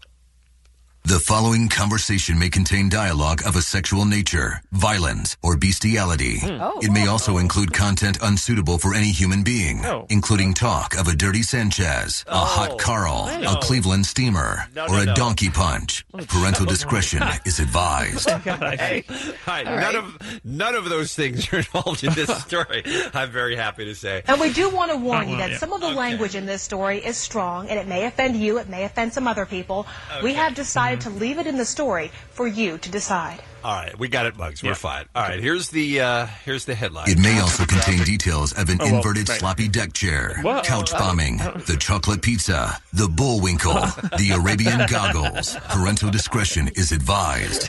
The following conversation may contain dialogue of a sexual nature, violence, or bestiality. Oh. It may also include content unsuitable for any human being, Oh. including talk of a dirty Sanchez, a hot Carl, no. a Cleveland steamer, No, or no, a no. donkey punch. Parental discretion is advised. God, I Hey, all right, All none right. of none of those things are involved in this story. I'm very happy to say. And we do want to warn you Oh, that yeah. some of the language in this story is strong, and it may offend you, it may offend some other people. We have decided to leave it in the story for you to decide. All right, we got it, Muggs. We're Yeah. fine. All right, here's the uh, here's the headline. It may also contain details of an Oh, well, inverted right. floppy deck chair, Whoa. couch bombing, the chocolate pizza, the bullwinkle, the Arabian goggles. Parental discretion is advised.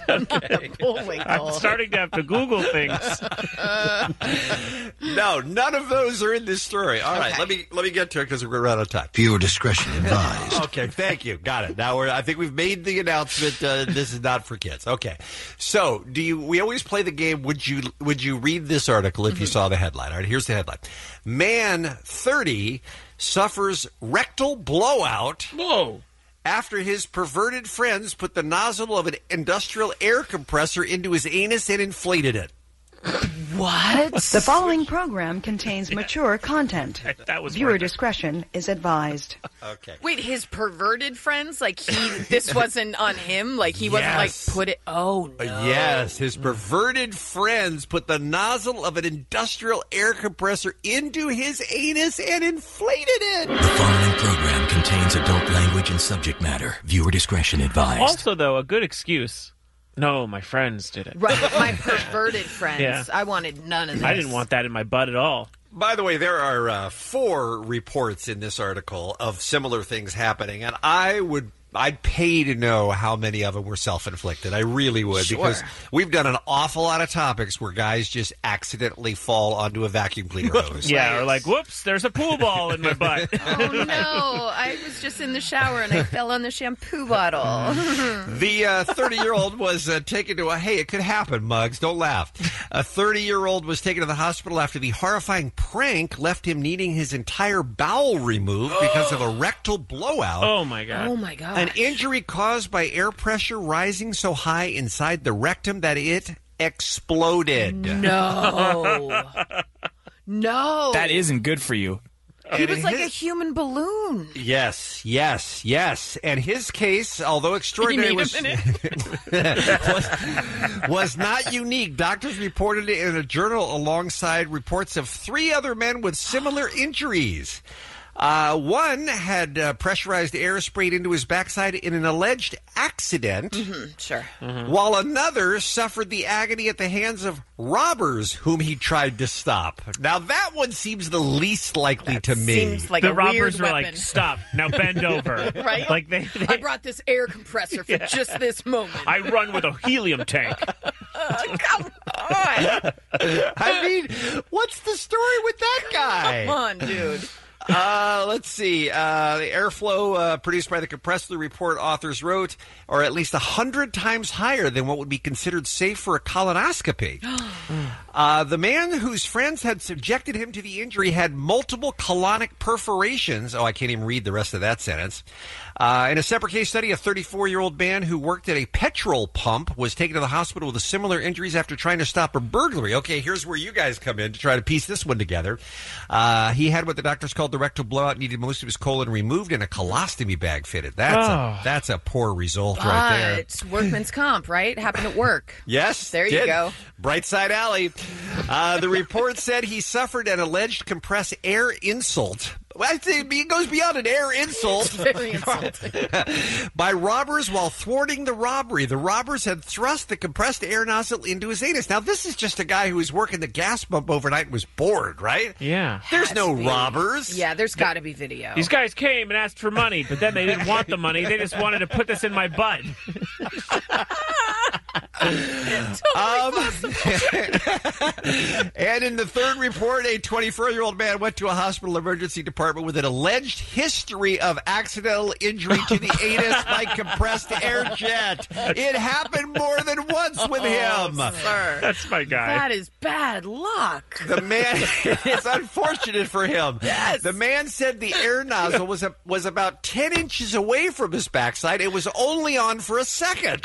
I'm starting to have to Google things. No, none of those are in this story. All right, let me let me get to it because we're running out of time. Viewer discretion advised. Okay, thank you. Got it. Now we're. I think we've made the announcement. Uh, this is not for kids. Okay. So, do you? We always play the game. Would you? Would you read this article if you saw the headline? All right. Here's the headline: Man thirty suffers rectal blowout. Whoa. After his perverted friends put the nozzle of an industrial air compressor into his anus and inflated it. What? The following program contains mature content. That was Viewer worth it. discretion is advised. Okay. Wait, his perverted friends? Like he, this wasn't on him? Like he wasn't Yes. like put it? Oh no! Uh, yes, his perverted friends put the nozzle of an industrial air compressor into his anus and inflated it. The following program contains adult language and subject matter. Viewer discretion advised. Also, though, a good excuse. No, my friends did it. Right, my perverted friends. Yeah. I wanted none of this. I didn't want that in my butt at all. By the way, there are uh, four reports in this article of similar things happening, and I would. I'd pay to know how many of them were self-inflicted. I really would, Sure. because we've done an awful lot of topics where guys just accidentally fall onto a vacuum cleaner hose. Yeah, or like, whoops, there's a pool ball in my butt. Oh no! I was just in the shower and I fell on the shampoo bottle. The thirty-year-old was uh, taken to a, hey, it could happen, Muggs, don't laugh. A thirty-year-old was taken to the hospital after the horrifying prank left him needing his entire bowel removed because of a rectal blowout. Oh, my God. Oh my god! An injury caused by air pressure rising so high inside the rectum that it exploded. No. No. That isn't good for you. He was like a human balloon. Yes, yes, yes. And his case, although extraordinary, You need was, a minute? was, was not unique. Doctors reported it in a journal alongside reports of three other men with similar injuries. Uh, one had uh, pressurized air sprayed into his backside in an alleged accident, Mm-hmm, sure. while another suffered the agony at the hands of robbers whom he tried to stop. Now, that one seems the least likely to me. seems like the a robbers weird were like, weapon. "Stop now, bend over." Right? Like they, they I brought this air compressor for just this moment. I run with a helium tank. Come on. I mean, what's the story with that guy? Come on, dude. Uh, let's see. Uh, the airflow uh, produced by the compressor, the report authors wrote, are at least one hundred times higher than what would be considered safe for a colonoscopy. uh, the man whose friends had subjected him to the injury had multiple colonic perforations. Oh, I can't even read the rest of that sentence. Uh, in a separate case study, a thirty-four-year-old man who worked at a petrol pump was taken to the hospital with similar injuries after trying to stop a burglary. Okay, here's where you guys come in to try to piece this one together. Uh, he had what the doctors called the rectal blowout, needed most of his colon removed, and a colostomy bag fitted. That's, Oh. a, that's a poor result right there. It's workman's comp, right? Happened at work. Yes, There you did. go. Brightside Alley. Uh, the report said he suffered an alleged compressed air insult. Well, I think it goes beyond an air insult. Very insulting. By robbers while thwarting the robbery. The robbers had thrust the compressed air nozzle into his anus. Now, this is just a guy who was working the gas pump overnight and was bored, right? Yeah. There's no robbers. Yeah, there's got to be video. These guys came and asked for money, but then they didn't want the money. They just wanted to put this in my butt. Um, and in the third report, a twenty-four-year-old man went to a hospital emergency department with an alleged history of accidental injury to the anus by compressed air jet. It happened more than once with him. Sir. That's my guy. That is bad luck. The man, it's unfortunate for him. Yes. The man said the air nozzle was a, was about ten inches away from his backside. It was only on for a second.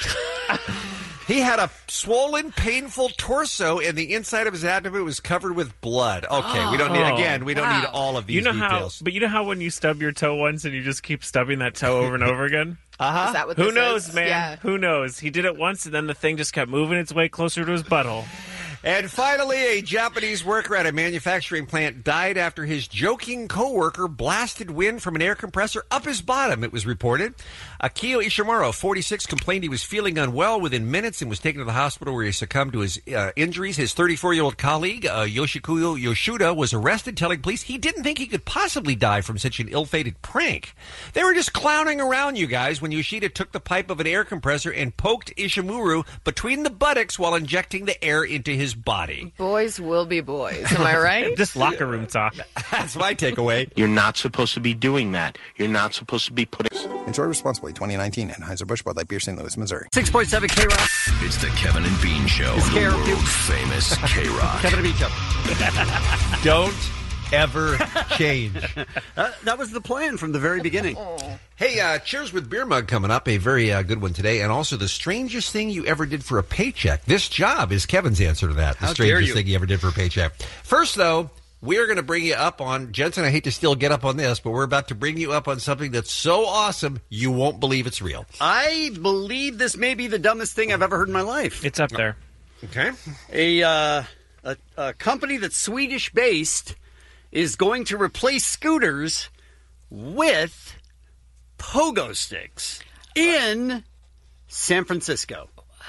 He had a swollen, painful torso, and the inside of his abdomen was covered with blood. Okay, we don't need, again, we don't wow. need all of these You know details. how, but you know how when you stub your toe once and you just keep stubbing that toe over and over again? Uh-huh. Is that what Who this knows, is? man? Yeah. Who knows? He did it once, and then the thing just kept moving its way closer to his butthole. And finally, a Japanese worker at a manufacturing plant died after his joking coworker blasted wind from an air compressor up his bottom, it was reported. Akio Ishimura, forty-six, complained he was feeling unwell within minutes and was taken to the hospital where he succumbed to his uh, injuries. His thirty-four-year-old colleague, uh, Yoshikuyo Yoshida, was arrested, telling police he didn't think he could possibly die from such an ill-fated prank. They were just clowning around, you guys, when Yoshida took the pipe of an air compressor and poked Ishimura between the buttocks while injecting the air into his body. Boys will be boys. Am I right? Just locker room talk. That's my takeaway. You're not supposed to be doing that. You're not supposed to be putting... Enjoy responsibly. twenty nineteen Anheuser-Busch Bud Light Beer, Saint Louis, Missouri. six point seven K-Rock. It's the Kevin and Bean Show. It's The K R Q. world famous K-Rock. Kevin and Bean Show. Don't ever change. Uh, that was the plan from the very beginning. Hey, uh, Cheers with Beer Mug coming up, a very uh, good one today, and also the strangest thing you ever did for a paycheck. This job is Kevin's answer to that. The How dare strangest you. thing you ever did for a paycheck. First, though, we are going to bring you up on, Jensen, I hate to still get up on this, but we're about to bring you up on something that's so awesome you won't believe it's real. I believe this may be the dumbest thing I've ever heard in my life. It's up there. Okay. A, uh, a, a company that's Swedish-based is going to replace scooters with pogo sticks in San Francisco.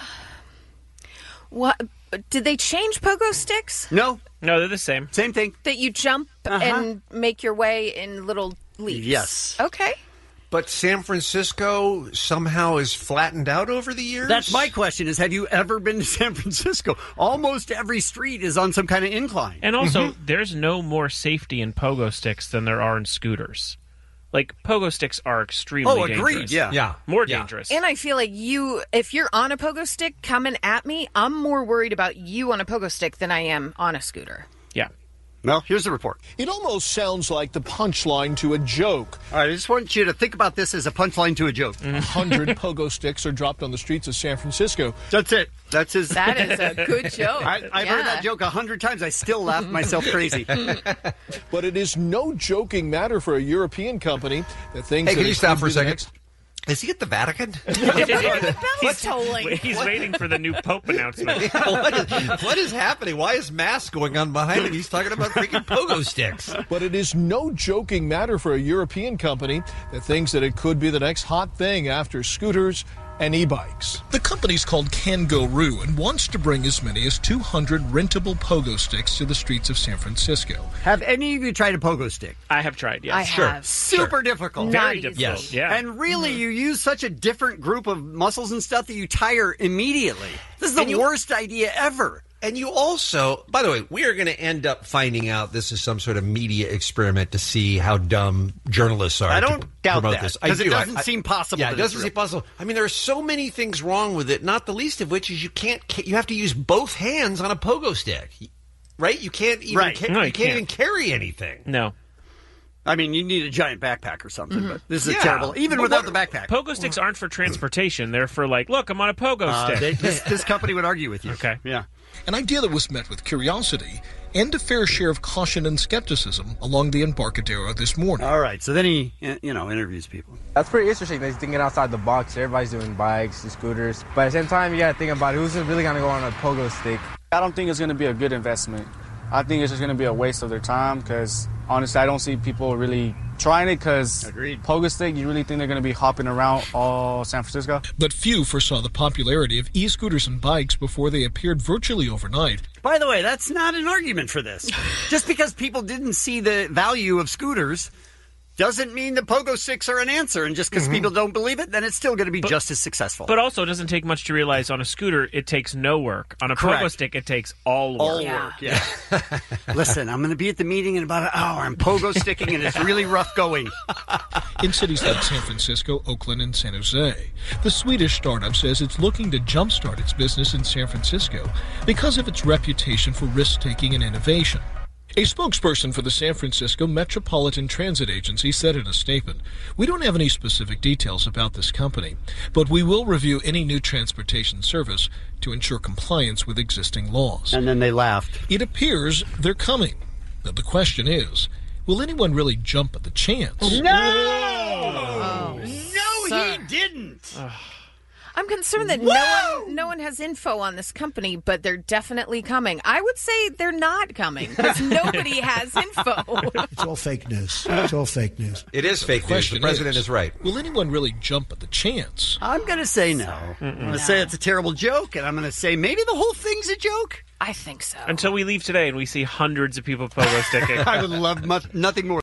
What? Did they change pogo sticks? No. No, they're the same. Same thing. That you jump Uh-huh. and make your way in little leaps? Yes. Okay. But San Francisco somehow is flattened out over the years? That's my question is, have you ever been to San Francisco? Almost every street is on some kind of incline. And also, there's no more safety in pogo sticks than there are in scooters. Like, pogo sticks are extremely Oh, agreed, dangerous. yeah. Yeah. More Yeah. dangerous. And I feel like you, if you're on a pogo stick coming at me, I'm more worried about you on a pogo stick than I am on a scooter. Yeah. Well, here's the report. It almost sounds like the punchline to a joke. All right, I just want you to think about this as a punchline to a joke. A hundred pogo sticks are dropped on the streets of San Francisco. That's it. That's his. That is a good joke. I, I've heard Yeah. that joke a hundred times. I still laugh myself crazy. But it is no joking matter for a European company that thinks Hey, that can you it's stop going for a to be the second? next- Is he at the Vatican? He's tolling. He's waiting for the new Pope announcement. what, is, what is happening? Why is Mass going on behind him? He's talking about freaking pogo sticks. But it is no joking matter for a European company that thinks that it could be the next hot thing after scooters and e-bikes. The company's called Kangaroo and wants to bring as many as two hundred rentable pogo sticks to the streets of San Francisco. Have any of you tried a pogo stick? I have tried, yes. I Sure. have. Super Sure. difficult. Very Not difficult. Yes. Yeah. And really, Mm-hmm. you use such a different group of muscles and stuff that you tire immediately. This is the And you- worst idea ever. And you also, by the way, we are going to end up finding out this is some sort of media experiment to see how dumb journalists are. I to don't p- doubt promote that, this. I 'cause it do. doesn't I- seem possible Yeah, that it doesn't it's seem real. possible. I mean, there are so many things wrong with it. Not the least of which is you can't. ca- You have to use both hands on a pogo stick, right? You can't even. Right. ca- No, you you can't can't. even carry anything. No. I mean, you need a giant backpack or something, Mm-hmm. but this is Yeah. terrible. Even But without what- the backpack. Pogo sticks aren't for transportation. They're for, like, look, I'm on a pogo Uh, stick. they, this, this company would argue with you. Okay. Yeah. An idea that was met with curiosity and a fair share of caution and skepticism along the Embarcadero this morning. All right. So then he, you know, interviews people. That's pretty interesting. They're thinking outside the box. Everybody's doing bikes and scooters. But at the same time, you got to think about who's really going to go on a pogo stick. I don't think it's going to be a good investment. I think it's just going to be a waste of their time because, honestly, I don't see people really trying it because pogo stick, you really think they're going to be hopping around all San Francisco? But few foresaw the popularity of e-scooters and bikes before they appeared virtually overnight. By the way, that's not an argument for this. Just because people didn't see the value of scooters doesn't mean the pogo sticks are an answer. And just because Mhm. people don't believe it, then it's still going to be But- just as successful. But also, it doesn't take much to realize on a scooter, it takes no work. On a Correct. pogo stick, it takes all work. All work, yeah. Listen, I'm going to be at the meeting in about an hour. I'm pogo sticking, and it's really rough going. In cities like San Francisco, Oakland, and San Jose, the Swedish startup says it's looking to jumpstart its business in San Francisco because of its reputation for risk-taking and innovation. A spokesperson for the San Francisco Metropolitan Transit Agency said in a statement, "We don't have any specific details about this company, but we will review any new transportation service to ensure compliance with existing laws." And then they laughed. It appears they're coming. Now the question is, will anyone really jump at the chance? No! no, sir. he didn't. I'm concerned that no one, no one has info on this company, but they're definitely coming. I would say they're not coming because nobody has info. It's all fake news. It's all fake news. It is fake news. The question president is right. Will anyone really jump at the chance? I'm going to say no. I'm going to say it's a terrible joke, and I'm going to say maybe the whole thing's a joke. I think so. Until we leave today and we see hundreds of people pogo sticking. I would love much, nothing more.